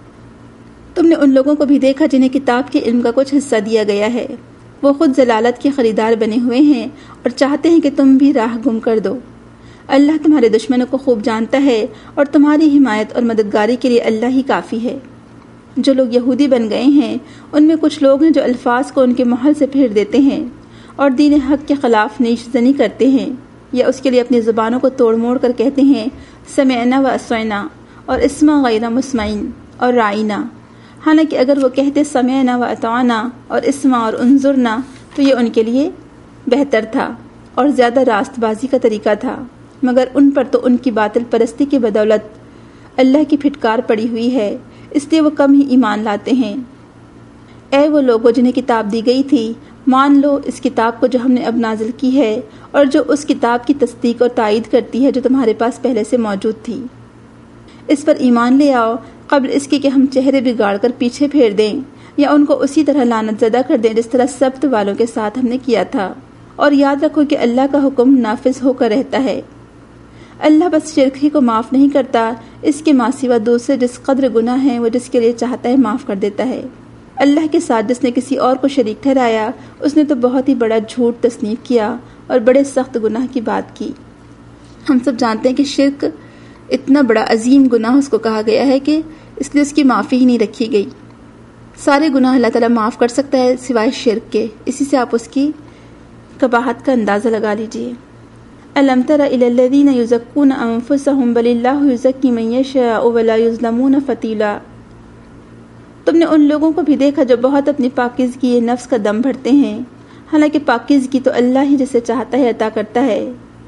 تم نے ان لوگوں کو بھی دیکھا جنہیں کتاب کے علم کا کچھ حصہ دیا گیا ہے، وہ خود ضلالت کے خریدار بنے ہوئے ہیں اور چاہتے ہیں کہ تم بھی راہ گم کر دو۔ اللہ تمہارے دشمنوں کو خوب جانتا ہے اور تمہاری حمایت اور مددگاری کے لیے اللہ ہی کافی ہے۔ جو لوگ یہودی بن گئے ہیں ان میں کچھ لوگ ہیں جو الفاظ کو ان کے محل سے پھیر دیتے ہیں اور دین حق کے خلاف نیش زنی کرتے ہیں، یا اس کے لیے اپنی زبانوں کو توڑ موڑ کر کہتے ہیں سمعنا و اسوینا اور اسما غیر مسمعین اور رائنا، حالانکہ اگر وہ کہتے سمعنا و اطعنا اور اسما اور انظرنا تو یہ ان کے لیے بہتر تھا اور زیادہ راست بازی کا طریقہ تھا، مگر ان پر تو ان کی باطل پرستی کی بدولت اللہ کی پھٹکار پڑی ہوئی ہے، اس لیے وہ کم ہی ایمان لاتے ہیں۔ اے وہ لوگوں جنہیں کتاب دی گئی تھی، مان لو اس کتاب کو جو ہم نے اب نازل کی ہے اور جو اس کتاب کی تصدیق اور تائید کرتی ہے جو تمہارے پاس پہلے سے موجود تھی۔ اس پر ایمان لے آؤ قبل اس کے کہ ہم چہرے بگاڑ کر پیچھے پھیر دیں یا ان کو اسی طرح لعنت زدہ کر دیں جس طرح سبت والوں کے ساتھ ہم نے کیا تھا، اور یاد رکھو کہ اللہ کا حکم نافذ ہو کر رہتا ہے۔ اللہ بس شرک ہی کو معاف نہیں کرتا، اس کے ماں سوا دوسرے جس قدر گناہ ہیں وہ جس کے لیے چاہتا ہے معاف کر دیتا ہے۔ اللہ کے ساتھ جس نے کسی اور کو شریک ٹھہرایا اس نے تو بہت ہی بڑا جھوٹ تصنیف کیا اور بڑے سخت گناہ کی بات کی۔ ہم سب جانتے ہیں کہ شرک اتنا بڑا عظیم گناہ اس کو کہا گیا ہے کہ اس لیے اس کی معافی ہی نہیں رکھی گئی۔ سارے گناہ اللہ تعالیٰ معاف کر سکتا ہے سوائے شرک کے، اسی سے آپ اس کی قباحت کا اندازہ لگا لیجئے۔ أَلَمْ تَرَ إِلَى الَّذِينَ يُزَكُّونَ أَنفُسَهُمْ بَلِ اللَّهُ يُزَكِّي مَن يَشَاءُ وَلَا يُظْلَمُونَ فَتِيلًا۔ تم نے ان لوگوں کو بھی دیکھا جو بہت اپنی پاکیزگی نفس کا دم بھرتے ہیں، حالانکہ پاکیزگی تو اللہ ہی جسے چاہتا ہے عطا کرتا ہے،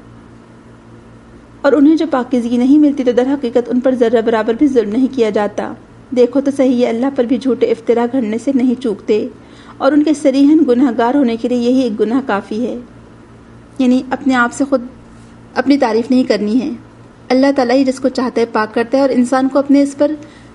اور انہیں جو پاکیزگی نہیں ملتی تو در حقیقت ان پر ذرہ برابر بھی ظلم نہیں کیا جاتا۔ دیکھو تو صحیح یہ اللہ پر بھی جھوٹے افطرا گھڑنے سے نہیں چوکتے، اور ان کے صریحاً گناہ گار ہونے کے لیے یہی ایک گناہ کافی ہے، یعنی اپنے آپ سے خود اپنی تعریف نہیں کرنی ہے۔ اللہ تعالیٰ ہی جس کو چاہتا ہے پاک کرتا ہے، اور انسان کو اپنے اس پر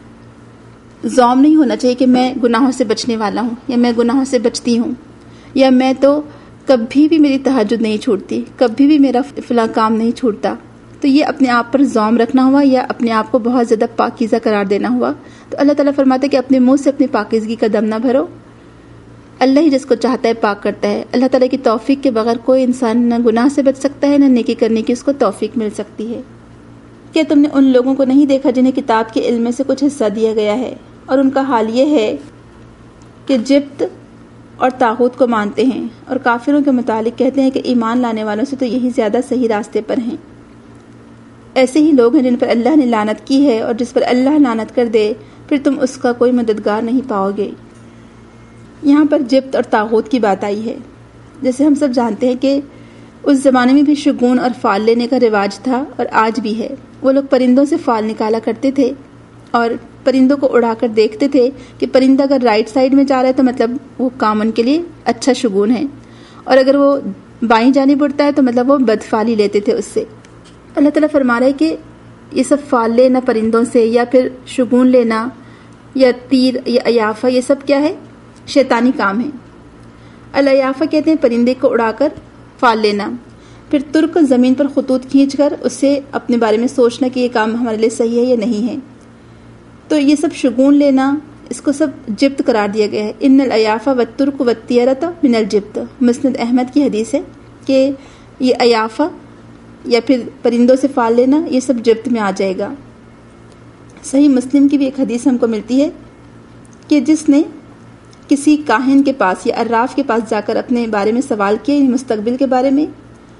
زوم نہیں ہونا چاہیے کہ میں گناہوں سے بچنے والا ہوں، یا میں گناہوں سے بچتی ہوں، یا میں تو کبھی بھی میری تہجد نہیں چھوڑتی، کبھی بھی میرا فلاں کام نہیں چھوڑتا۔ تو یہ اپنے آپ پر زوم رکھنا ہوا یا اپنے آپ کو بہت زیادہ پاکیزہ قرار دینا ہوا۔ تو اللہ تعالیٰ فرماتا ہے کہ اپنے منہ سے اپنی پاکیزگی کا دم نہ بھرو، اللہ ہی جس کو چاہتا ہے پاک کرتا ہے۔ اللہ تعالیٰ کی توفیق کے بغیر کوئی انسان نہ گناہ سے بچ سکتا ہے، نہ نیکی کرنے کی اس کو توفیق مل سکتی ہے۔ کیا تم نے ان لوگوں کو نہیں دیکھا جنہیں کتاب کے علم میں سے کچھ حصہ دیا گیا ہے، اور ان کا حال یہ ہے کہ جبت اور طاغوت کو مانتے ہیں، اور کافروں کے متعلق کہتے ہیں کہ ایمان لانے والوں سے تو یہی زیادہ صحیح راستے پر ہیں۔ ایسے ہی لوگ ہیں جن پر اللہ نے لعنت کی ہے، اور جس پر اللہ لعنت کر دے پھر تم اس کا کوئی مددگار نہیں پاؤ گے۔ یہاں پر جبت اور طاغوت کی بات آئی ہے۔ جیسے ہم سب جانتے ہیں کہ اس زمانے میں بھی شگون اور فال لینے کا رواج تھا، اور آج بھی ہے۔ وہ لوگ پرندوں سے فال نکالا کرتے تھے اور پرندوں کو اڑا کر دیکھتے تھے کہ پرندہ اگر رائٹ سائڈ میں جا رہا ہے تو مطلب وہ کام ان کے لیے اچھا شگون ہے، اور اگر وہ بائیں جانب اڑتا ہے تو مطلب وہ بدفالی لیتے تھے اس سے۔ اللہ تعالیٰ فرما رہا ہے کہ یہ سب فال لینا پرندوں سے، یا پھر شگون لینا، یا تیر یا عیافہ، یہ سب کیا ہے؟ شیطانی کام ہے۔ الیافہ کہتے ہیں پرندے کو اڑا کر فال لینا، پھر ترک زمین پر خطوط کھینچ کر اس سے اپنے بارے میں سوچنا کہ یہ کام ہمارے لیے صحیح ہے یا نہیں ہے۔ تو یہ سب شگون لینا، اس کو سب جبت قرار دیا گیا ہے۔ ان الیافہ والترک والطیرۃ من الجبت، مسند احمد کی حدیث ہے کہ یہ عیافہ یا پھر پرندوں سے فال لینا یہ سب جبت میں آ جائے گا۔ صحیح مسلم کی بھی ایک حدیث ہم کو ملتی ہے کہ جس نے کسی کاہن کے پاس یا عراف کے پاس جا کر اپنے بارے میں سوال کیا، یعنی مستقبل کے بارے میں،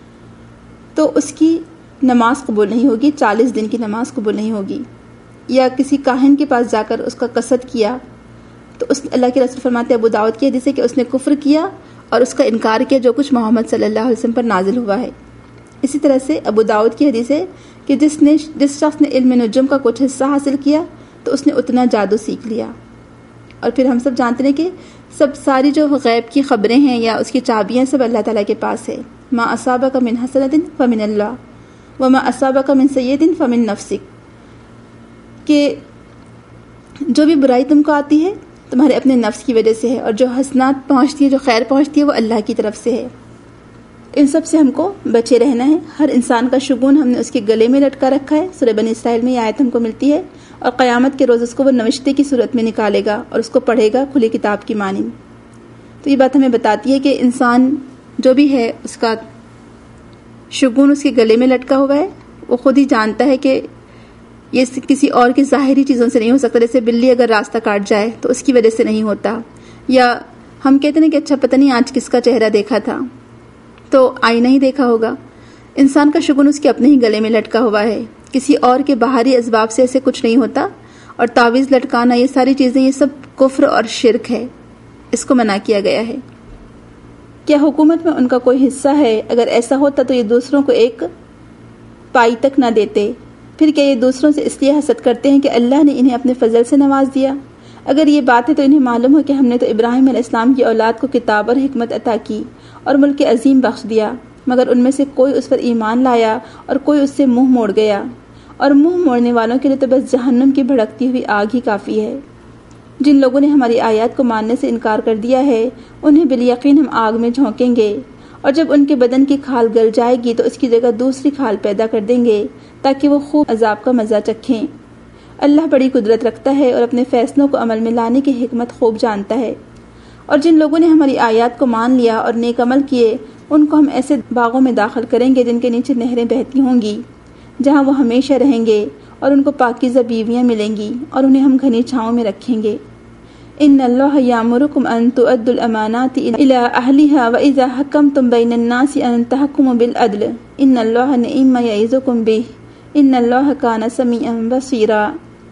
تو اس کی نماز قبول نہیں ہوگی، چالیس دن کی نماز قبول نہیں ہوگی۔ یا کسی کاہن کے پاس جا کر اس کا قصد کیا تو اس اللہ کے رسول فرماتے ابو داؤد کی حدیث ہے کہ اس نے کفر کیا اور اس کا انکار کیا جو کچھ محمد صلی اللہ علیہ وسلم پر نازل ہوا ہے۔ اسی طرح سے ابو داؤد کی حدیث ہے کہ جس نے جس شخص نے علم نجوم کا کچھ حصہ حاصل کیا تو اس نے اتنا جادو سیکھ لیا۔ اور پھر ہم سب جانتے ہیں کہ سب ساری جو غیب کی خبریں ہیں یا اس کی چابیاں سب اللہ تعالیٰ کے پاس ہے۔ ما اصابک من حسنۃ فمن اللہ وما اصابک من سیئۃ فمن نفسک، کہ جو بھی برائی تم کو آتی ہے تمہارے اپنے نفس کی وجہ سے ہے، اور جو حسنات پہنچتی ہے، جو خیر پہنچتی ہے، وہ اللہ کی طرف سے ہے۔ ان سب سے ہم کو بچے رہنا ہے۔ ہر انسان کا شگون ہم نے اس کے گلے میں لٹکا رکھا ہے۔ سورہ بنی اسرائیل میں یہ آیت ہم کو ملتی ہے، اور قیامت کے روز اس کو وہ نوشتے کی صورت میں نکالے گا اور اس کو پڑھے گا کھلی کتاب کی مانند۔ تو یہ بات ہمیں بتاتی ہے کہ انسان جو بھی ہے اس کا شگون اس کے گلے میں لٹکا ہوا ہے، وہ خود ہی جانتا ہے کہ یہ کسی اور کی ظاہری چیزوں سے نہیں ہو سکتا۔ جیسے بلی اگر راستہ کاٹ جائے تو اس کی وجہ سے نہیں ہوتا، یا ہم کہتے ہیں کہ اچھا پتہ نہیں آج کس کا چہرہ دیکھا تھا، تو آئینہ ہی دیکھا ہوگا۔ انسان کا شگون اس کے اپنے ہی گلے میں لٹکا ہوا ہے، کسی اور کے باہری اسباب سے ایسے کچھ نہیں ہوتا۔ اور تعویذ لٹکانا، یہ ساری چیزیں، یہ سب کفر اور شرک ہے، اس کو منع کیا گیا ہے۔ کیا حکومت میں ان کا کوئی حصہ ہے؟ اگر ایسا ہوتا تو یہ دوسروں کو ایک پائی تک نہ دیتے۔ پھر کیا یہ دوسروں سے اس لیے حسد کرتے ہیں کہ اللہ نے انہیں اپنے فضل سے نواز دیا؟ اگر یہ بات ہے تو انہیں معلوم ہو کہ ہم نے تو ابراہیم علیہ السلام کی اولاد کو کتاب اور حکمت عطا کی اور ملک عظیم بخش دیا، مگر ان میں سے کوئی اس پر ایمان لایا اور کوئی اس سے منہ موڑ گیا، اور منہ موڑنے والوں کے لیے تو بس جہنم کی بھڑکتی ہوئی آگ ہی کافی ہے۔ جن لوگوں نے ہماری آیات کو ماننے سے انکار کر دیا ہے انہیں بالیقین ہم آگ میں جھونکیں گے، اور جب ان کے بدن کی کھال گل جائے گی تو اس کی جگہ دوسری کھال پیدا کر دیں گے تاکہ وہ خوب عذاب کا مزہ چکھیں۔ اللہ بڑی قدرت رکھتا ہے اور اپنے فیصلوں کو عمل میں لانے کی حکمت خوب جانتا ہے۔ اور جن لوگوں نے ہماری آیات کو مان لیا اور نیک عمل کیے، ان کو ہم ایسے باغوں میں داخل کریں گے جن کے نیچے نہریں بہتی ہوں گی، جہاں وہ ہمیشہ رہیں گے، اور ان کو پاکیزہ بیویاں ملیں گی اور انہیں ہم گھنی چھاؤں میں رکھیں گے۔ ان اللہ یامرکم ان تؤدوا الامانات الی اہلھا واذا حکمتم بین الناس ان تحکموا بالعدل ان اللہ نعم ما یعظکم بہ ان اللہ کان سمیعا بصیرا۔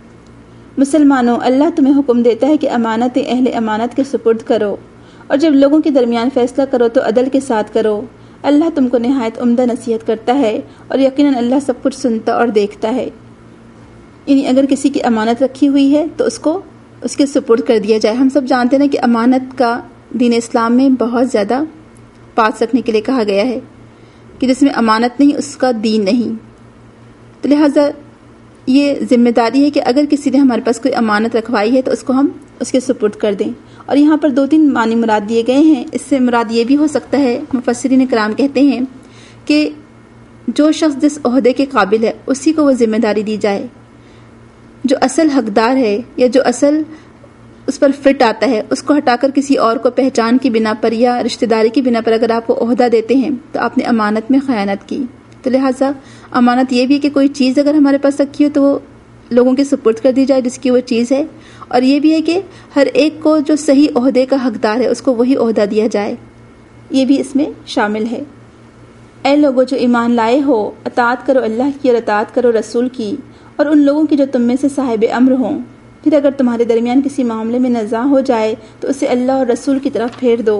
مسلمانوں، اللہ تمہیں حکم دیتا ہے کہ امانتیں اہل امانت کے سپرد کرو، اور جب لوگوں کے درمیان فیصلہ کرو تو عدل کے ساتھ کرو۔ اللہ تم کو نہایت عمدہ نصیحت کرتا ہے، اور یقیناً اللہ سب کچھ سنتا اور دیکھتا ہے۔ یعنی اگر کسی کی امانت رکھی ہوئی ہے تو اس کو اس کے سپرد کر دیا جائے۔ ہم سب جانتے ہیں کہ امانت کا دین اسلام میں بہت زیادہ پاس رکھنے کے لیے کہا گیا ہے کہ جس میں امانت نہیں اس کا دین نہیں۔ تو لہٰذا یہ ذمہ داری ہے کہ اگر کسی نے ہمارے پاس کوئی امانت رکھوائی ہے تو اس کو ہم اس کے سپرد کر دیں۔ اور یہاں پر دو تین معنی مراد دیے گئے ہیں۔ اس سے مراد یہ بھی ہو سکتا ہے، مفسرین کرام کہتے ہیں کہ جو شخص جس عہدے کے قابل ہے اسی کو وہ ذمہ داری دی جائے۔ جو اصل حقدار ہے یا جو اصل اس پر فٹ آتا ہے اس کو ہٹا کر کسی اور کو پہچان کی بنا پر یا رشتہ داری کی بنا پر اگر آپ کو عہدہ دیتے ہیں تو آپ نے امانت میں خیانت کی۔ تو لہٰذا امانت یہ بھی ہے کہ کوئی چیز اگر ہمارے پاس رکھی ہو تو وہ لوگوں کے سپرد کر دی جائے جس کی وہ چیز ہے، اور یہ بھی ہے کہ ہر ایک کو جو صحیح عہدے کا حقدار ہے اس کو وہی عہدہ دیا جائے، یہ بھی اس میں شامل ہے۔ اے لوگوں جو ایمان لائے ہو، اطاعت کرو اللہ کی اور اطاعت کرو رسول کی اور ان لوگوں کی جو تم میں سے صاحب امر ہوں۔ پھر اگر تمہارے درمیان کسی معاملے میں نزاع ہو جائے تو اسے اللہ اور رسول کی طرف پھیر دو،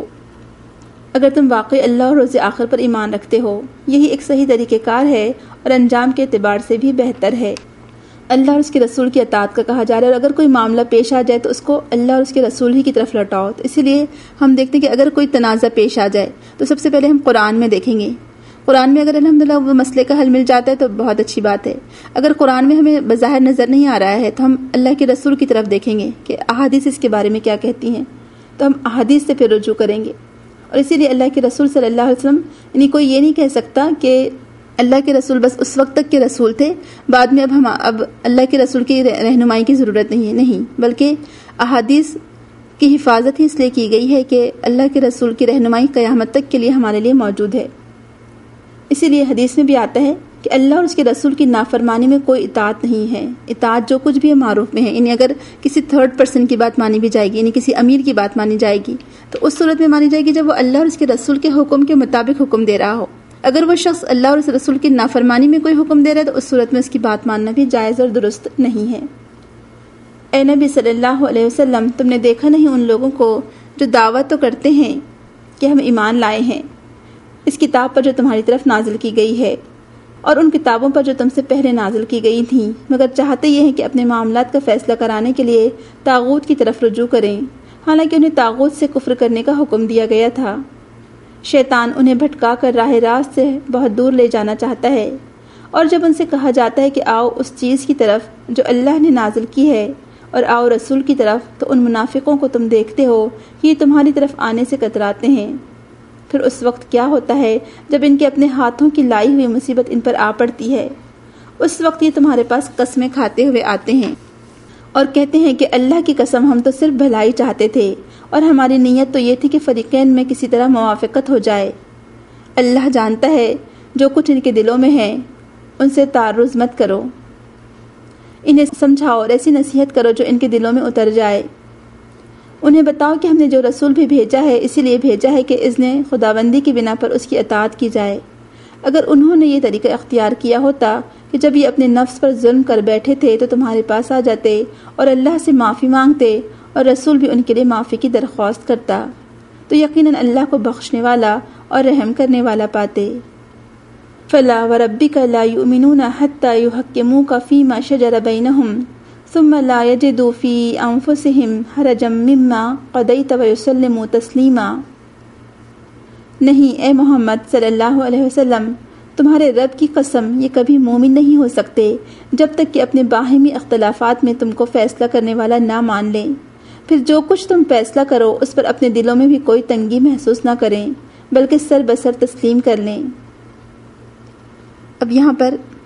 اگر تم واقعی اللہ اور روز آخر پر ایمان رکھتے ہو۔ یہی ایک صحیح طریقہ کار ہے اور انجام کے اعتبار سے بھی بہتر ہے۔ اللہ اور اس کے رسول کی اطاعت کا کہا جا رہا ہے، اور اگر کوئی معاملہ پیش آ جائے تو اس کو اللہ اور اس کے رسول ہی کی طرف لوٹاؤ۔ تو اسی لیے ہم دیکھتے ہیں کہ اگر کوئی تنازع پیش آ جائے تو سب سے پہلے ہم قرآن میں دیکھیں گے۔ قرآن میں اگر الحمدللہ وہ مسئلے کا حل مل جاتا ہے تو بہت اچھی بات ہے۔ اگر قرآن میں ہمیں بظاہر نظر نہیں آ رہا ہے تو ہم اللہ کے رسول کی طرف دیکھیں گے کہ احادیث اس کے بارے میں کیا کہتی ہیں، تو ہم احادیث سے پھر رجوع کریں گے۔ اور اسی لیے اللہ کے رسول صلی اللہ علیہ وسلم، یعنی کوئی یہ نہیں کہہ سکتا کہ اللہ کے رسول بس اس وقت تک کے رسول تھے، بعد میں اب ہم اب اللہ کے رسول کی رہنمائی کی ضرورت نہیں ہے، نہیں، بلکہ احادیث کی حفاظت ہی اس لیے کی گئی ہے کہ اللہ کے رسول کی رہنمائی قیامت تک کے لیے ہمارے لیے موجود ہے۔ اسی لیے حدیث میں بھی آتا ہے کہ اللہ اور اس کے رسول کی نافرمانی میں کوئی اطاعت نہیں ہے۔ اطاعت جو کچھ بھی ہے معروف میں ہے، یعنی اگر کسی تھرڈ پرسن کی بات مانی بھی جائے گی، یعنی کسی امیر کی بات مانی جائے گی تو اس صورت میں مانی جائے گی جب وہ اللہ اور اس کے رسول کے حکم کے مطابق حکم دے رہا ہو۔ اگر وہ شخص اللہ اور اس رسول کی نافرمانی میں کوئی حکم دے رہا ہے تو اس صورت میں اس کی بات ماننا بھی جائز اور درست نہیں ہے۔ اے نبی صلی اللہ علیہ وسلم، تم نے دیکھا نہیں ان لوگوں کو جو دعوت تو کرتے ہیں کہ ہم ایمان لائے ہیں اس کتاب پر جو تمہاری طرف نازل کی گئی ہے اور ان کتابوں پر جو تم سے پہلے نازل کی گئی تھیں، مگر چاہتے یہ ہیں کہ اپنے معاملات کا فیصلہ کرانے کے لیے طاغوت کی طرف رجوع کریں، حالانکہ انہیں طاغوت سے کفر کرنے کا حکم دیا گیا تھا۔ شیطان انہیں بھٹکا کر راہ راست سے بہت دور لے جانا چاہتا ہے، اور جب ان سے کہا جاتا ہے کہ آؤ اس چیز کی طرف جو اللہ نے نازل کی ہے اور آؤ رسول کی طرف، تو ان منافقوں کو تم دیکھتے ہو کہ یہ تمہاری طرف آنے سے کتراتے ہیں۔ پھر اس وقت کیا ہوتا ہے جب ان کے اپنے ہاتھوں کی لائی ہوئی مصیبت ان پر آ پڑتی ہے، اس وقت یہ تمہارے پاس قسمیں کھاتے ہوئے آتے ہیں اور کہتے ہیں کہ اللہ کی قسم ہم تو صرف بھلائی چاہتے تھے اور ہماری نیت تو یہ تھی کہ فریقین میں کسی طرح موافقت ہو جائے۔ اللہ جانتا ہے جو کچھ ان کے دلوں میں ہے، ان سے تعرض مت کرو، انہیں سمجھاؤ اور ایسی نصیحت کرو جو ان کے دلوں میں اتر جائے۔ انہیں بتاؤ کہ ہم نے جو رسول بھی بھیجا ہے اسی لیے بھیجا ہے کہ اذن خداوندی کی بنا پر اس کی اطاعت کی جائے۔ اگر انہوں نے یہ طریقہ اختیار کیا ہوتا کہ جب یہ اپنے نفس پر ظلم کر بیٹھے تھے تو تمہارے پاس آ جاتے اور اللہ سے معافی مانگتے اور رسول بھی ان کے لیے معافی کی درخواست کرتا، تو یقیناً اللہ کو بخشنے والا اور رحم کرنے والا پاتے۔ فلا وربک لا یؤمنون حتی یحکموک فیما شجر بینہم ثم لا یجدوا فی انفسہم حرجا مما قضیت ویسلموا تسلیما۔ نہیں اے محمد صلی اللہ علیہ وسلم، تمہارے رب کی قسم یہ کبھی مومن نہیں ہو سکتے جب تک کہ اپنے باہمی اختلافات میں تم کو فیصلہ کرنے والا نہ مان لیں، پھر جو کچھ تم فیصلہ کرو اس پر اپنے دلوں میں بھی کوئی تنگی محسوس نہ کریں بلکہ سر بسر تسلیم کر لیں۔ اب یہاں پر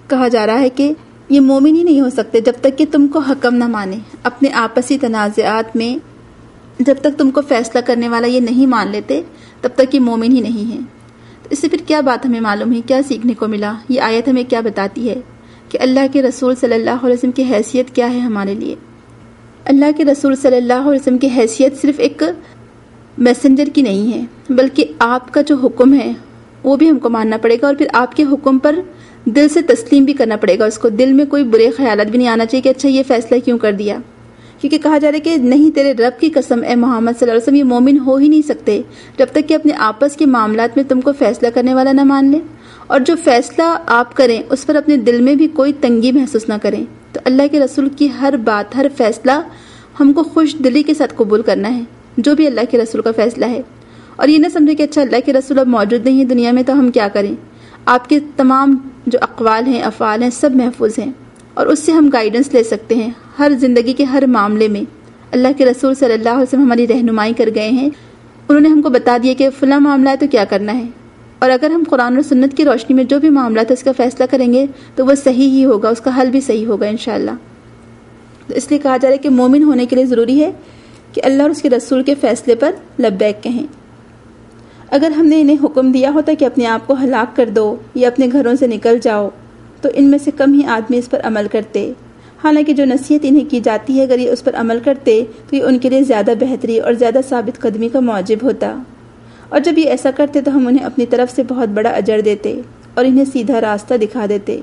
کہا جا رہا ہے کہ یہ مومن ہی نہیں ہو سکتے جب تک کہ تم کو حکم نہ مانے. اپنے آپسی تنازعات میں جب تک تم کو فیصلہ کرنے والا یہ نہیں مان لیتے تب تک یہ مومن ہی نہیں ہیں. تو اس سے پھر کیا بات ہمیں معلوم ہے, کیا سیکھنے کو ملا؟ یہ آیت ہمیں کیا بتاتی ہے کہ اللہ کے رسول صلی اللہ علیہ وسلم کی حیثیت کیا ہے ہمارے لیے. اللہ کے رسول صلی اللہ علیہ وسلم کی حیثیت صرف ایک میسنجر کی نہیں ہے, بلکہ آپ کا جو حکم ہے وہ بھی ہم کو ماننا پڑے گا, اور پھر آپ کے حکم پر دل سے تسلیم بھی کرنا پڑے گا. اس کو دل میں کوئی برے خیالات بھی نہیں آنا چاہیے کہ اچھا یہ فیصلہ کیوں کر دیا, کیونکہ کہا جا رہا ہے کہ نہیں, تیرے رب کی قسم اے محمد صلی اللہ علیہ وسلم, یہ مومن ہو ہی نہیں سکتے جب تک کہ اپنے آپس کے معاملات میں تم کو فیصلہ کرنے والا نہ مان لے, اور جو فیصلہ آپ کریں اس پر اپنے دل میں بھی کوئی تنگی محسوس نہ کریں. تو اللہ کے رسول کی ہر بات, ہر فیصلہ ہم کو خوش دلی کے ساتھ قبول کرنا ہے, جو بھی اللہ کے رسول کا فیصلہ ہے. اور یہ نہ سمجھے کہ اچھا اللہ کے رسول اب موجود نہیں ہے دنیا میں تو ہم کیا کریں. آپ کے تمام جو اقوال ہیں, افعال ہیں, سب محفوظ ہیں, اور اس سے ہم گائیڈنس لے سکتے ہیں ہر زندگی کے ہر معاملے میں. اللہ کے رسول صلی اللہ علیہ وسلم ہماری رہنمائی کر گئے ہیں, انہوں نے ہم کو بتا دیا کہ فلاں معاملہ ہے تو کیا کرنا ہے, اور اگر ہم قرآن اور سنت کی روشنی میں جو بھی معاملات ہے اس کا فیصلہ کریں گے تو وہ صحیح ہی ہوگا, اس کا حل بھی صحیح ہوگا انشاءاللہ. تو اس لیے کہا جا رہا ہے کہ مومن ہونے کے لیے ضروری ہے کہ اللہ اور اس کے رسول کے فیصلے پر لبیک کہیں. اگر ہم نے انہیں حکم دیا ہوتا کہ اپنے آپ کو ہلاک کر دو یا اپنے گھروں سے نکل جاؤ تو ان میں سے کم ہی آدمی اس پر عمل کرتے. حالانکہ جو نصیحت انہیں کی جاتی ہے اگر یہ اس پر عمل کرتے تو یہ ان کے لیے زیادہ بہتری اور زیادہ ثابت قدمی کا موجب ہوتا, اور جب یہ ایسا کرتے تو ہم انہیں اپنی طرف سے بہت بڑا اجر دیتے اور انہیں سیدھا راستہ دکھا دیتے.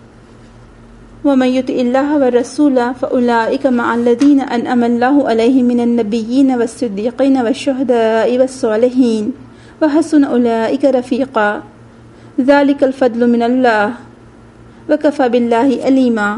وَمَن يُطِعِ اللَّهَ وَالرَّسُولَ فَأُولَٰئِكَ مَعَ الَّذِينَ أَنْعَمَ اللَّهُ عَلَيْهِم مِّنَ النَّبِيِّينَ وَالصِّدِّيقِينَ وَالشُّهَدَاءِ وَالصَّالِحِينَ وَحَسُنَ أُولَٰئِكَ رَفِيقًا ذَلِكَ الْفَضْلُ مِنَ اللَّهِ وَكَفَىٰ بِاللَّهِ عَلِيمًا.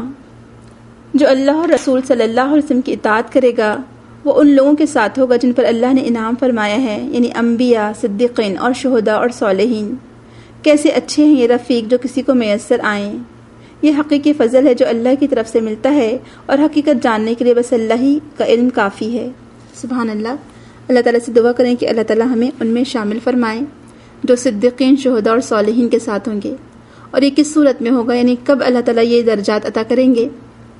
جو اللہ اور رسول صلی اللہ علیہ وسلم کی اطاعت کرے گا وہ ان لوگوں کے ساتھ ہوگا جن پر اللہ نے انعام فرمایا ہے, یعنی انبیاء, صدیقین اور شہداء اور صالحین. کیسے اچھے ہیں یہ رفیق جو کسی کو میسر آئیں. یہ حقیقی فضل ہے جو اللہ کی طرف سے ملتا ہے, اور حقیقت جاننے کے لیے بس اللہ ہی کا علم کافی ہے. سبحان اللہ. اللہ تعالیٰ سے دعا کریں کہ اللہ تعالیٰ ہمیں ان میں شامل فرمائیں جو صدیقین, شہداء اور صالحین کے ساتھ ہوں گے. اور یہ کس صورت میں ہوگا, یعنی کب اللہ تعالیٰ یہ درجات عطا کریں گے.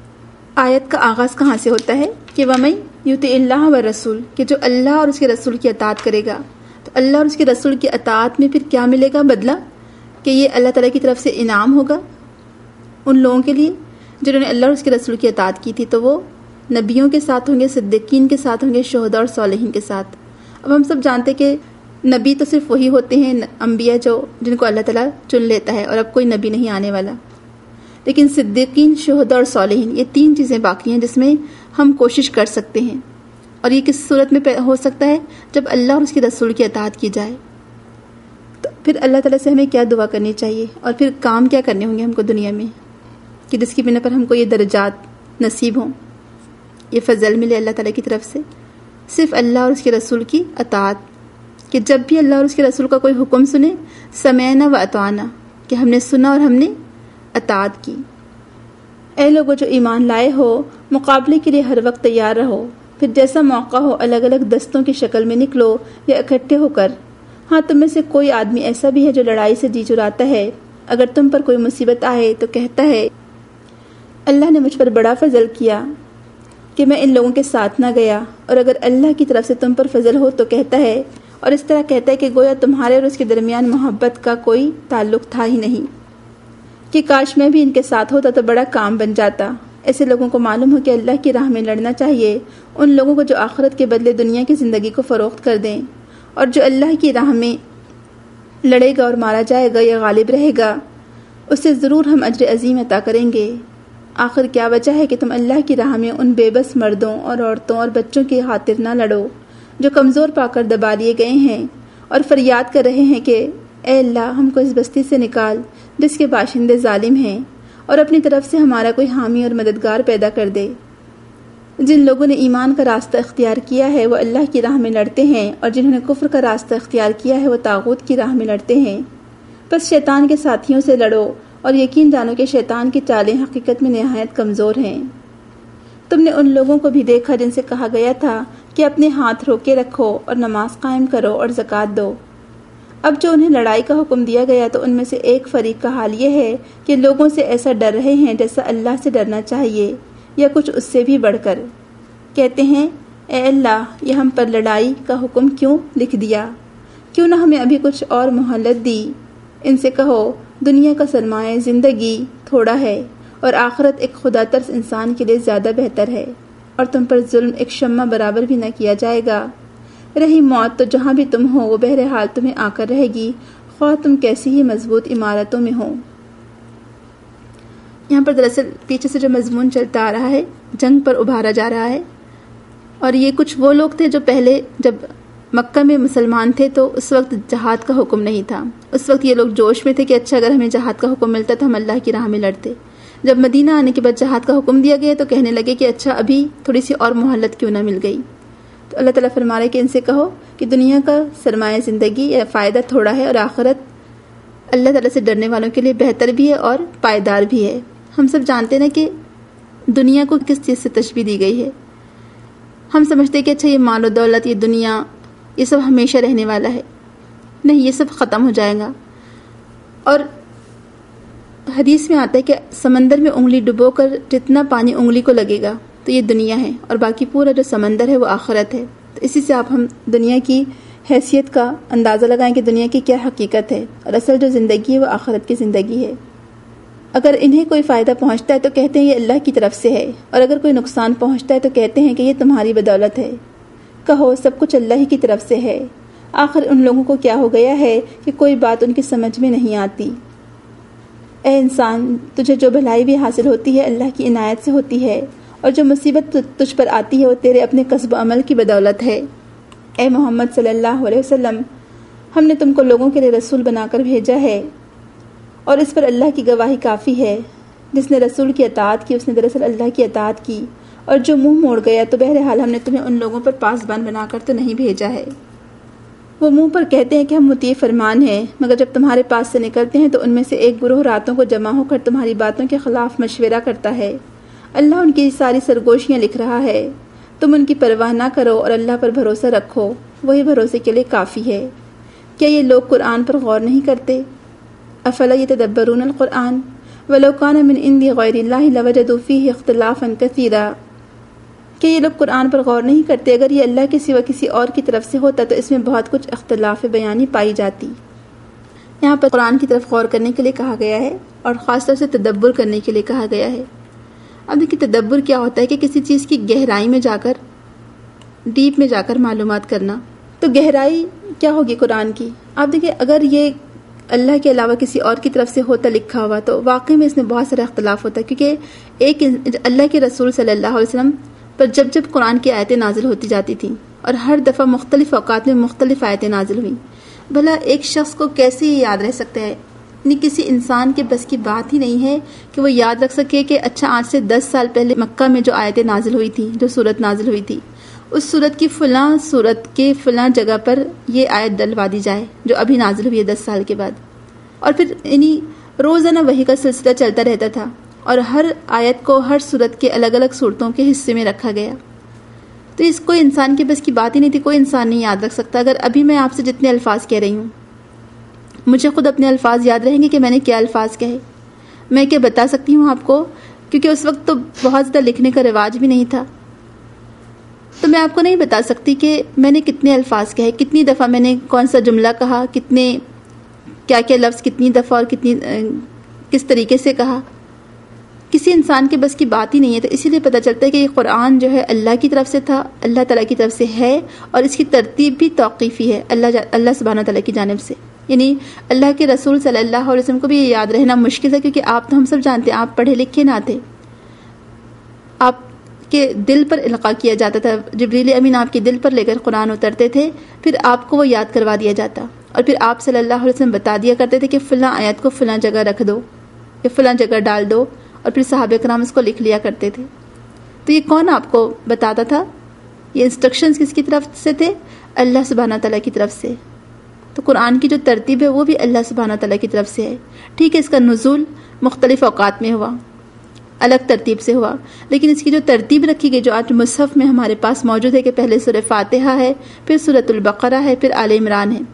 آیت کا آغاز کہاں سے ہوتا ہے کہ وَمَن یُطِعِ اللَّهَ وَالرَّسُولَ, کہ جو اللہ اور اس کے رسول کی اطاعت کرے گا. تو اللہ اور اس کے رسول کی اطاعت میں پھر کیا ملے گا بدلہ, کہ یہ اللہ تعالیٰ کی طرف سے انعام ہوگا ان لوگوں کے لیے جنہوں نے اللہ اور اس کے رسول کی اطاعت کی تھی. تو وہ نبیوں کے ساتھ ہوں گے, صدیقین کے ساتھ ہوں گے, شہداء اور صالحین کے ساتھ. اب ہم سب جانتے کہ نبی تو صرف وہی ہوتے ہیں انبیاء جو جن کو اللہ تعالیٰ چن لیتا ہے, اور اب کوئی نبی نہیں آنے والا. لیکن صدیقین, شہداء اور صالحین یہ تین چیزیں باقی ہیں جس میں ہم کوشش کر سکتے ہیں. اور یہ کس صورت میں ہو سکتا ہے, جب اللہ اور اس کے رسول کی اطاعت کی جائے. تو پھر اللہ تعالیٰ سے ہمیں کیا دعا کرنی چاہیے, اور پھر کام کیا کرنے ہوں گے ہم کو دنیا میں کہ جس کی بنا پر ہم کو یہ درجات نصیب ہوں, یہ فضل ملے اللہ تعالیٰ کی طرف سے. صرف اللہ اور اس کے رسول کی اطاعت, کہ جب بھی اللہ اور اس کے رسول کا کوئی حکم سنے, سمعنا و اطعنا, کہ ہم نے سنا اور ہم نے اطاعت کی. اے لوگوں جو ایمان لائے ہو, مقابلے کے لیے ہر وقت تیار رہو. پھر جیسا موقع ہو الگ الگ دستوں کی شکل میں نکلو یا اکٹھے ہو کر. ہاں, تم میں سے کوئی آدمی ایسا بھی ہے جو لڑائی سے جی چراتا ہے. اگر تم پر کوئی مصیبت آئے تو کہتا ہے اللہ نے مجھ پر بڑا فضل کیا کہ میں ان لوگوں کے ساتھ نہ گیا. اور اگر اللہ کی طرف سے تم پر فضل ہو تو کہتا ہے, اور اس طرح کہتا ہے کہ گویا تمہارے اور اس کے درمیان محبت کا کوئی تعلق تھا ہی نہیں, کہ کاش میں بھی ان کے ساتھ ہوتا تو بڑا کام بن جاتا. ایسے لوگوں کو معلوم ہو کہ اللہ کی راہ میں لڑنا چاہیے, ان لوگوں کو جو آخرت کے بدلے دنیا کی زندگی کو فروخت کر دیں, اور جو اللہ کی راہ میں لڑے گا اور مارا جائے گا یا غالب رہے گا اسے ضرور ہم اجر عظیم عطا کریں گے. آخر کیا وجہ ہے کہ تم اللہ کی راہ میں ان بے بس مردوں اور عورتوں اور بچوں کی خاطر نہ لڑو جو کمزور پا کر دبا لیے گئے ہیں, اور فریاد کر رہے ہیں کہ اے اللہ ہم کو اس بستی سے نکال جس کے باشندے ظالم ہیں, اور اپنی طرف سے ہمارا کوئی حامی اور مددگار پیدا کر دے. جن لوگوں نے ایمان کا راستہ اختیار کیا ہے وہ اللہ کی راہ میں لڑتے ہیں, اور جنہوں نے کفر کا راستہ اختیار کیا ہے وہ طاغوت کی راہ میں لڑتے ہیں. بس شیطان کے ساتھیوں سے لڑو, اور یقین جانو کہ شیطان کی چالیں حقیقت میں نہایت کمزور ہیں. تم نے ان لوگوں کو بھی دیکھا جن سے کہا گیا تھا کہ اپنے ہاتھ روکے رکھو اور نماز قائم کرو اور زکوٰۃ دو. اب جو انہیں لڑائی کا حکم دیا گیا تو ان میں سے ایک فریق کا حال یہ ہے کہ لوگوں سے ایسا ڈر رہے ہیں جیسا اللہ سے ڈرنا چاہیے یا کچھ اس سے بھی بڑھ کر. کہتے ہیں اے اللہ یہ ہم پر لڑائی کا حکم کیوں لکھ دیا؟ کیوں نہ ہمیں ابھی کچھ اور مہلت دی؟ ان سے کہو دنیا کا سرمایہ زندگی تھوڑا ہے اور آخرت ایک خدا ترس انسان کے لیے زیادہ بہتر ہے، اور تم پر ظلم ایک شمع برابر بھی نہ کیا جائے گا. رہی موت تو جہاں بھی تم ہو وہ بہرحال تمہیں آ کر رہے گی، خواہ تم کیسی ہی مضبوط عمارتوں میں ہو. یہاں پر دراصل پیچھے سے جو مضمون چلتا آ رہا ہے جنگ پر ابھارا جا رہا ہے، اور یہ کچھ وہ لوگ تھے جو پہلے جب مکہ میں مسلمان تھے تو اس وقت جہاد کا حکم نہیں تھا. اس وقت یہ لوگ جوش میں تھے کہ اچھا اگر ہمیں جہاد کا حکم ملتا تو ہم اللہ کی راہ میں لڑتے. جب مدینہ آنے کے بعد جہاد کا حکم دیا گیا تو کہنے لگے کہ اچھا ابھی تھوڑی سی اور مہلت کیوں نہ مل گئی. تو اللہ تعالیٰ فرما رہے کہ ان سے کہو کہ دنیا کا سرمایہ زندگی یا فائدہ تھوڑا ہے، اور آخرت اللہ تعالیٰ سے ڈرنے والوں کے لیے بہتر بھی ہے اور پائیدار بھی ہے. ہم سب جانتے ہیں نا کہ دنیا کو کس چیز سے تشبیہ دی گئی ہے. ہم سمجھتے کہ اچھا یہ مال و دولت، یہ دنیا، یہ سب ہمیشہ رہنے والا ہے. نہیں، یہ سب ختم ہو جائے گا. اور حدیث میں آتا ہے کہ سمندر میں انگلی ڈبو کر جتنا پانی انگلی کو لگے گا تو یہ دنیا ہے، اور باقی پورا جو سمندر ہے وہ آخرت ہے. تو اسی سے آپ ہم دنیا کی حیثیت کا اندازہ لگائیں کہ دنیا کی کیا حقیقت ہے، اور اصل جو زندگی ہے وہ آخرت کی زندگی ہے. اگر انہیں کوئی فائدہ پہنچتا ہے تو کہتے ہیں یہ اللہ کی طرف سے ہے، اور اگر کوئی نقصان پہنچتا ہے تو کہتے ہیں کہ یہ تمہاری بدولت ہے. کہو سب کچھ اللہ ہی کی طرف سے ہے. آخر ان لوگوں کو کیا ہو گیا ہے کہ کوئی بات ان کی سمجھ میں نہیں آتی. اے انسان، تجھے جو بھلائی بھی حاصل ہوتی ہے اللہ کی عنایت سے ہوتی ہے، اور جو مصیبت تجھ پر آتی ہے وہ تیرے اپنے کسب و عمل کی بدولت ہے. اے محمد صلی اللہ علیہ وسلم، ہم نے تم کو لوگوں کے لیے رسول بنا کر بھیجا ہے، اور اس پر اللہ کی گواہی کافی ہے. جس نے رسول کی اطاعت کی اس نے دراصل اللہ کی اطاعت کی، اور جو منہ موڑ گیا تو بہرحال ہم نے تمہیں ان لوگوں پر پاسبان بنا کر تو نہیں بھیجا ہے. وہ منہ پر کہتے ہیں کہ ہم مطیع فرمان ہیں، مگر جب تمہارے پاس سے نکلتے ہیں تو ان میں سے ایک گروہ راتوں کو جمع ہو کر تمہاری باتوں کے خلاف مشورہ کرتا ہے. اللہ ان کی ساری سرگوشیاں لکھ رہا ہے. تم ان کی پرواہ نہ کرو اور اللہ پر بھروسہ رکھو، وہی بھروسے کے لیے کافی ہے. کیا یہ لوگ قرآن پر غور نہیں کرتے؟ افلا یتدبرون القرآن ولو کان من عند غیر اللہ لوجدوا فیہ اختلافا کثیرا. کہ یہ لوگ قرآن پر غور نہیں کرتے؟ اگر یہ اللہ کے سوا کسی اور کی طرف سے ہوتا تو اس میں بہت کچھ اختلاف بیانی پائی جاتی. یہاں پر قرآن کی طرف غور کرنے کے لیے کہا گیا ہے، اور خاص طور سے تدبر کرنے کے لیے کہا گیا ہے. اب دیکھیے تدبر کیا ہوتا ہے کہ کسی چیز کی گہرائی میں جا کر، ڈیپ میں جا کر معلومات کرنا. تو گہرائی کیا ہوگی قرآن کی؟ آپ دیکھیے اگر یہ اللہ کے علاوہ کسی اور کی طرف سے ہوتا لکھا ہوا تو واقعی میں اس میں بہت سارا اختلاف ہوتا ہے، کیونکہ ایک اللہ کے رسول صلی اللہ علیہ وسلم پر جب جب قرآن کی آیتیں نازل ہوتی جاتی تھیں، اور ہر دفعہ مختلف اوقات میں مختلف آیتیں نازل ہوئیں، بھلا ایک شخص کو کیسے یہ یاد رہ سکتا ہے؟ یعنی کسی انسان کے بس کی بات ہی نہیں ہے کہ وہ یاد رکھ سکے کہ اچھا آج سے دس سال پہلے مکہ میں جو آیتیں نازل ہوئی تھیں، جو سورت نازل ہوئی تھی، اس سورت کی فلاں سورت کے فلاں جگہ پر یہ آیت ڈلوا دی جائے جو ابھی نازل ہوئی ہے دس سال کے بعد. اور پھر یعنی روزانہ وحی کا سلسلہ چلتا رہتا تھا، اور ہر آیت کو ہر سورت کے الگ الگ صورتوں کے حصے میں رکھا گیا. تو اس کوئی انسان کے بس کی بات ہی نہیں تھی، کوئی انسان نہیں یاد رکھ سکتا. اگر ابھی میں آپ سے جتنے الفاظ کہہ رہی ہوں، مجھے خود اپنے الفاظ یاد رہیں گے کہ میں نے کیا الفاظ کہے؟ میں کیا بتا سکتی ہوں آپ کو؟ کیونکہ اس وقت تو بہت زیادہ لکھنے کا رواج بھی نہیں تھا، تو میں آپ کو نہیں بتا سکتی کہ میں نے کتنے الفاظ کہے، کتنی دفعہ میں نے کون سا جملہ کہا، کتنے کیا کیا لفظ کتنی دفعہ اور کتنی کس طریقے سے کہا. کسی انسان کے بس کی بات ہی نہیں ہے. تو اسی لیے پتہ چلتا ہے کہ یہ قرآن جو ہے اللہ کی طرف سے تھا، اللہ تعالیٰ کی طرف سے ہے، اور اس کی ترتیب بھی توقیفی ہے اللہ اللہ سبحانہ تعالیٰ کی جانب سے. یعنی اللہ کے رسول صلی اللہ علیہ وسلم کو بھی یہ یاد رہنا مشکل تھا، کیونکہ آپ تو ہم سب جانتے ہیں آپ پڑھے لکھے نہ تھے. آپ کے دل پر القاء کیا جاتا تھا، جبریل امین آپ کے دل پر لے کر قرآن اترتے تھے، پھر آپ کو وہ یاد کروا دیا جاتا، اور پھر آپ صلی اللہ علیہ وسلم بتا دیا کرتے تھے کہ فلاں آیت کو فلاں جگہ رکھ دو یا فلاں جگہ ڈال دو، اور پھر صحابہ کرام اس کو لکھ لیا کرتے تھے. تو یہ کون آپ کو بتاتا تھا؟ یہ انسٹرکشنز کس کی طرف سے تھے؟ اللہ سبحانہ تعالیٰ کی طرف سے. تو قرآن کی جو ترتیب ہے وہ بھی اللہ سبحانہ تعالیٰ کی طرف سے ہے. ٹھیک ہے، اس کا نزول مختلف اوقات میں ہوا، الگ ترتیب سے ہوا، لیکن اس کی جو ترتیب رکھی گئی جو آج مصحف میں ہمارے پاس موجود ہے کہ پہلے سورہ فاتحہ ہے، پھر سورۃ البقرہ ہے، پھر آل عمران ہے.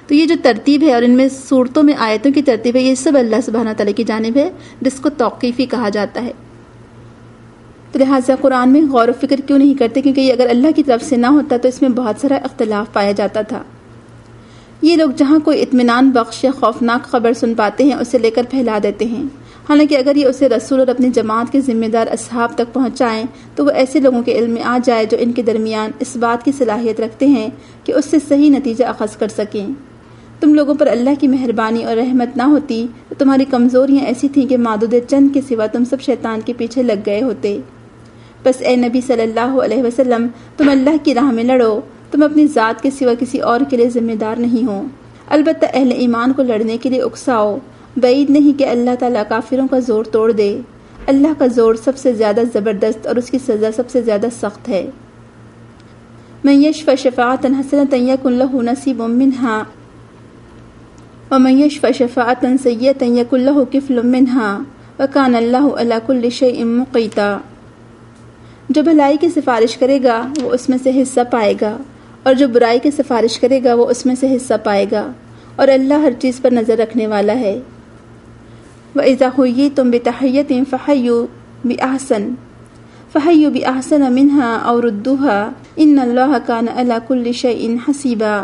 تو یہ جو ترتیب ہے اور ان میں صورتوں میں آیتوں کی ترتیب ہے، یہ سب اللہ سبحانہ تعالیٰ کی جانب ہے، جس کو توقیفی کہا جاتا ہے۔ تو لہٰذا قرآن میں غور و فکر کیوں نہیں کرتے؟ کیونکہ یہ اگر اللہ کی طرف سے نہ ہوتا تو اس میں بہت سارا اختلاف پایا جاتا تھا۔ یہ لوگ جہاں کوئی اطمینان بخش یا خوفناک خبر سن پاتے ہیں اسے لے کر پھیلا دیتے ہیں، حالانکہ اگر یہ اسے رسول اور اپنی جماعت کے ذمہ دار اصحاب تک پہنچائیں تو وہ ایسے لوگوں کے علم میں آ جائے جو ان کے درمیان اس بات کی صلاحیت رکھتے ہیں کہ اس سے صحیح نتیجہ اخذ کر سکیں۔ تم لوگوں پر اللہ کی مہربانی اور رحمت نہ ہوتی تو تمہاری کمزوریاں ایسی تھیں کہ معدود چند کے سوا تم سب شیطان کے پیچھے لگ گئے ہوتے۔ بس اے نبی صلی اللہ علیہ وسلم، تم اللہ کی راہ میں لڑو، تم اپنی ذات کے سوا کسی اور کے لیے ذمہ دار نہیں ہو۔ البتہ اہل ایمان کو لڑنے کے لیے اکساؤ، بعید نہیں کہ اللہ تعالیٰ کافروں کا زور توڑ دے۔ اللہ کا زور سب سے زیادہ زبردست اور اس کی سزا سب سے زیادہ سخت ہے۔ من یشفع شفاعۃ حسنۃ یکن لہ نصیب منہا ومن یشفع شفاعۃ سیئۃ یکن لہ کفل منہا وکان اللہ علی کل شیء مقیتا۔ جو بھلائی کی سفارش کرے گا وہ اس میں سے حصہ پائے گا، اور جو برائی کی سفارش کرے گا وہ اس میں سے حصہ پائے گا، اور اللہ ہر چیز پر نظر رکھنے والا ہے۔ وَإِذَا حُيِّيتُم بِتَحِيَّةٍ فَحَيُّوا بِأَحْسَنَ فَحَيُّوا بِأَحْسَنَ مِنْهَا أَوْ رُدُّوهَا إِنَّ اللَّهَ كَانَ عَلَى كُلِّ شَيْءٍ حَسِيبًا۔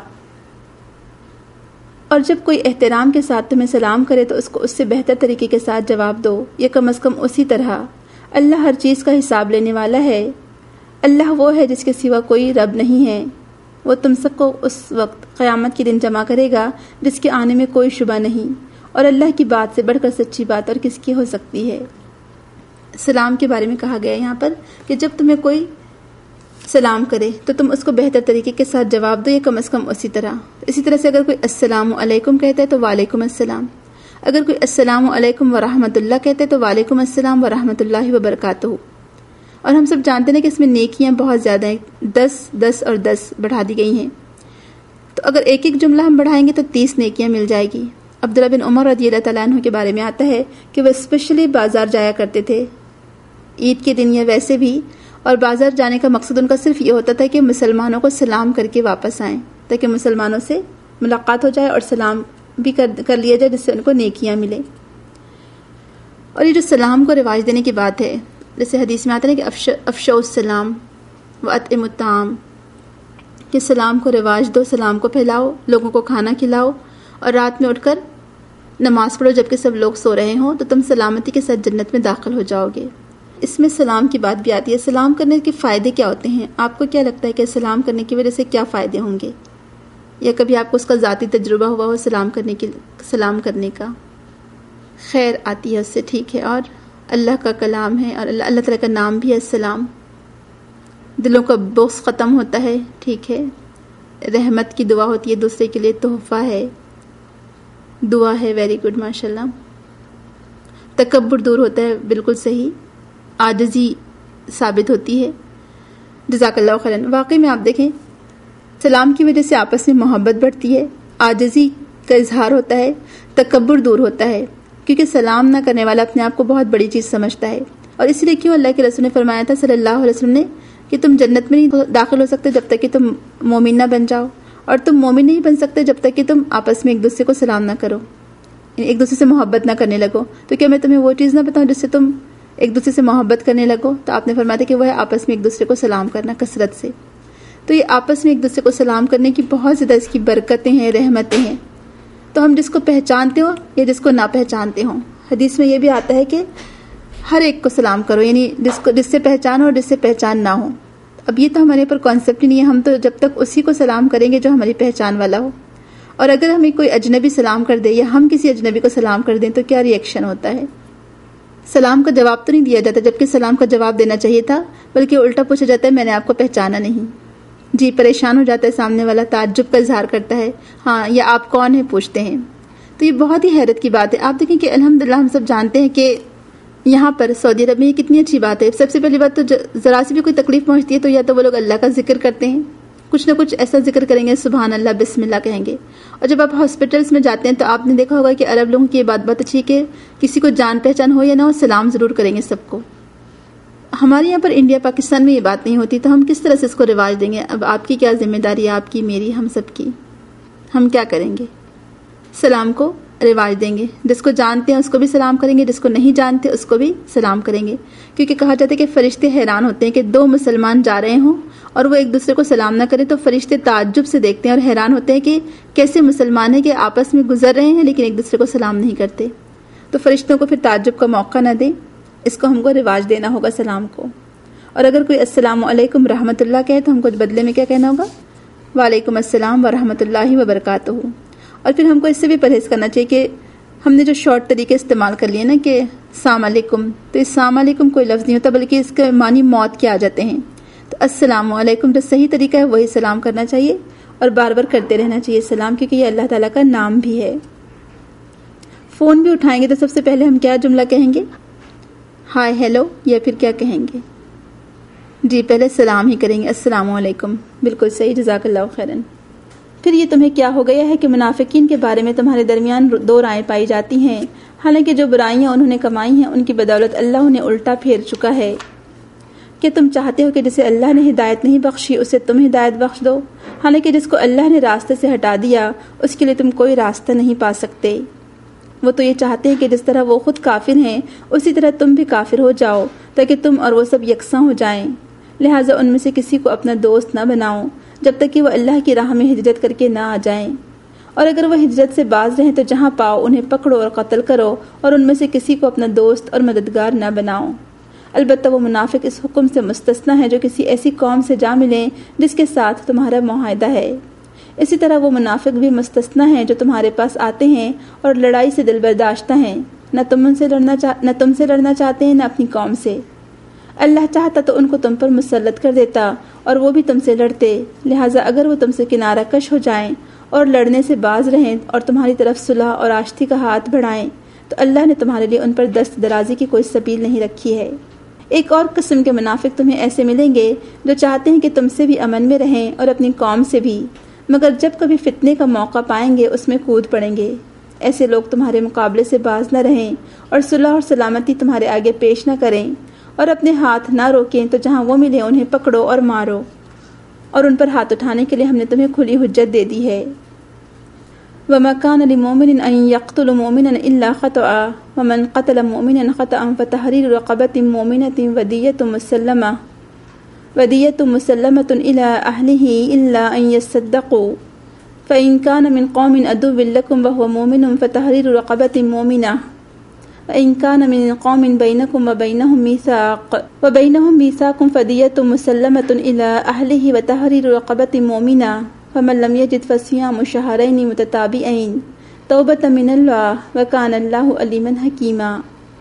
اور جب کوئی احترام کے ساتھ تمہیں سلام کرے تو اس کو اس سے بہتر طریقے کے ساتھ جواب دو، یا کم از کم اسی طرح۔ اللہ ہر چیز کا حساب لینے والا ہے۔ اللہ وہ ہے جس کے سوا کوئی رب نہیں ہے۔ وہ تم سب کو اس وقت قیامت کے دن جمع کرے گا جس کے آنے میں کوئی شبہ نہیں، اور اللہ کی بات سے بڑھ کر سچی بات اور کس کی ہو سکتی ہے۔ سلام کے بارے میں کہا گیا یہاں پر کہ جب تمہیں کوئی سلام کرے تو تم اس کو بہتر طریقے کے ساتھ جواب دو، یا کم از کم اسی طرح۔ اسی طرح سے اگر کوئی السلام علیکم کہتا ہے تو وعلیکم السلام، اگر کوئی السلام علیکم ورحمۃ اللہ کہتے ہیں تو وعلیکم السلام ورحمۃ اللہ وبرکاتہ۔ اور ہم سب جانتے ہیں کہ اس میں نیکیاں بہت زیادہ ہیں، دس دس اور دس بڑھا دی گئی ہیں، تو اگر ایک ایک جملہ ہم بڑھائیں گے تو تیس نیکیاں مل جائے گی۔ عبداللہ بن عمر رضی اللہ تعالیٰ عنہ کے بارے میں آتا ہے کہ وہ اسپیشلی بازار جایا کرتے تھے عید کے دن یا ویسے بھی، اور بازار جانے کا مقصد ان کا صرف یہ ہوتا تھا کہ مسلمانوں کو سلام کر کے واپس آئیں، تاکہ مسلمانوں سے ملاقات ہو جائے اور سلام بھی کر, کر لیا جائے، جس سے ان کو نیکیاں ملے۔ اور یہ جو سلام کو رواج دینے کی بات ہے، جیسے حدیث میں آتا ہے کہ افش افشوا السلام واطعموا الطعام، کہ سلام کو رواج دو، سلام کو پھیلاؤ، لوگوں کو کھانا کھلاؤ، اور رات میں اٹھ کر نماز پڑھو جبکہ سب لوگ سو رہے ہوں، تو تم سلامتی کے ساتھ جنت میں داخل ہو جاؤ گے۔ اس میں سلام کی بات بھی آتی ہے۔ سلام کرنے کے فائدے کیا ہوتے ہیں؟ آپ کو کیا لگتا ہے کہ سلام کرنے کی وجہ سے کیا فائدے ہوں گے؟ یا کبھی آپ کو اس کا ذاتی تجربہ ہوا ہو سلام کرنے کے سلام کرنے کا؟ خیر آتی ہے اس سے، ٹھیک ہے، اور اللہ کا کلام ہے اور اللہ اللہ تعالیٰ کا نام بھی ہے السلام، دلوں کا بغض ختم ہوتا ہے، ٹھیک ہے، رحمت کی دعا ہوتی ہے دوسرے کے لیے، تحفہ ہے، دعا ہے، ویری گڈ، ماشاءاللہ، تکبر دور ہوتا ہے، بالکل صحیح، عاجزی ثابت ہوتی ہے، جزاک اللہ خیرن۔ واقعی میں آپ دیکھیں سلام کی وجہ سے آپس میں محبت بڑھتی ہے، عاجزی کا اظہار ہوتا ہے، تکبر دور ہوتا ہے، کیونکہ سلام نہ کرنے والا اپنے آپ کو بہت بڑی چیز سمجھتا ہے۔ اور اس لیے کیوں اللہ کے رسول نے فرمایا تھا صلی اللہ علیہ وسلم نے کہ تم جنت میں نہیں داخل ہو سکتے جب تک کہ تم مومن نہ بن جاؤ، اور تم مومن نہیں بن سکتے جب تک کہ تم آپس میں ایک دوسرے کو سلام نہ کرو، ایک دوسرے سے محبت نہ کرنے لگو۔ تو کیا میں تمہیں وہ چیز نہ بتاؤں جس سے تم ایک دوسرے سے محبت کرنے لگو؟ تو آپ نے فرمایا تھا کہ وہ ہے آپس میں ایک دوسرے کو سلام کرنا کثرت سے۔ تو یہ آپس میں ایک دوسرے کو سلام کرنے کی بہت زیادہ اس کی برکتیں ہیں، رحمتیں ہیں۔ تو ہم جس کو پہچانتے ہو یا جس کو نہ پہچانتے ہوں، حدیث میں یہ بھی آتا ہے کہ ہر ایک کو سلام کرو، یعنی جس کو جس سے پہچان ہو اور جس سے پہچان نہ ہو۔ اب یہ تو ہمارے پر کانسیپٹ ہی نہیں ہے، ہم تو جب تک اسی کو سلام کریں گے جو ہماری پہچان والا ہو۔ اور اگر ہمیں کوئی اجنبی سلام کر دے یا ہم کسی اجنبی کو سلام کر دیں تو کیا ری ایکشن ہوتا ہے؟ سلام کا جواب تو نہیں دیا جاتا جبکہ سلام کا جواب دینا چاہیے تھا، بلکہ الٹا پوچھا جاتا ہے میں نے آپ کو پہچانا نہیں۔ جی، پریشان ہو جاتا ہے سامنے والا، تعجب کا اظہار کرتا ہے، ہاں یا آپ کون ہیں پوچھتے ہیں۔ تو یہ بہت ہی حیرت کی بات ہے۔ آپ دیکھیں کہ الحمدللہ ہم سب جانتے ہیں کہ یہاں پر سعودی عرب میں یہ کتنی اچھی بات ہے۔ سب سے پہلی بات تو ذرا سی بھی کوئی تکلیف پہنچتی ہے تو یا تو وہ لوگ اللہ کا ذکر کرتے ہیں، کچھ نہ کچھ ایسا ذکر کریں گے، سبحان اللہ، بسم اللہ کہیں گے۔ اور جب آپ ہاسپٹلس میں جاتے ہیں تو آپ نے دیکھا ہوگا کہ عرب لوگوں کی یہ بات بہت اچھی ہے کہ کسی کو جان پہچان ہو یا نہ ہو سلام ضرور کریں گے سب کو۔ ہمارے یہاں پر انڈیا پاکستان میں یہ بات نہیں ہوتی، تو ہم کس طرح سے اس کو رواج دیں گے؟ اب آپ کی کیا ذمہ داری ہے، آپ کی، میری، ہم سب کی۔ ہم کیا کریں گے؟ سلام کو رواج دیں گے. جس کو جانتے ہیں اس کو بھی سلام کریں گے, جس کو نہیں جانتے اس کو بھی سلام کریں گے. کیونکہ کہا جاتا ہے کہ فرشتے حیران ہوتے ہیں کہ دو مسلمان جا رہے ہوں اور وہ ایک دوسرے کو سلام نہ کریں, تو فرشتے تعجب سے دیکھتے ہیں اور حیران ہوتے ہیں کہ کیسے مسلمان ہیں کہ آپس میں گزر رہے ہیں لیکن ایک دوسرے کو سلام نہیں کرتے. تو فرشتوں کو پھر تعجب کا موقع نہ دیں, اس کو ہم کو رواج دینا ہوگا سلام کو. اور اگر کوئی السلام علیکم رحمۃ اللہ کہے تو ہم کو بدلے میں کیا کہنا ہوگا؟ وعلیکم السلام ورحمۃ اللہ وبرکاتہ. اور پھر ہم کو اس سے بھی پرہیز کرنا چاہیے کہ ہم نے جو شارٹ طریقے استعمال کر لیے نا کہ السلام علیکم, تو اس السلام علیکم کوئی لفظ نہیں ہوتا بلکہ اس کے معنی موت کے آ جاتے ہیں. تو السلام علیکم جو صحیح طریقہ ہے وہی سلام کرنا چاہیے اور بار بار کرتے رہنا چاہیے سلام, کیونکہ یہ اللہ تعالیٰ کا نام بھی ہے. فون بھی اٹھائیں گے تو سب سے پہلے ہم کیا جملہ کہیں گے؟ ہائے ہیلو, یا پھر کیا کہیں گے؟ جی پہلے سلام ہی کریں گے, السلام علیکم. بالکل صحیح, جزاک اللہ خیرن. پھر یہ تمہیں کیا ہو گیا ہے کہ منافقین کے بارے میں تمہارے درمیان دو رائے پائی جاتی ہیں, حالانکہ جو برائیاں انہوں نے کمائی ہیں ان کی بدولت اللہ انہیں الٹا پھیر چکا ہے. کہ تم چاہتے ہو کہ جسے اللہ نے ہدایت نہیں بخشی اسے تم ہدایت بخش دو, حالانکہ جس کو اللہ نے راستے سے ہٹا دیا اس کے لیے تم کوئی راستہ نہیں پا سکتے. وہ تو یہ چاہتے ہیں کہ جس طرح وہ خود کافر ہیں اسی طرح تم بھی کافر ہو جاؤ تاکہ تم اور وہ سب یکساں ہو جائیں. لہٰذا ان میں سے کسی کو اپنا دوست نہ بناؤ جب تک کہ وہ اللہ کی راہ میں ہجرت کر کے نہ آ جائیں, اور اگر وہ ہجرت سے باز رہیں تو جہاں پاؤ انہیں پکڑو اور قتل کرو, اور ان میں سے کسی کو اپنا دوست اور مددگار نہ بناؤ. البتہ وہ منافق اس حکم سے مستثنی ہے جو کسی ایسی قوم سے جا ملیں جس کے ساتھ تمہارا معاہدہ ہے. اسی طرح وہ منافق بھی مستثنی ہیں جو تمہارے پاس آتے ہیں اور لڑائی سے دل برداشتہ ہیں, نہ تم ان سے لڑنا چاہ... نہ تم سے لڑنا چاہتے ہیں نہ اپنی قوم سے. اللہ چاہتا تو ان کو تم پر مسلط کر دیتا اور وہ بھی تم سے لڑتے. لہٰذا اگر وہ تم سے کنارہ کش ہو جائیں اور لڑنے سے باز رہیں اور تمہاری طرف صلح اور آشتی کا ہاتھ بڑھائیں تو اللہ نے تمہارے لیے ان پر دست درازی کی کوئی سبیل نہیں رکھی ہے. ایک اور قسم کے منافق تمہیں ایسے ملیں گے جو چاہتے ہیں کہ تم سے بھی امن میں رہیں اور اپنی قوم سے بھی, مگر جب کبھی فتنے کا موقع پائیں گے اس میں کود پڑیں گے. ایسے لوگ تمہارے مقابلے سے باز نہ رہیں اور صلح اور سلامتی تمہارے آگے پیش نہ کریں, اور اپنے ہاتھ نہ روکیں تو جہاں وہ ملے انہیں پکڑو اور مارو, اور ان پر ہاتھ اٹھانے کے لیے ہم نے تمہیں کھلی حجت دے دی ہے. وَمَا كَانَ لِمُؤْمِنٍ أَن يَقْتُلَ مُؤْمِنًا إِلَّا خَطَأً وَمَنْ قَتَلَ مُؤْمِنًا خَطَأً فَتَحْرِيرُ رَقَبَةٍ مُؤْمِنَةٍ وَدِيَّةٌ مُسَلَّمَةٌ وَدِيَّةٌ مُسَلَّمَةٌ إِلَىٰ أَهْلِهِ إِلَّا أَن يَصَّدَّقُوا فَإِن كَانَ مِن قَوْمٍ عَدُوٍّ لَكُمْ وَهُوَ مُؤْمِنٌ فَتَحْرِيرُ رَقَبَةٍ مُؤْمِنَةٍ وَإِن كَانَ مِن قَوْمٍ بَيْنَكُمْ وَبَيْنَهُم مِيثَاقٌ وَبَيْنَهُم مِيثَاقٌ فَدِيَّةٌ مُسَلَّمَةٌ إِلَىٰ أَهْلِهِ وَتَحْرِيرُ رَقَبَةٍ مُؤْمِنَةٍ فَمَن لَّمْ يَجِدْ فَصِيَامُ شَهْرَيْنِ مُتَتَابِعَيْنِ تَوْبَةً مِّنَ اللَّهِ وَكَانَ اللَّهُ عَلِيمًا حَكِيمًا.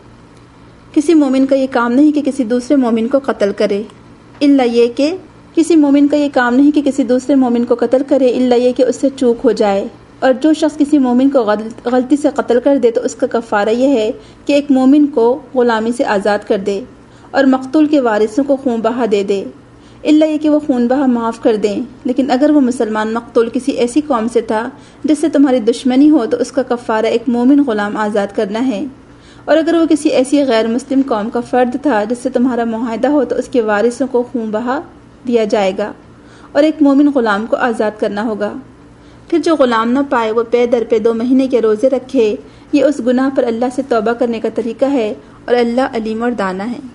کسی مومن کا یہ کام نہیں کہ کسی دوسرے مومن کو قتل کرے, الا یہ کہ کسی مومن کا یہ کام نہیں کہ کسی دوسرے مومن کو قتل کرے الا یہ کہ اس سے چوک ہو جائے. اور جو شخص کسی مومن کو غلطی سے قتل کر دے تو اس کا کفارہ یہ ہے کہ ایک مومن کو غلامی سے آزاد کر دے اور مقتول کے وارثوں کو خون بہا دے دے, الا یہ کہ وہ خون بہا معاف کر دیں. لیکن اگر وہ مسلمان مقتول کسی ایسی قوم سے تھا جس سے تمہاری دشمنی ہو تو اس کا کفارہ ایک مومن غلام آزاد کرنا ہے. اور اگر وہ کسی ایسی غیر مسلم قوم کا فرد تھا جس سے تمہارا معاہدہ ہو تو اس کے وارثوں کو خون بہا دیا جائے گا اور ایک مومن غلام کو آزاد کرنا ہوگا. پھر جو غلام نہ پائے وہ پے در پے دو مہینے کے روزے رکھے. یہ اس گناہ پر اللہ سے توبہ کرنے کا طریقہ ہے اور اللہ علیم اور دانا ہے.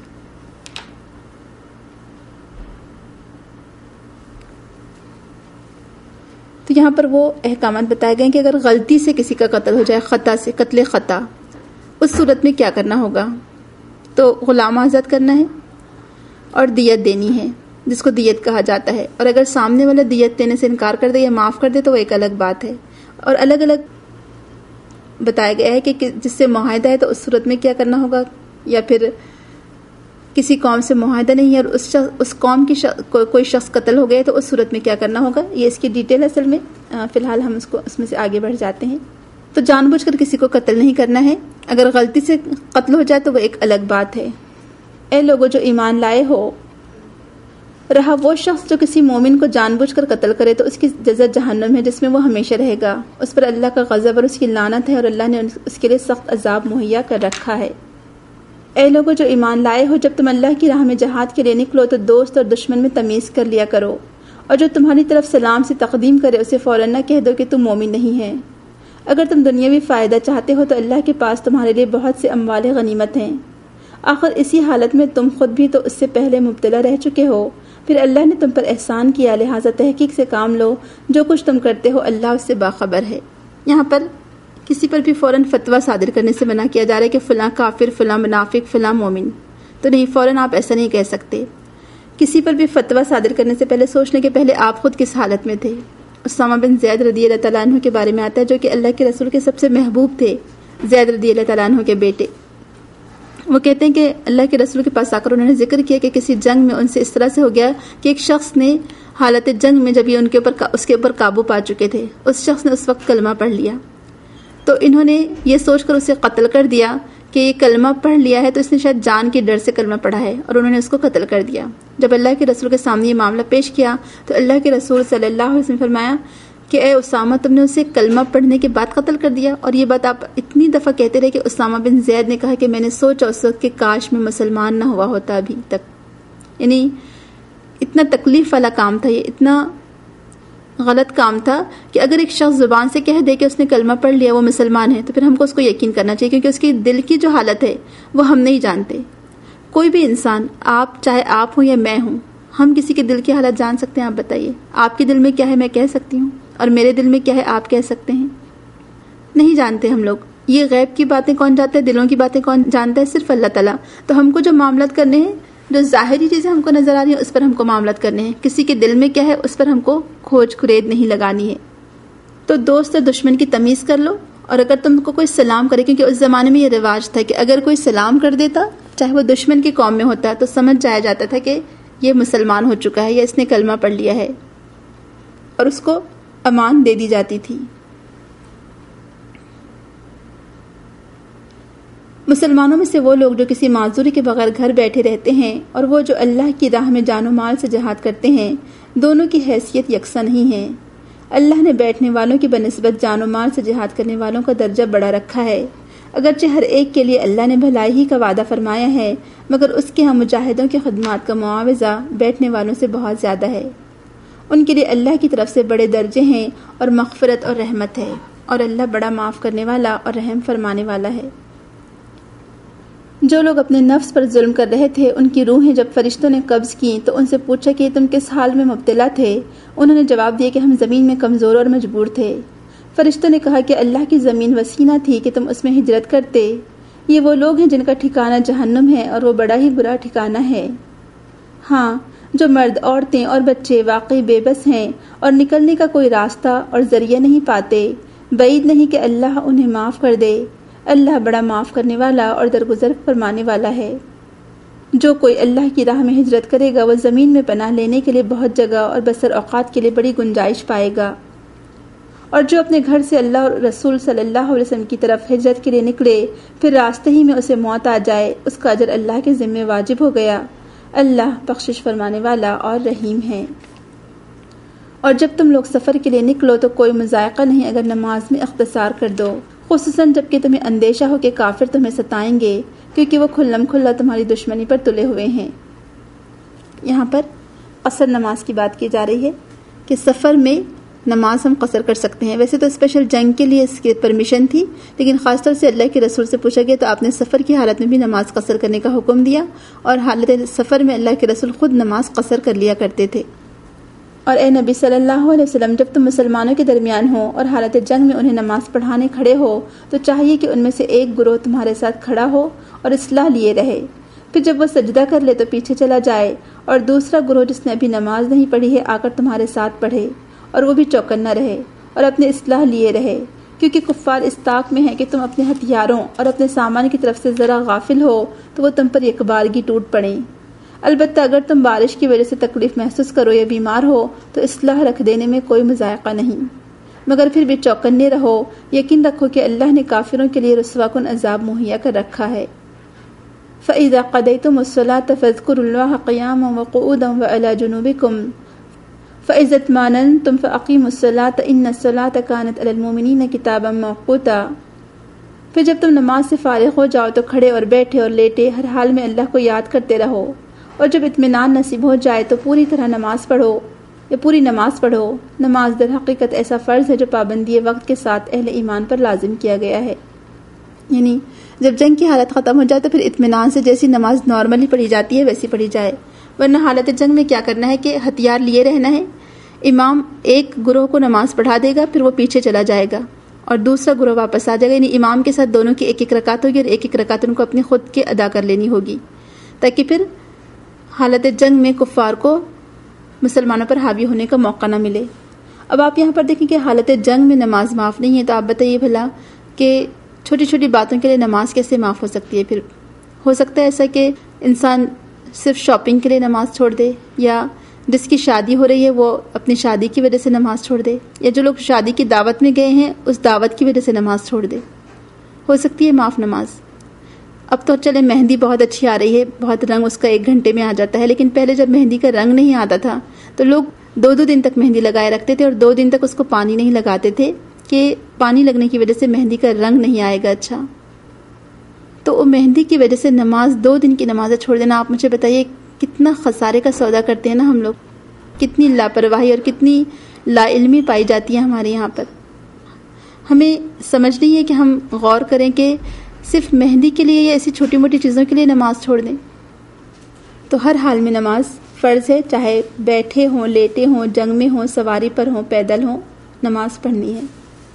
تو یہاں پر وہ احکامات بتائے گئے کہ اگر غلطی سے کسی کا قتل ہو جائے, خطا سے, قتل خطا, اس صورت میں کیا کرنا ہوگا؟ تو غلام آزاد کرنا ہے اور دیت دینی ہے جس کو دیت کہا جاتا ہے. اور اگر سامنے والا دیت دینے سے انکار کر دے یا معاف کر دے تو وہ ایک الگ بات ہے. اور الگ الگ بتایا گیا ہے کہ جس سے معاہدہ ہے تو اس صورت میں کیا کرنا ہوگا, یا پھر کسی قوم سے معاہدہ نہیں ہے اور اس شخص, اس قوم کی شخص, کو, کوئی شخص قتل ہو گئے تو اس صورت میں کیا کرنا ہوگا. یہ اس کی ڈیٹیل اصل میں فی الحال ہم اس کو اس میں سے آگے بڑھ جاتے ہیں. تو جان بوجھ کر کسی کو قتل نہیں کرنا ہے. اگر غلطی سے قتل ہو جائے تو وہ ایک الگ بات ہے. اے لوگوں جو ایمان لائے ہو, رہا وہ شخص جو کسی مومن کو جان بوجھ کر قتل کرے تو اس کی جزا جہنم ہے جس میں وہ ہمیشہ رہے گا. اس پر اللہ کا غضب اور اس کی لعنت ہے اور اللہ نے اس کے لیے سخت عذاب مہیا کر رکھا ہے. اے لوگوں جو ایمان لائے ہو, جب تم اللہ کی راہ میں جہاد کے لیے نکلو تو دوست اور دشمن میں تمیز کر لیا کرو اور جو تمہاری طرف سلام سے تقدیم کرے اسے فوراً نہ کہہ دو کہ تم مومن نہیں ہے۔ اگر تم دنیاوی فائدہ چاہتے ہو تو اللہ کے پاس تمہارے لیے بہت سے اموال غنیمت ہیں۔ آخر اسی حالت میں تم خود بھی تو اس سے پہلے مبتلا رہ چکے ہو، پھر اللہ نے تم پر احسان کیا، لہٰذا تحقیق سے کام لو، جو کچھ تم کرتے ہو اللہ اس سے باخبر ہے۔ یہاں پر کسی پر بھی فوراً فتویٰ صادر کرنے سے منع کیا جا رہا ہے کہ فلاں کافر، فلاں منافق، فلاں مومن، تو نہیں، فوراً آپ ایسا نہیں کہہ سکتے۔ کسی پر بھی فتویٰ صادر کرنے سے پہلے سوچنے کے پہلے آپ خود کس حالت میں تھے۔ اسامہ بن زید رضی اللہ تعالیٰ عنہ کے بارے میں آتا ہے، جو کہ اللہ کے رسول کے سب سے محبوب تھے، زید رضی اللہ تعالیٰ عنہ کے بیٹے۔ وہ کہتے ہیں کہ اللہ کے رسول کے پاس آ کر انہوں نے ذکر کیا کہ کسی جنگ میں ان سے اس طرح سے ہو گیا کہ ایک شخص نے حالت جنگ میں، جب یہ ان کے اوپر اس کے اوپر قابو پا چکے تھے، اس شخص نے اس وقت کلمہ پڑھ لیا، تو انہوں نے یہ سوچ کر اسے قتل کر دیا کہ یہ کلمہ پڑھ لیا ہے تو اس نے شاید جان کے ڈر سے کلمہ پڑھا ہے، اور انہوں نے اس کو قتل کر دیا۔ جب اللہ کے رسول کے سامنے یہ معاملہ پیش کیا تو اللہ کے رسول صلی اللہ علیہ وسلم نے فرمایا کہ اے اسامہ، تم نے اسے کلمہ پڑھنے کے بعد قتل کر دیا، اور یہ بات آپ اتنی دفعہ کہتے رہے کہ اسامہ بن زید نے کہا کہ میں نے سوچا اس وقت کہ کاش میں مسلمان نہ ہوا ہوتا ابھی تک۔ یعنی اتنا تکلیف والا کام تھا، یہ اتنا غلط کام تھا کہ اگر ایک شخص زبان سے کہہ دے کہ اس نے کلمہ پڑھ لیا، وہ مسلمان ہے، تو پھر ہم کو اس کو یقین کرنا چاہیے، کیونکہ اس کی دل کی جو حالت ہے وہ ہم نہیں جانتے۔ کوئی بھی انسان، آپ چاہے آپ ہوں یا میں ہوں، ہم کسی کے دل کی حالت جان سکتے ہیں؟ آپ بتائیے، آپ کے دل میں کیا ہے میں کہہ سکتی ہوں، اور میرے دل میں کیا ہے آپ کہہ سکتے ہیں؟ نہیں جانتے ہم لوگ۔ یہ غیب کی باتیں کون جانتا ہے، دلوں کی باتیں کون جانتا ہے؟ صرف اللہ تعالیٰ۔ تو ہم کو جو معاملات کرنے ہیں، جو ظاہری چیزیں ہم کو نظر آ رہی ہیں، اس پر ہم کو معاملات کرنے ہیں، کسی کے دل میں کیا ہے اس پر ہم کو کھوج کھرید نہیں لگانی ہے۔ تو دوست اور دشمن کی تمیز کر لو، اور اگر تم کو کوئی سلام کرے، کیونکہ اس زمانے میں یہ رواج تھا کہ اگر کوئی سلام کر دیتا، چاہے وہ دشمن کی قوم میں ہوتا، تو سمجھ جایا جاتا تھا کہ یہ مسلمان ہو چکا ہے یا اس نے کلمہ پڑھ لیا ہے، اور اس کو امان دے دی جاتی تھی۔ مسلمانوں میں سے وہ لوگ جو کسی معذوری کے بغیر گھر بیٹھے رہتے ہیں، اور وہ جو اللہ کی راہ میں جان و مال سے جہاد کرتے ہیں، دونوں کی حیثیت یکساں نہیں ہے۔ اللہ نے بیٹھنے والوں کی بنسبت جان و مال سے جہاد کرنے والوں کا درجہ بڑا رکھا ہے، اگرچہ ہر ایک کے لیے اللہ نے بھلائی ہی کا وعدہ فرمایا ہے، مگر اس کے ہاں مجاہدوں کی خدمات کا معاوضہ بیٹھنے والوں سے بہت زیادہ ہے۔ ان کے لیے اللہ کی طرف سے بڑے درجے ہیں اور مغفرت اور رحمت ہے، اور اللہ بڑا معاف کرنے والا اور رحم فرمانے والا ہے۔ جو لوگ اپنے نفس پر ظلم کر رہے تھے، ان کی روحیں جب فرشتوں نے قبض کی تو ان سے پوچھا کہ تم کس حال میں مبتلا تھے؟ انہوں نے جواب دیا کہ ہم زمین میں کمزور اور مجبور تھے۔ فرشتوں نے کہا کہ اللہ کی زمین وسیع نہ تھی کہ تم اس میں ہجرت کرتے۔ یہ وہ لوگ ہیں جن کا ٹھکانہ جہنم ہے، اور وہ بڑا ہی برا ٹھکانہ ہے۔ ہاں، جو مرد، عورتیں اور بچے واقعی بے بس ہیں اور نکلنے کا کوئی راستہ اور ذریعہ نہیں پاتے، بعید نہیں کہ اللہ انہیں معاف کر دے۔ اللہ بڑا معاف کرنے والا اور درگزر فرمانے والا ہے۔ جو کوئی اللہ کی راہ میں ہجرت کرے گا، وہ زمین میں پناہ لینے کے لیے بہت جگہ اور بسر اوقات کے لیے بڑی گنجائش پائے گا، اور جو اپنے گھر سے اللہ اور رسول صلی اللہ علیہ وسلم کی طرف ہجرت کے لیے نکلے، پھر راستے ہی میں اسے موت آ جائے، اس کا اجر اللہ کے ذمہ واجب ہو گیا۔ اللہ بخشش فرمانے والا اور رحیم ہے۔ اور جب تم لوگ سفر کے لیے نکلو تو کوئی مذائقہ نہیں اگر نماز میں اختصار کر دو، خصوصاً جب کہ تمہیں اندیشہ ہو کہ کافر تمہیں ستائیں گے، کیونکہ وہ کھلم کھلا تمہاری دشمنی پر تلے ہوئے ہیں۔ یہاں پر قصر نماز کی بات کی جا رہی ہے کہ سفر میں نماز ہم قصر کر سکتے ہیں۔ ویسے تو اسپیشل جنگ کے لیے اس کی پرمیشن تھی، لیکن خاص طور سے اللہ کے رسول سے پوچھا گیا تو آپ نے سفر کی حالت میں بھی نماز قصر کرنے کا حکم دیا، اور حالت سفر میں اللہ کے رسول خود نماز قصر کر لیا کرتے تھے۔ اور اے نبی صلی اللہ علیہ وسلم، جب تم مسلمانوں کے درمیان ہو اور حالت جنگ میں انہیں نماز پڑھانے کھڑے ہو تو چاہیے کہ ان میں سے ایک گروہ تمہارے ساتھ کھڑا ہو اور اصلاح لیے رہے، پھر جب وہ سجدہ کر لے تو پیچھے چلا جائے، اور دوسرا گروہ جس نے ابھی نماز نہیں پڑھی ہے آ کر تمہارے ساتھ پڑھے، اور وہ بھی چوکنا رہے اور اپنے اصلاح لیے رہے، کیونکہ کفار اس طاق میں ہیں کہ تم اپنے ہتھیاروں اور اپنے سامان کی طرف سے ذرا غافل ہو تو وہ تم پر یکبارگی ٹوٹ پڑیں۔ البتہ اگر تم بارش کی وجہ سے تکلیف محسوس کرو یا بیمار ہو تو اصلاح رکھ دینے میں کوئی مذائقہ نہیں، مگر پھر بھی چوکنے رہو، یقین رکھو کہ اللہ نے کافروں کے لیے رسوا کن عذاب مہیا کر رکھا ہے۔ فَإِذَا قَضَيْتُمُ الصَّلَاةَ فَاذْكُرُوا اللَّهَ قِيَامًا وَقُعُودًا وَعَلَى جُنُوبِكُمْ فَإِذَا اطْمَأْنَنْتُمْ فَأَقِيمُوا الصَّلَاةَ إِنَّ الصَّلَاةَ كَانَتْ عَلَى الْمُؤْمِنِينَ كِتَابًا مَّوْقُوتًا۔ پھر جب تم نماز سے فارغ ہو جاؤ تو کھڑے اور بیٹھے اور لیٹے ہر حال میں اللہ کو یاد کرتے رہو، اور جب اطمینان نصیب ہو جائے تو پوری طرح نماز پڑھو، یا پوری نماز پڑھو۔ نماز در حقیقت ایسا فرض ہے جو پابندی وقت کے ساتھ اہل ایمان پر لازم کیا گیا ہے، یعنی جب جنگ کی حالت ختم ہو جائے تو پھر اطمینان سے جیسی نماز نارملی پڑھی جاتی ہے ویسی پڑھی جائے، ورنہ حالت جنگ میں کیا کرنا ہے کہ ہتھیار لیے رہنا ہے۔ امام ایک گروہ کو نماز پڑھا دے گا، پھر وہ پیچھے چلا جائے گا اور دوسرا گروہ واپس آ جائے گا، یعنی امام کے ساتھ دونوں کی ایک ایک رکعت ہوگی اور ایک ایک رکعت ان کو اپنی خود کے ادا کر لینی ہوگی، تاکہ پھر حالت جنگ میں کفار کو مسلمانوں پر حاوی ہونے کا موقع نہ ملے۔ اب آپ یہاں پر دیکھیں کہ حالت جنگ میں نماز معاف نہیں ہے، تو آپ بتائیے بھلا کہ چھوٹی چھوٹی باتوں کے لیے نماز کیسے معاف ہو سکتی ہے؟ پھر ہو سکتا ہے ایسا کہ انسان صرف شاپنگ کے لیے نماز چھوڑ دے، یا جس کی شادی ہو رہی ہے وہ اپنی شادی کی وجہ سے نماز چھوڑ دے، یا جو لوگ شادی کی دعوت میں گئے ہیں اس دعوت کی وجہ سے نماز چھوڑ دے، ہو سکتی ہے معاف نماز۔ اب تو چلے مہندی بہت اچھی آ رہی ہے، بہت رنگ اس کا ایک گھنٹے میں آ جاتا ہے، لیکن پہلے جب مہندی کا رنگ نہیں آتا تھا تو لوگ دو دو دن تک مہندی لگائے رکھتے تھے اور دو دن تک اس کو پانی نہیں لگاتے تھے کہ پانی لگنے کی وجہ سے مہندی کا رنگ نہیں آئے گا اچھا۔ تو وہ مہندی کی وجہ سے نماز دو دن کی نمازیں چھوڑ دینا، آپ مجھے بتائیے کتنا خسارے کا سودا کرتے ہیں نا ہم لوگ، کتنی لاپرواہی اور کتنی لا علمی پائی جاتی ہے ہمارے یہاں پر۔ ہمیں سمجھ نہیں ہے کہ ہم غور کریں کہ صرف مہندی کے لیے یا ایسی چھوٹی موٹی چیزوں کے لیے نماز چھوڑ دیں۔ تو ہر حال میں نماز فرض ہے، چاہے بیٹھے ہوں، لیٹے ہوں، جنگ میں ہوں، سواری پر ہوں، پیدل ہوں، نماز پڑھنی ہے۔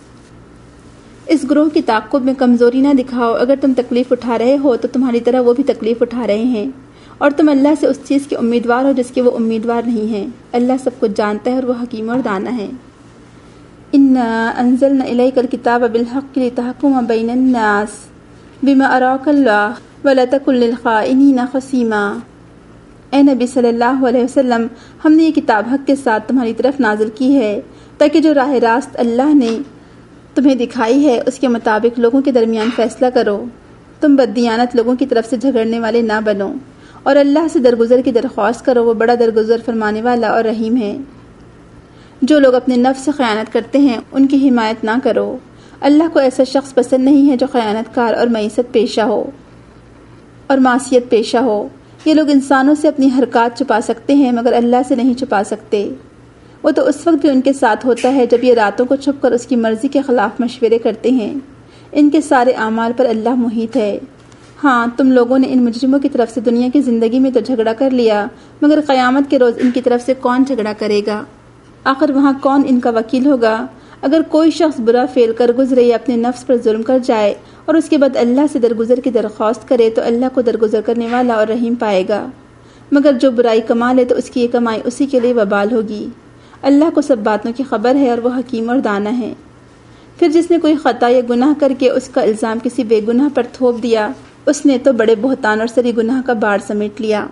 اس گروہ کی تعاقب میں کمزوری نہ دکھاؤ، اگر تم تکلیف اٹھا رہے ہو تو تمہاری طرح وہ بھی تکلیف اٹھا رہے ہیں، اور تم اللہ سے اس چیز کے امیدوار ہو جس کے وہ امیدوار نہیں ہیں۔ اللہ سب کچھ جانتا ہے اور وہ حکیم اور دانا ہے۔ انا انزلنا الیک الکتاب بالحق لتحکم بین الناس بما اراک اللہ ولا تکن للخائنین خصیما۔ اے نبی صلی اللہ علیہ وسلم، ہم نے یہ کتاب حق کے ساتھ تمہاری طرف نازل کی ہے تاکہ جو راہ راست اللہ نے تمہیں دکھائی ہے اس کے مطابق لوگوں کے درمیان فیصلہ کرو، تم بددیانت لوگوں کی طرف سے جھگڑنے والے نہ بنو، اور اللہ سے درگزر کی درخواست کرو، وہ بڑا درگزر فرمانے والا اور رحیم ہے۔ جو لوگ اپنے نفس سے خیانت کرتے ہیں ان کی حمایت نہ کرو، اللہ کو ایسا شخص پسند نہیں ہے جو خیانت کار اور معیشت پیشہ ہو اور معصیت پیشہ ہو۔ یہ لوگ انسانوں سے اپنی حرکات چھپا سکتے ہیں مگر اللہ سے نہیں چھپا سکتے، وہ تو اس وقت بھی ان کے ساتھ ہوتا ہے جب یہ راتوں کو چھپ کر اس کی مرضی کے خلاف مشورے کرتے ہیں۔ ان کے سارے اعمال پر اللہ محیط ہے۔ ہاں، تم لوگوں نے ان مجرموں کی طرف سے دنیا کی زندگی میں تو جھگڑا کر لیا، مگر قیامت کے روز ان کی طرف سے کون جھگڑا کرے گا؟ آخر وہاں کون ان کا وکیل ہوگا؟ اگر کوئی شخص برا فعل کر گزرے یا اپنے نفس پر ظلم کر جائے اور اس کے بعد اللہ سے درگزر کی درخواست کرے تو اللہ کو درگزر کرنے والا اور رحیم پائے گا، مگر جو برائی کما لے تو اس کی یہ کمائی اسی کے لیے وبال ہوگی۔ اللہ کو سب باتوں کی خبر ہے اور وہ حکیم اور دانا ہے۔ پھر جس نے کوئی خطا یا گناہ کر کے اس کا الزام کسی بے گناہ پر تھوپ دیا، اس نے تو بڑے بہتان اور سری گناہ کا بار سمیٹ لیا۔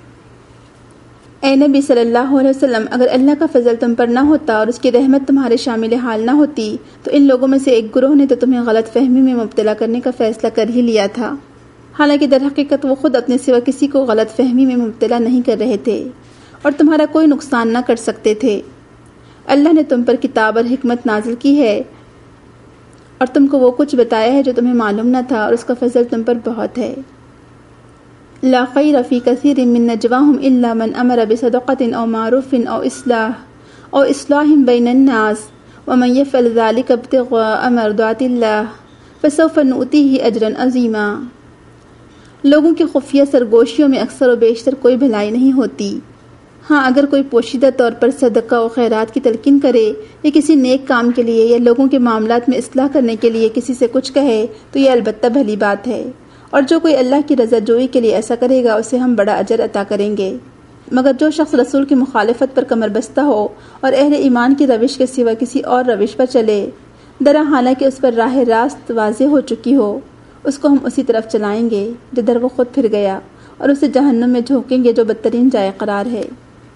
اے نبی صلی اللہ علیہ وسلم، اگر اللہ کا فضل تم پر نہ ہوتا اور اس کی رحمت تمہارے شامل حال نہ ہوتی تو ان لوگوں میں سے ایک گروہ نے تو تمہیں غلط فہمی میں مبتلا کرنے کا فیصلہ کر ہی لیا تھا، حالانکہ در حقیقت وہ خود اپنے سوا کسی کو غلط فہمی میں مبتلا نہیں کر رہے تھے اور تمہارا کوئی نقصان نہ کر سکتے تھے۔ اللہ نے تم پر کتاب اور حکمت نازل کی ہے اور تم کو وہ کچھ بتایا ہے جو تمہیں معلوم نہ تھا، اور اس کا فضل تم پر بہت ہے۔ لا خیر فی کثیر من نجواہم الا من امر بصدقۃ او معروف او اصلاح او اصلاح بین الناس ومن یفعل ذلک ابتغاء مرضات اللہ فسوف نؤتیہ اجرا عظیما۔ لوگوں کی خفیہ سرگوشیوں میں اکثر و بیشتر کوئی بھلائی نہیں ہوتی۔ ہاں، اگر کوئی پوشیدہ طور پر صدقہ و خیرات کی تلقین کرے یا کسی نیک کام کے لیے یا لوگوں کے معاملات میں اصلاح کرنے کے لیے کسی سے کچھ کہے تو یہ البتہ بھلی بات ہے، اور جو کوئی اللہ کی رضا جوئی کے لیے ایسا کرے گا اسے ہم بڑا اجر عطا کریں گے۔ مگر جو شخص رسول کی مخالفت پر کمر بستہ ہو اور اہل ایمان کی روش کے سوا کسی اور روش پر چلے، درا حالانکہ اس پر راہ راست واضح ہو چکی ہو، اس کو ہم اسی طرف چلائیں گے جدھر وہ خود پھر گیا، اور اسے جہنم میں جھونکیں گے جو بدترین جائے قرار ہے۔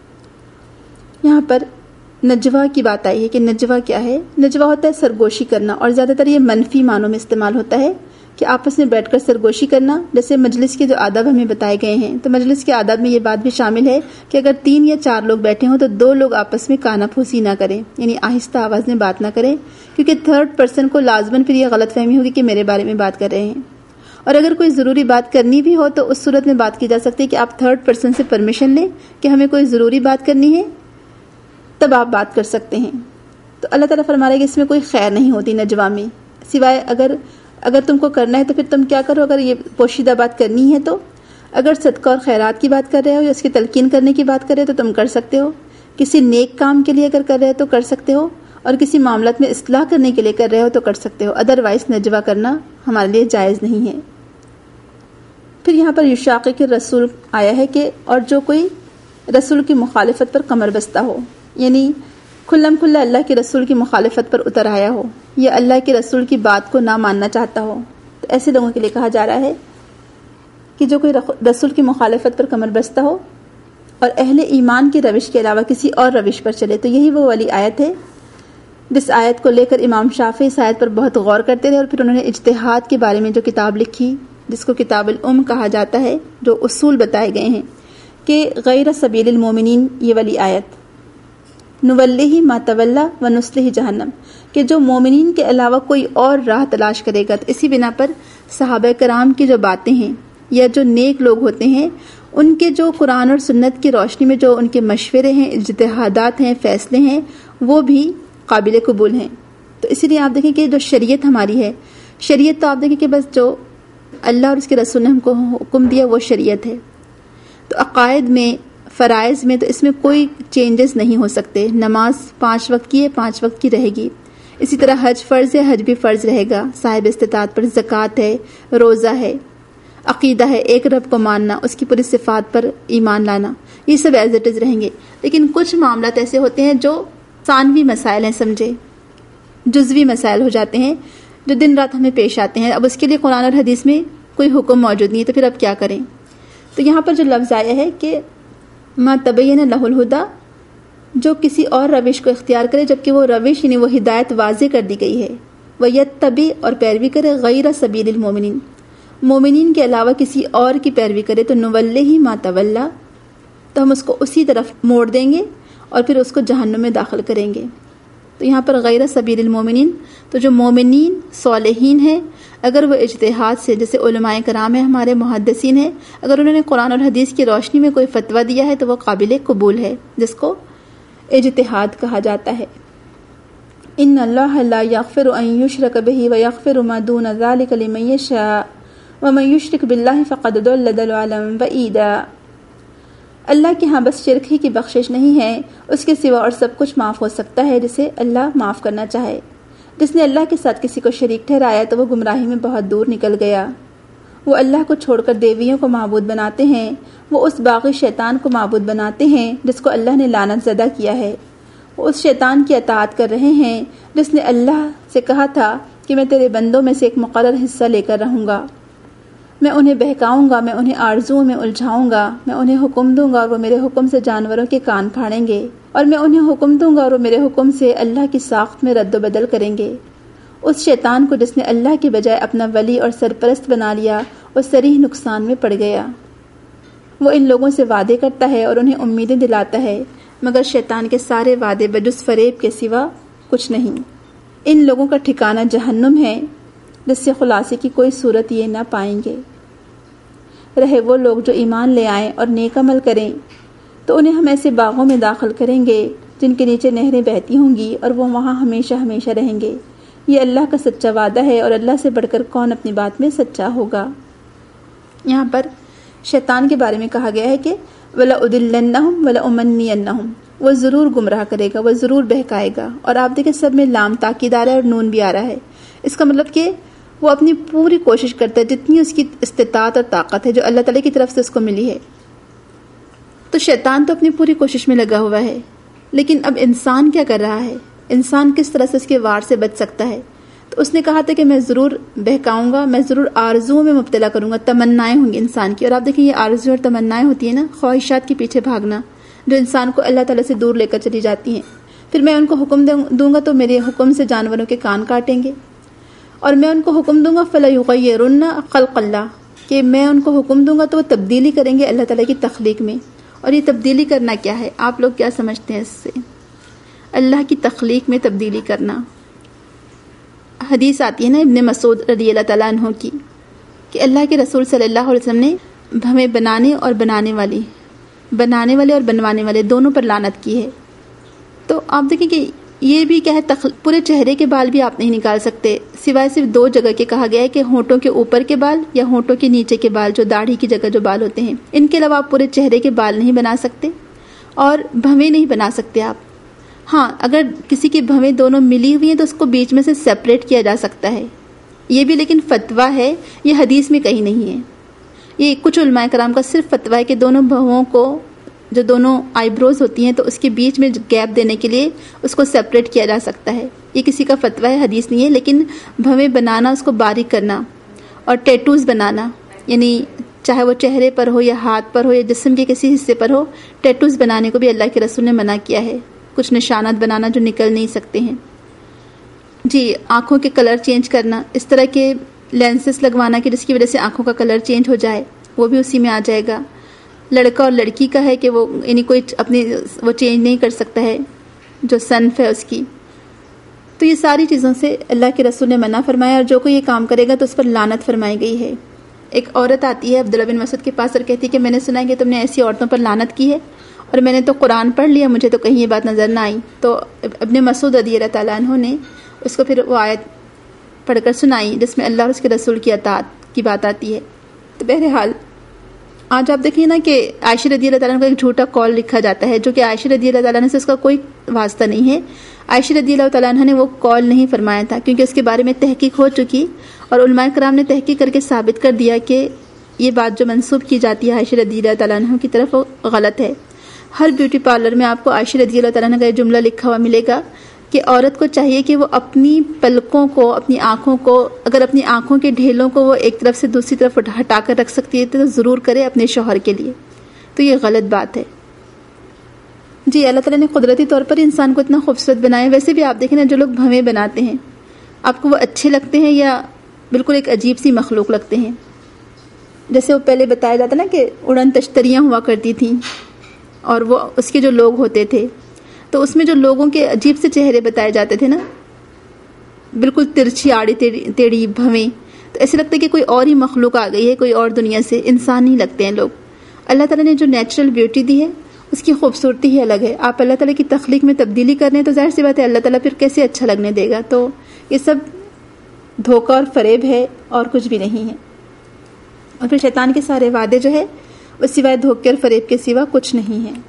یہاں پر نجوا کی بات آئی ہے کہ نجوا کیا ہے؟ نجوا ہوتا ہے سرگوشی کرنا، اور زیادہ تر یہ منفی معنوں میں استعمال ہوتا ہے کہ آپس میں بیٹھ کر سرگوشی کرنا۔ جیسے مجلس کے جو آداب ہمیں بتائے گئے ہیں تو مجلس کے آداب میں یہ بات بھی شامل ہے کہ اگر تین یا چار لوگ بیٹھے ہوں تو دو لوگ آپس میں کانا پھوسی نہ کریں، یعنی آہستہ آواز میں بات نہ کریں، کیونکہ تھرڈ پرسن کو لازماً پھر یہ غلط فہمی ہوگی کہ میرے بارے میں بات کر رہے ہیں۔ اور اگر کوئی ضروری بات کرنی بھی ہو تو اس صورت میں بات کی جا سکتی ہے کہ آپ تھرڈ پرسن سے پرمیشن لیں کہ ہمیں کوئی ضروری بات کرنی ہے، تب آپ بات کر سکتے ہیں۔ تو اللہ تعالیٰ فرما رہا ہے کہ اس میں کوئی خیر نہیں ہوتی نجوا میں، سوائے اگر اگر تم کو کرنا ہے تو پھر تم کیا کرو، اگر یہ پوشیدہ بات کرنی ہے تو اگر صدقہ اور خیرات کی بات کر رہے ہو یا اس کی تلقین کرنے کی بات کر رہے ہو تو تم کر سکتے ہو، کسی نیک کام کے لیے اگر کر رہے ہو تو کر سکتے ہو، اور کسی معاملات میں اصلاح کرنے کے لیے کر رہے ہو تو کر سکتے ہو، ادروائز نجوا کرنا ہمارے لیے جائز نہیں ہے۔ پھر یہاں پر یشاقق الرسول آیا ہے کہ اور جو کوئی رسول کی مخالفت پر کمر بستہ ہو، یعنی کھلم کھلا اللہ کے رسول کی مخالفت پر اتر آیا ہو یا اللہ کے رسول کی بات کو نہ ماننا چاہتا ہو، تو ایسے لوگوں کے لیے کہا جا رہا ہے کہ جو کوئی رسول کی مخالفت پر کمر بستہ ہو اور اہل ایمان کی روش کے علاوہ کسی اور روش پر چلے۔ تو یہی وہ والی آیت ہے جس آیت کو لے کر امام شافعی اس آیت پر بہت غور کرتے رہے، اور پھر انہوں نے اجتہاد کے بارے میں جو کتاب لکھی جس کو کتاب الام کہا جاتا ہے، جو اصول بتائے گئے ہیں کہ غیر سبیل المومنین، یہ والی آیت نولہ ما تولا ونصلہ جہنم، کہ جو مومنین کے علاوہ کوئی اور راہ تلاش کرے گا، تو اسی بنا پر صحابہ کرام کی جو باتیں ہیں یا جو نیک لوگ ہوتے ہیں ان کے جو قرآن اور سنت کی روشنی میں جو ان کے مشورے ہیں، اجتہادات ہیں، فیصلے ہیں، وہ بھی قابل قبول ہیں۔ تو اسی لیے آپ دیکھیں کہ جو شریعت ہماری ہے، شریعت تو آپ دیکھیں کہ بس جو اللہ اور اس کے رسول نے ہم کو حکم دیا وہ شریعت ہے۔ تو عقائد میں، فرائض میں تو اس میں کوئی چینجز نہیں ہو سکتے۔ نماز پانچ وقت کی ہے، پانچ وقت کی رہے گی۔ اسی طرح حج فرض ہے، حج بھی فرض رہے گا صاحب استطاعت پر۔ زکوٰۃ ہے، روزہ ہے، عقیدہ ہے ایک رب کو ماننا، اس کی پوری صفات پر ایمان لانا، یہ سب ایز اٹ از رہیں گے۔ لیکن کچھ معاملات ایسے ہوتے ہیں جو ثانوی مسائل ہیں، سمجھے جزوی مسائل ہو جاتے ہیں جو دن رات ہمیں پیش آتے ہیں۔ اب اس کے لیے قرآن اور حدیث میں کوئی حکم موجود نہیں ہے، تو پھر اب کیا کریں؟ تو یہاں پر جو لفظ آیا ہے کہ ما تبین لہ الہدی، جو کسی اور روش کو اختیار کرے جبکہ وہ روش یعنی وہ ہدایت واضح کر دی گئی ہے، ویتبع اور پیروی کرے غیر سبیل المومنین، مومنین کے علاوہ کسی اور کی پیروی کرے، تو نولہ ما تولا، تو ہم اس کو اسی طرف موڑ دیں گے اور پھر اس کو جہنم میں داخل کریں گے۔ تو یہاں پر غیر سبیل المومنین، تو جو مومنین صالحین ہیں اگر وہ اجتہاد سے، جیسے علماء کرام ہیں، ہمارے محدثین ہیں، اگر انہوں نے قرآن اور حدیث کی روشنی میں کوئی فتویٰ دیا ہے تو وہ قابل قبول ہے، جس کو اجتہاد کہا جاتا ہے۔ ان اللہ لا یغفر ان یشرک بہ ویغفر ما دون ذلک لمن یشاء ومن یشرک باللہ فقد ضل ضلالا بعیدا۔ اللہ کے ہاں بس شرک ہی کی بخشش نہیں ہے، اس کے سوا اور سب کچھ معاف ہو سکتا ہے جسے اللہ معاف کرنا چاہے۔ جس نے اللہ کے ساتھ کسی کو شریک ٹھہرایا تو وہ گمراہی میں بہت دور نکل گیا۔ وہ اللہ کو چھوڑ کر دیویوں کو معبود بناتے ہیں، وہ اس باغی شیطان کو معبود بناتے ہیں جس کو اللہ نے لعنت زدہ کیا ہے۔ وہ اس شیطان کی اطاعت کر رہے ہیں جس نے اللہ سے کہا تھا کہ میں تیرے بندوں میں سے ایک مقرر حصہ لے کر رہوں گا، میں انہیں بہکاؤں گا، میں انہیں آرزوؤں میں الجھاؤں گا، میں انہیں حکم دوں گا اور وہ میرے حکم سے جانوروں کے کان پھاڑیں گے، اور میں انہیں حکم دوں گا اور وہ میرے حکم سے اللہ کی ساخت میں رد و بدل کریں گے۔ اس شیطان کو جس نے اللہ کے بجائے اپنا ولی اور سرپرست بنا لیا، وہ صریح نقصان میں پڑ گیا۔ وہ ان لوگوں سے وعدے کرتا ہے اور انہیں امیدیں دلاتا ہے، مگر شیطان کے سارے وعدے بجز فریب کے سوا کچھ نہیں۔ ان لوگوں کا ٹھکانہ جہنم ہے جس سے خلاصے کی کوئی صورت یہ نہ پائیں گے۔ رہے وہ لوگ جو ایمان لے آئیں اور نیک عمل کریں تو انہیں ہم ایسے باغوں میں داخل کریں گے جن کے نیچے نہریں بہتی ہوں گی اور وہ وہاں ہمیشہ ہمیشہ رہیں گے۔ یہ اللہ کا سچا وعدہ ہے اور اللہ سے بڑھ کر کون اپنی بات میں سچا ہوگا۔ یہاں پر شیطان کے بارے میں کہا گیا ہے کہ وَلَأُضِلَّنَّهُمْ وَلَأُمَنِّيَنَّهُمْ، وہ ضرور گمراہ کرے گا، وہ ضرور بہکائے گا۔ اور آپ دیکھیں سب میں لام تاکید آ رہا ہے اور نون بھی آ رہا ہے، اس کا مطلب کہ وہ اپنی پوری کوشش کرتا ہے جتنی اس کی استطاعت اور طاقت ہے جو اللہ تعالیٰ کی طرف سے اس کو ملی ہے۔ تو شیطان تو اپنی پوری کوشش میں لگا ہوا ہے، لیکن اب انسان کیا کر رہا ہے؟ انسان کس طرح سے اس کے وار سے بچ سکتا ہے؟ تو اس نے کہا تھا کہ میں ضرور بہکاؤں گا، میں ضرور آرزوؤں میں مبتلا کروں گا، تمنائیں ہوں گی انسان کی۔ اور آپ دیکھیں یہ آرزو اور تمنائیں ہوتی ہیں نا، خواہشات کے پیچھے بھاگنا، جو انسان کو اللہ تعالیٰ سے دور لے کر چلی جاتی ہیں۔ پھر میں ان کو حکم دوں گا تو میرے حکم سے جانوروں کے کان کاٹیں گے، اور میں ان کو حکم دوں گا فَلَيُغَيِّرُنَّ خَلْقَ اللَّهِ، کہ میں ان کو حکم دوں گا تو وہ تبدیلی کریں گے اللہ تعالیٰ کی تخلیق میں۔ اور یہ تبدیلی کرنا کیا ہے؟ آپ لوگ کیا سمجھتے ہیں اس سے؟ اللہ کی تخلیق میں تبدیلی کرنا۔ حدیث آتی ہے نا ابن مسعود رضی اللہ تعالیٰ عنہ کی کہ اللہ کے رسول صلی اللہ علیہ وسلم نے ہمیں بنانے اور بنانے والی بنانے والے اور بنوانے والے دونوں پر لعنت کی ہے۔ تو آپ دیکھیں کہ یہ بھی کیا ہے، پورے چہرے کے بال بھی آپ نہیں نکال سکتے، سوائے صرف دو جگہ کے کہا گیا ہے کہ ہونٹوں کے اوپر کے بال یا ہونٹوں کے نیچے کے بال، جو داڑھی کی جگہ جو بال ہوتے ہیں، ان کے علاوہ آپ پورے چہرے کے بال نہیں بنا سکتے اور بھویں نہیں بنا سکتے آپ. ہاں، اگر کسی کی بھویں دونوں ملی ہوئی ہیں تو اس کو بیچ میں سے سیپریٹ کیا جا سکتا ہے، یہ بھی لیکن فتویٰ ہے، یہ حدیث میں کہیں نہیں ہے. یہ کچھ علماء کرام کا صرف فتویٰ ہے کہ دونوں بھووں کو، جو دونوں آئی بروز ہوتی ہیں، تو اس کے بیچ میں گیپ دینے کے لیے اس کو سیپریٹ کیا جا سکتا ہے. یہ کسی کا فتویٰ ہے، حدیث نہیں ہے. لیکن بھویں بنانا، اس کو باریک کرنا اور ٹیٹوز بنانا، یعنی چاہے وہ چہرے پر ہو یا ہاتھ پر ہو یا جسم کے کسی حصے پر ہو، ٹیٹوز بنانے کو بھی اللہ کے رسول نے منع کیا ہے. کچھ نشانات بنانا جو نکل نہیں سکتے ہیں. جی، آنکھوں کے کلر چینج کرنا، اس طرح کے لینسز لگوانا کہ جس کی وجہ سے آنکھوں کا کلر چینج ہو جائے، وہ بھی اسی میں آ جائے گا. لڑکا اور لڑکی کا ہے کہ وہ یعنی کوئی اپنی وہ چینج نہیں کر سکتا ہے جو صنف ہے اس کی. تو یہ ساری چیزوں سے اللہ کے رسول نے منع فرمایا، اور جو کوئی یہ کام کرے گا تو اس پر لعنت فرمائی گئی ہے. ایک عورت آتی ہے عبداللہ بن مسعود کے پاس اور کہتی ہے کہ میں نے سنا ہے کہ تم نے ایسی عورتوں پر لعنت کی ہے، اور میں نے تو قرآن پڑھ لیا، مجھے تو کہیں یہ بات نظر نہ آئی. تو ابن مسعود رضی اللہ تعالیٰ عنہ نے اس کو پھر وہ آیت پڑھ کر سنائی جس میں اللہ اور اس کے رسول کی اطاعت کی بات آتی ہے. تو بہرحال آج آپ دیکھیں نا کہ عائشہ رضی اللہ تعالیٰ عنہ کا ایک جھوٹا قول لکھا جاتا ہے، جو کہ عائشہ رضی اللہ تعالیٰ عنہ سے اس کا کوئی واسطہ نہیں ہے. عائشہ رضی اللہ تعالیٰ عنہ نے وہ قول نہیں فرمایا تھا، کیونکہ اس کے بارے میں تحقیق ہو چکی، اور علماء کرام نے تحقیق کر کے ثابت کر دیا کہ یہ بات جو منسوب کی جاتی ہے عائشہ رضی اللہ تعالیٰ عنہ کی طرف، وہ غلط ہے. ہر بیوٹی پارلر میں آپ کو عائشہ رضی اللہ تعالیٰ عنہ کا یہ جملہ لکھا ہوا ملے گا کہ عورت کو چاہیے کہ وہ اپنی پلکوں کو، اپنی آنکھوں کو، اگر اپنی آنکھوں کے ڈھیلوں کو وہ ایک طرف سے دوسری طرف ہٹا کر رکھ سکتی ہے تو ضرور کرے اپنے شوہر کے لیے. تو یہ غلط بات ہے. جی، اللہ تعالیٰ نے قدرتی طور پر انسان کو اتنا خوبصورت بنایا. ویسے بھی آپ دیکھیں نا، جو لوگ بھویں بناتے ہیں، آپ کو وہ اچھے لگتے ہیں یا بالکل ایک عجیب سی مخلوق لگتے ہیں؟ جیسے وہ پہلے بتایا جاتا نا کہ اڑن تشتریاں ہوا کرتی تھیں، اور وہ اس کے جو لوگ ہوتے تھے، تو اس میں جو لوگوں کے عجیب سے چہرے بتائے جاتے تھے نا، بالکل ترچھی آڑی ٹیڑھی بھویں، تو ایسے لگتا ہے کہ کوئی اور ہی مخلوق آ گئی ہے، کوئی اور دنیا سے، انسان نہیں لگتے ہیں لوگ. اللہ تعالیٰ نے جو نیچرل بیوٹی دی ہے اس کی خوبصورتی ہی الگ ہے. آپ اللہ تعالیٰ کی تخلیق میں تبدیلی کر رہے ہیں تو ظاہر سی بات ہے اللہ تعالیٰ پھر کیسے اچھا لگنے دے گا. تو یہ سب دھوکہ اور فریب ہے اور کچھ بھی نہیں ہے. اور پھر شیطان کے سارے وعدے جو ہے وہ سوائے دھوکے اور فریب کے سوا کچھ نہیں ہے.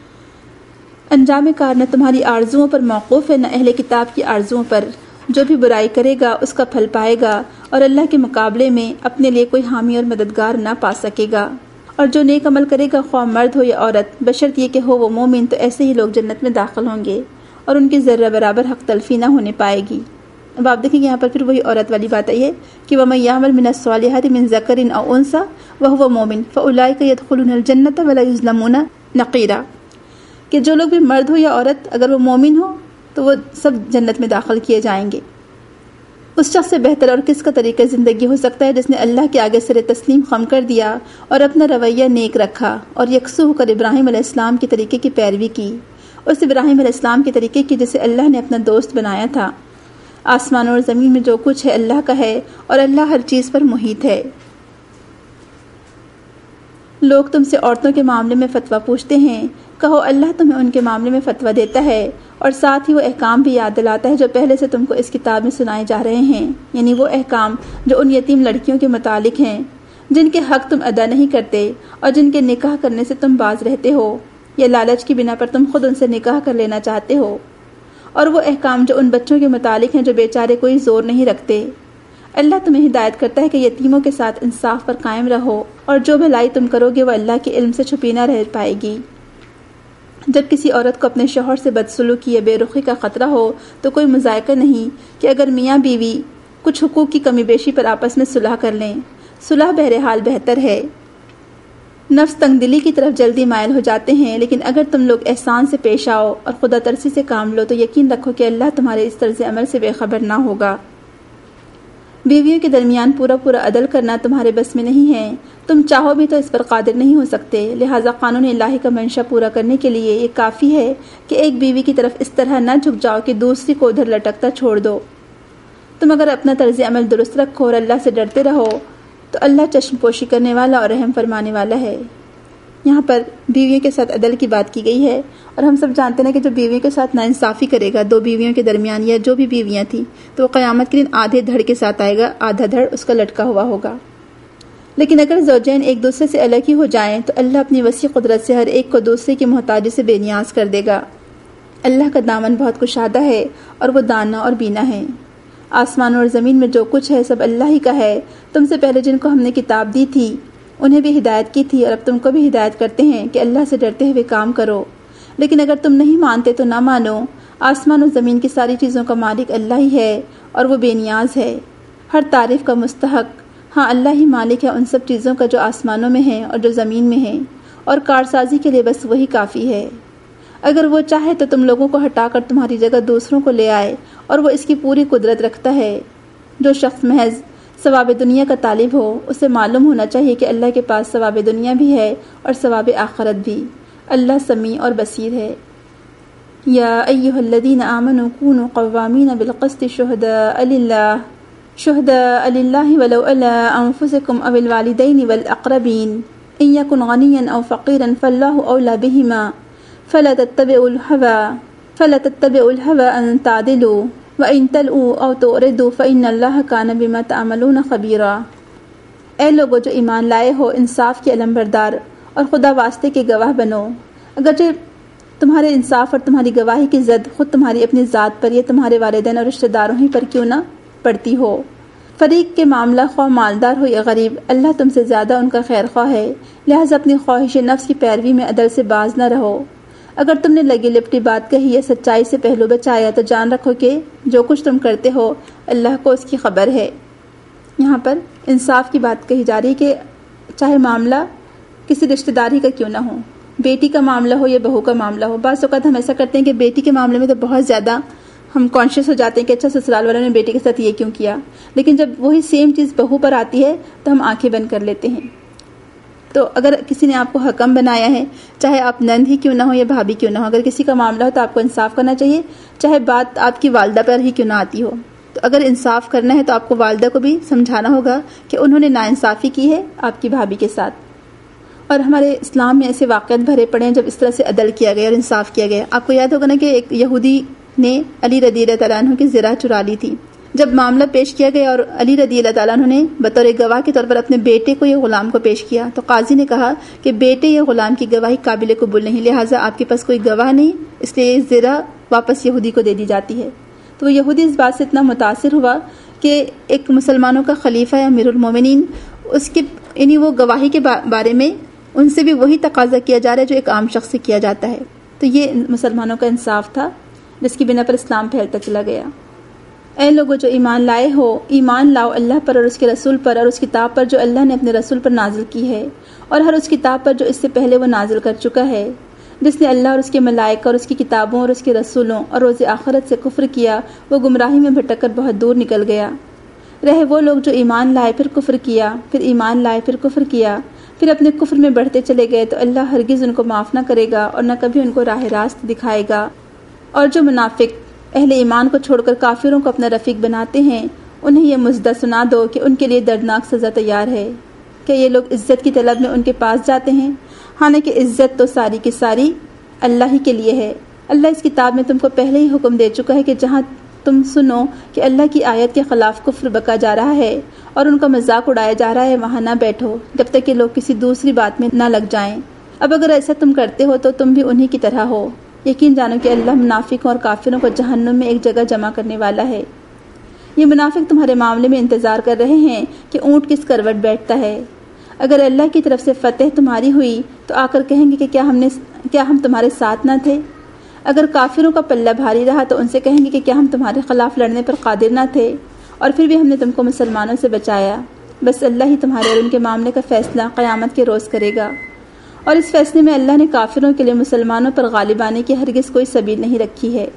انجام کار نہ تمہاری آرزوؤں پر موقوف ہے، نہ اہل کتاب کی آرزوؤں پر. جو بھی برائی کرے گا اس کا پھل پائے گا، اور اللہ کے مقابلے میں اپنے لیے کوئی حامی اور مددگار نہ پا سکے گا. اور جو نیک عمل کرے گا، خواہ مرد ہو یا عورت، بشرط یہ کہ ہو وہ مومن، تو ایسے ہی لوگ جنت میں داخل ہوں گے اور ان کی ذرہ برابر حق تلفی نہ ہونے پائے گی. اب آپ دیکھیں یہاں پر پھر وہی عورت والی بات آئی ہے کہ وَمَن يَعْمَلْ مِنَ الصَّالِحَاتِ مِن ذَكَرٍ أَوْ أُنثَىٰ وَهُوَ مُؤْمِنٌ فَأُولَٰئِكَ يَدْخُلُونَ الْجَنَّةَ وَلَا يُظْلَمُونَ نَقِيرًا، کہ جو لوگ بھی مرد ہو یا عورت، اگر وہ مومن ہو تو وہ سب جنت میں داخل کیے جائیں گے. اس شخص سے بہتر اور کس کا طریقہ زندگی ہو سکتا ہے جس نے اللہ کے آگے سر تسلیم خم کر دیا اور اپنا رویہ نیک رکھا اور یکسو ہو کر ابراہیم علیہ السلام کے طریقے کی پیروی کی، اس ابراہیم علیہ السلام کے طریقے کی جسے اللہ نے اپنا دوست بنایا تھا. آسمانوں اور زمین میں جو کچھ ہے اللہ کا ہے، اور اللہ ہر چیز پر محیط ہے. لوگ تم سے عورتوں کے معاملے میں فتویٰ پوچھتے ہیں، کہو اللہ تمہیں ان کے معاملے میں فتویٰ دیتا ہے، اور ساتھ ہی وہ احکام بھی یاد دلاتا ہے جو پہلے سے تم کو اس کتاب میں سنائے جا رہے ہیں، یعنی وہ احکام جو ان یتیم لڑکیوں کے متعلق ہیں جن کے حق تم ادا نہیں کرتے اور جن کے نکاح کرنے سے تم باز رہتے ہو، یا لالچ کی بنا پر تم خود ان سے نکاح کر لینا چاہتے ہو، اور وہ احکام جو ان بچوں کے متعلق ہیں جو بیچارے کوئی زور نہیں رکھتے. اللہ تمہیں ہدایت کرتا ہے کہ یتیموں کے ساتھ انصاف پر قائم رہو، اور جو بھلائی تم کرو گے وہ اللہ کے علم سے چھپی نہ رہ پائے گی. جب کسی عورت کو اپنے شوہر سے بدسلوکی یا بے رخی کا خطرہ ہو تو کوئی مذائقہ نہیں کہ اگر میاں بیوی کچھ حقوق کی کمی بیشی پر آپس میں صلح کر لیں. صلح بہرحال بہتر ہے. نفس تنگ دلی کی طرف جلدی مائل ہو جاتے ہیں، لیکن اگر تم لوگ احسان سے پیش آؤ اور خدا ترسی سے کام لو تو یقین رکھو کہ اللہ تمہارے اس طرز عمل سے بے خبر نہ ہوگا. بیویوں کے درمیان پورا پورا عدل کرنا تمہارے بس میں نہیں ہے، تم چاہو بھی تو اس پر قادر نہیں ہو سکتے. لہٰذا قانون الہی کا منشا پورا کرنے کے لیے یہ کافی ہے کہ ایک بیوی کی طرف اس طرح نہ جھک جاؤ کہ دوسری کو ادھر لٹکتا چھوڑ دو. تم اگر اپنا طرز عمل درست رکھو اور اللہ سے ڈرتے رہو تو اللہ چشم پوشی کرنے والا اور رحم فرمانے والا ہے. یہاں پر بیویوں کے ساتھ عدل کی بات کی گئی ہے، اور ہم سب جانتے ہیں کہ جو بیویوں کے ساتھ ناانصافی کرے گا، دو بیویوں کے درمیان یا جو بھی بیویاں تھیں، تو وہ قیامت کے دن آدھے دھڑ کے ساتھ آئے گا، آدھا دھڑ اس کا لٹکا ہوا ہوگا۔ لیکن اگر زوجین ایک دوسرے سے الگ ہی ہو جائیں تو اللہ اپنی وسیع قدرت سے ہر ایک کو دوسرے کی محتاجی سے بے نیاز کر دے گا۔ اللہ کا دامن بہت کشادہ ہے اور وہ دانا اور بینا ہے۔ آسمان اور زمین میں جو کچھ ہے سب اللہ ہی کا ہے۔ تم سے پہلے جن کو ہم نے کتاب دی تھی انہیں بھی ہدایت کی تھی، اور اب تم کو بھی ہدایت کرتے ہیں کہ اللہ سے ڈرتے ہوئے کام کرو۔ لیکن اگر تم نہیں مانتے تو نہ مانو۔ آسمان اور زمین کی ساری چیزوں کا مالک اللہ ہی ہے اور وہ بے نیاز ہے، ہر تعریف کا مستحق۔ ہاں، اللہ ہی مالک ہے ان سب چیزوں کا جو آسمانوں میں ہیں اور جو زمین میں ہیں، اور کارسازی کے لیے بس وہی کافی ہے۔ اگر وہ چاہے تو تم لوگوں کو ہٹا کر تمہاری جگہ دوسروں کو لے آئے، اور وہ اس کی پوری قدرت رکھتا ہے۔ جو شخص محض ثواب دنیا کا طالب ہو، اسے معلوم ہونا چاہیے کہ اللہ کے پاس ثواب دنیا بھی ہے اور ثواب آخرت بھی۔ اللہ سمیع اور بصیر ہے۔ یا ایھا الذین آمنوا کونوا قوامین بالقسط شہداء للہ شہداء للہ ولو علی انفسکم او الوالدین والاقربین ان یکن غنیا او فقیرا فاللہ اولی بہما فلا تتبعوا الهوى فلا تتبعوا الهوى ان تعدلوا وان تلؤوا او تعرضوا فان اللہ کان بما تعملون خبیرا۔ اے لوگو جو ایمان لائے ہو، انصاف کے علمبردار اور خدا واسطے کے گواہ بنو، اگرچہ تمہارے انصاف اور تمہاری گواہی کی زد خود تمہاری اپنی ذات پر یا تمہارے والدین اور رشتہ داروں ہی پر کیوں نہ پڑتی ہو۔ فریق کے معاملہ خواہ مالدار ہو یا غریب، اللہ تم سے زیادہ ان کا خیر خواہ ہے، لہٰذا اپنی خواہش نفس کی پیروی میں عدل سے باز نہ رہو۔ اگر تم نے لگی لپٹی بات کہی یا سچائی سے پہلو بچایا تو جان رکھو کہ جو کچھ تم کرتے ہو اللہ کو اس کی خبر ہے۔ یہاں پر انصاف کی بات کہی جا رہی ہے کہ چاہے معاملہ کسی رشتہ داری کا کیوں نہ ہو، بیٹی کا معاملہ ہو یا بہو کا معاملہ ہو۔ بعض اوقات ہم ایسا کرتے ہیں کہ بیٹی کے معاملے میں تو بہت زیادہ ہم کانشیس ہو جاتے ہیں کہ اچھا سسرال والوں نے بیٹی کے ساتھ یہ کیوں کیا، لیکن جب وہی سیم چیز بہو پر آتی ہے تو ہم آنکھیں بند کر لیتے ہیں۔ تو اگر کسی نے آپ کو حکم بنایا ہے، چاہے آپ نند ہی کیوں نہ ہو یا بھابھی کیوں نہ ہو، اگر کسی کا معاملہ ہو تو آپ کو انصاف کرنا چاہیے، چاہے بات آپ کی والدہ پر ہی کیوں نہ آتی ہو۔ تو اگر انصاف کرنا ہے تو آپ کو والدہ کو بھی سمجھانا ہوگا کہ انہوں نے ناانصافی کی ہے آپ کی بھابھی کے ساتھ۔ اور ہمارے اسلام میں ایسے واقعات بھرے پڑے ہیں جب اس طرح سے عدل کیا گیا اور انصاف کیا گیا۔ آپ کو یاد ہوگا نا کہ ایک یہودی نے علی رضی اللہ تعالیٰ عنہ کی زرہ چرا لی تھی۔ جب معاملہ پیش کیا گیا اور علی رضی اللہ تعالیٰ عنہ نے بطور گواہ کے طور پر اپنے بیٹے کو یا غلام کو پیش کیا تو قاضی نے کہا کہ بیٹے یا غلام کی گواہی قابل قبول نہیں، لہٰذا آپ کے پاس کوئی گواہ نہیں، اس لیے زرہ واپس یہودی کو دے دی جاتی ہے۔ تو وہ یہودی اس بات سے اتنا متاثر ہوا کہ ایک مسلمانوں کا خلیفہ یا امیر المومنین، اس کے یعنی وہ گواہی کے بارے میں ان سے بھی وہی تقاضا کیا جا رہا ہے جو ایک عام شخص سے کیا جاتا ہے۔ تو یہ مسلمانوں کا انصاف تھا جس کی بنا پر اسلام پھیلتا چلا گیا۔ اے لوگو جو ایمان لائے ہو، ایمان لاؤ اللہ پر اور اس کے رسول پر اور اس کتاب پر جو اللہ نے اپنے رسول پر نازل کی ہے، اور ہر اس کتاب پر جو اس سے پہلے وہ نازل کر چکا ہے۔ جس نے اللہ اور اس کے ملائکہ اور اس کی کتابوں اور اس کے رسولوں اور روز آخرت سے کفر کیا، وہ گمراہی میں بھٹک کر بہت دور نکل گیا۔ رہے وہ لوگ جو ایمان لائے پھر کفر کیا، پھر ایمان لائے پھر کفر کیا، پھر اپنے کفر میں بڑھتے چلے گئے تو اللہ ہرگز ان کو معاف نہ کرے گا اور نہ کبھی ان کو راہ راست دکھائے گا۔ اور جو منافق اہل ایمان کو چھوڑ کر کافروں کو اپنا رفیق بناتے ہیں، انہیں یہ مزدہ سنا دو کہ ان کے لیے دردناک سزا تیار ہے۔ کہ یہ لوگ عزت کی طلب میں ان کے پاس جاتے ہیں، حالانکہ عزت تو ساری کی ساری اللہ ہی کے لیے ہے۔ اللہ اس کتاب میں تم کو پہلے ہی حکم دے چکا ہے کہ جہاں تم سنو کہ اللہ کی آیت کے خلاف کفر بکا جا رہا ہے اور ان کا مذاق اڑایا جا رہا ہے، وہاں نہ بیٹھو جب تک کہ لوگ کسی دوسری بات میں نہ لگ جائیں۔ اب اگر ایسا تم کرتے ہو تو تم بھی انہی کی طرح ہو۔ یقین جانو کہ اللہ منافقوں اور کافروں کو جہنم میں ایک جگہ جمع کرنے والا ہے۔ یہ منافق تمہارے معاملے میں انتظار کر رہے ہیں کہ اونٹ کس کروٹ بیٹھتا ہے۔ اگر اللہ کی طرف سے فتح تمہاری ہوئی تو آ کر کہیں گے کہ کیا ہم نے کیا ہم تمہارے ساتھ نہ تھے؟ اگر کافروں کا پلہ بھاری رہا تو ان سے کہیں گے کہ کیا ہم تمہارے خلاف لڑنے پر قادر نہ تھے؟ اور پھر بھی ہم نے تم کو مسلمانوں سے بچایا۔ بس اللہ ہی تمہارے اور ان کے معاملے کا فیصلہ قیامت کے روز کرے گا، اور اس فیصلے میں اللہ نے کافروں کے لیے مسلمانوں پر غالب آنے کی ہرگز کوئی سبیل نہیں رکھی ہے۔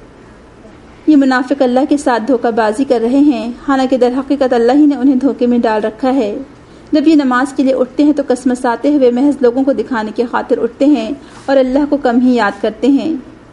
یہ منافق اللہ کے ساتھ دھوکہ بازی کر رہے ہیں، حالانکہ در حقیقت اللہ ہی نے انہیں دھوکے میں ڈال رکھا ہے۔ جب یہ نماز کے لیے اٹھتے ہیں تو کسمساتے ہوئے محض لوگوں کو دکھانے کی خاطر اٹھتے ہیں اور اللہ کو کم ہی یاد کرتے ہیں۔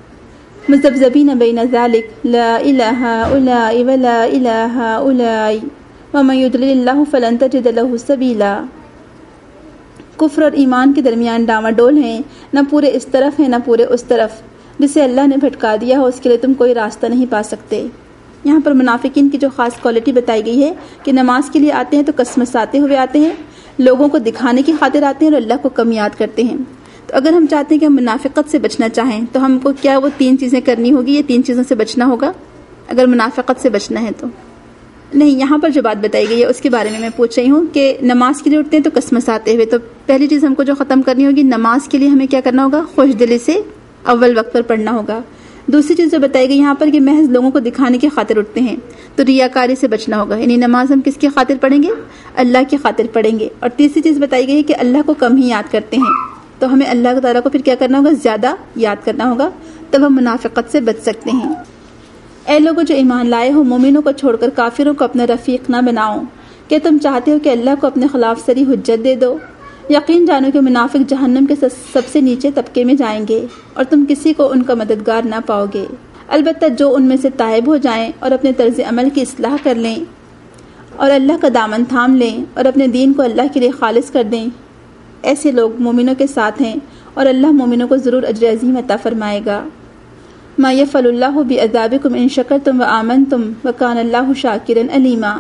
مذبذبین بین ذلک لا الہ الا ولا الہ الا ومن یضلل اللہ فلن تجد له سبیلا۔ کفر اور ایمان کے درمیان ڈاواڈول ہیں، نہ پورے اس طرف ہیں نہ پورے اس طرف، جسے اللہ نے بھٹکا دیا ہو اس کے لیے تم کوئی راستہ نہیں پا سکتے۔ یہاں پر منافقین کی جو خاص کوالٹی بتائی گئی ہے کہ نماز کے لیے آتے ہیں تو کسمساتے ہوئے آتے ہیں، لوگوں کو دکھانے کی خاطر آتے ہیں اور اللہ کو کم یاد کرتے ہیں۔ تو اگر ہم چاہتے ہیں کہ ہم منافقت سے بچنا چاہیں تو ہم کو کیا وہ تین چیزیں کرنی ہوگی، یہ تین چیزوں سے بچنا ہوگا اگر منافقت سے بچنا ہے تو؟ نہیں، یہاں پر جو بات بتائی گئی ہے اس کے بارے میں میں پوچھ رہی ہوں کہ نماز کے لیے اٹھتے ہیں تو کسمساتے ہوئے، تو پہلی چیز ہم کو جو ختم کرنی ہوگی، نماز کے لیے ہمیں کیا کرنا ہوگا؟ خوش دلی سے اول وقت پر پڑھنا ہوگا۔ دوسری چیز جو بتائی گئی یہاں پر کہ محض لوگوں کو دکھانے کی خاطر اٹھتے ہیں تو ریاکاری سے بچنا ہوگا، یعنی نماز ہم کس کی خاطر پڑھیں گے؟ اللہ کی خاطر پڑھیں گے۔ اور تیسری چیز بتائی گئی ہے کہ اللہ کو کم ہی یاد کرتے ہیں، تو ہمیں اللہ تعالیٰ کو پھر کیا کرنا ہوگا؟ زیادہ یاد کرنا ہوگا، تب ہم منافقت سے بچ سکتے ہیں۔ اے لوگوں جو ایمان لائے ہو، مومنوں کو چھوڑ کر کافروں کو اپنا رفیق نہ بناؤ۔ کہ تم چاہتے ہو کہ اللہ کو اپنے خلاف سری حجت دے دو؟ یقین جانو کہ منافق جہنم کے سب سے نیچے طبقے میں جائیں گے اور تم کسی کو ان کا مددگار نہ پاؤ گے۔ البتہ جو ان میں سے تائب ہو جائیں اور اپنے طرز عمل کی اصلاح کر لیں اور اللہ کا دامن تھام لیں اور اپنے دین کو اللہ کے لیے خالص کر دیں، ایسے لوگ مومنوں کے ساتھ ہیں اور اللہ مومنوں کو ضرور اجر عظیم عطا فرمائے گا۔ ما یفعل اللہ بعذابکم ان شکرتم وآمنتم وکان اللہ شاکرا علیما۔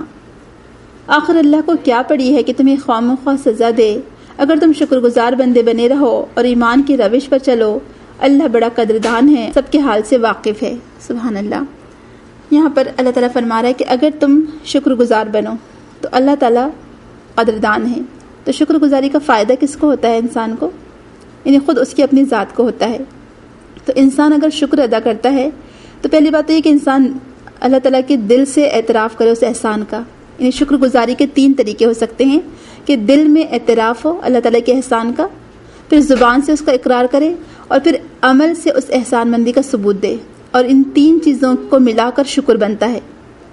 آخر اللہ کو کیا پڑی ہے کہ تمہیں خواہ مخواہ سزا دے اگر تم شکر گزار بندے بنے رہو اور ایمان کی روش پر چلو۔ اللہ بڑا قدردان ہے، سب کے حال سے واقف ہے۔ سبحان اللہ۔ یہاں پر اللہ تعالیٰ فرما رہا ہے کہ اگر تم شکر گزار بنو تو اللہ تعالیٰ قدردان ہے۔ تو شکر گزاری کا فائدہ کس کو ہوتا ہے؟ انسان کو، یعنی خود اس کی اپنی ذات کو ہوتا ہے۔ تو انسان اگر شکر ادا کرتا ہے تو پہلی بات تو یہ کہ انسان اللہ تعالیٰ کے دل سے اعتراف کرے اس احسان کا، یعنی شکر گزاری کے تین طریقے ہو سکتے ہیں کہ دل میں اعتراف ہو اللہ تعالیٰ کے احسان کا، پھر زبان سے اس کا اقرار کرے اور پھر عمل سے اس احسان مندی کا ثبوت دے، اور ان تین چیزوں کو ملا کر شکر بنتا ہے۔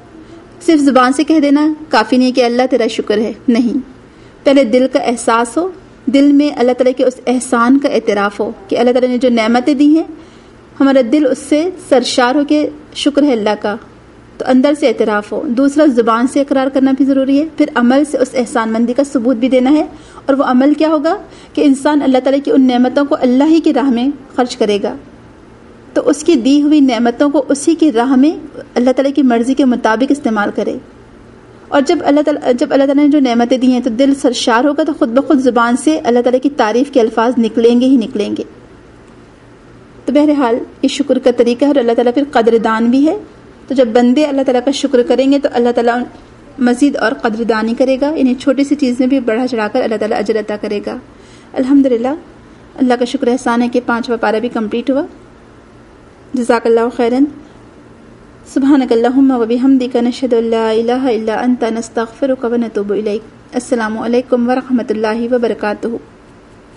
صرف زبان سے کہہ دینا کافی نہیں کہ اللہ تیرا شکر ہے، نہیں، پہلے دل کا احساس ہو، دل میں اللہ تعالیٰ کے اس احسان کا اعتراف ہو کہ اللہ تعالیٰ نے جو نعمتیں دی ہیں ہمارا دل اس سے سرشار ہو کہ شکر ہے اللہ کا، تو اندر سے اعتراف ہو۔ دوسرا، زبان سے اقرار کرنا بھی ضروری ہے، پھر عمل سے اس احسان مندی کا ثبوت بھی دینا ہے، اور وہ عمل کیا ہوگا کہ انسان اللہ تعالیٰ کی ان نعمتوں کو اللہ ہی کی راہ میں خرچ کرے گا، تو اس کی دی ہوئی نعمتوں کو اسی کی راہ میں اللہ تعالیٰ کی مرضی کے مطابق استعمال کرے۔ اور جب اللہ تعالیٰ جب اللہ تعالیٰ نے جو نعمتیں دی ہیں تو دل سرشار ہوگا تو خود بخود زبان سے اللہ تعالیٰ کی تعریف کے الفاظ نکلیں گے ہی نکلیں گے۔ تو بہرحال یہ شکر کا طریقہ ہے، اور اللہ تعالیٰ پھر قدردان بھی ہے۔ تو جب بندے اللہ تعالیٰ کا شکر کریں گے تو اللہ تعالیٰ مزید اور قدردانی کرے گا، یعنی چھوٹی سی چیز میں بھی بڑھا چڑھا کر اللہ تعالیٰ اجر عطا کرے گا۔ الحمدللہ، اللہ کا شکر احسان ہے کہ پانچواں پارہ بھی کمپلیٹ ہوا۔ جزاک اللہ خیراً۔ سبحانک اللہم و بحمدک نشہد ان لا الہ الا انت نستغفرک و نتوب الیک۔ السلام علیکم ورحمۃ اللہ وبرکاتہ۔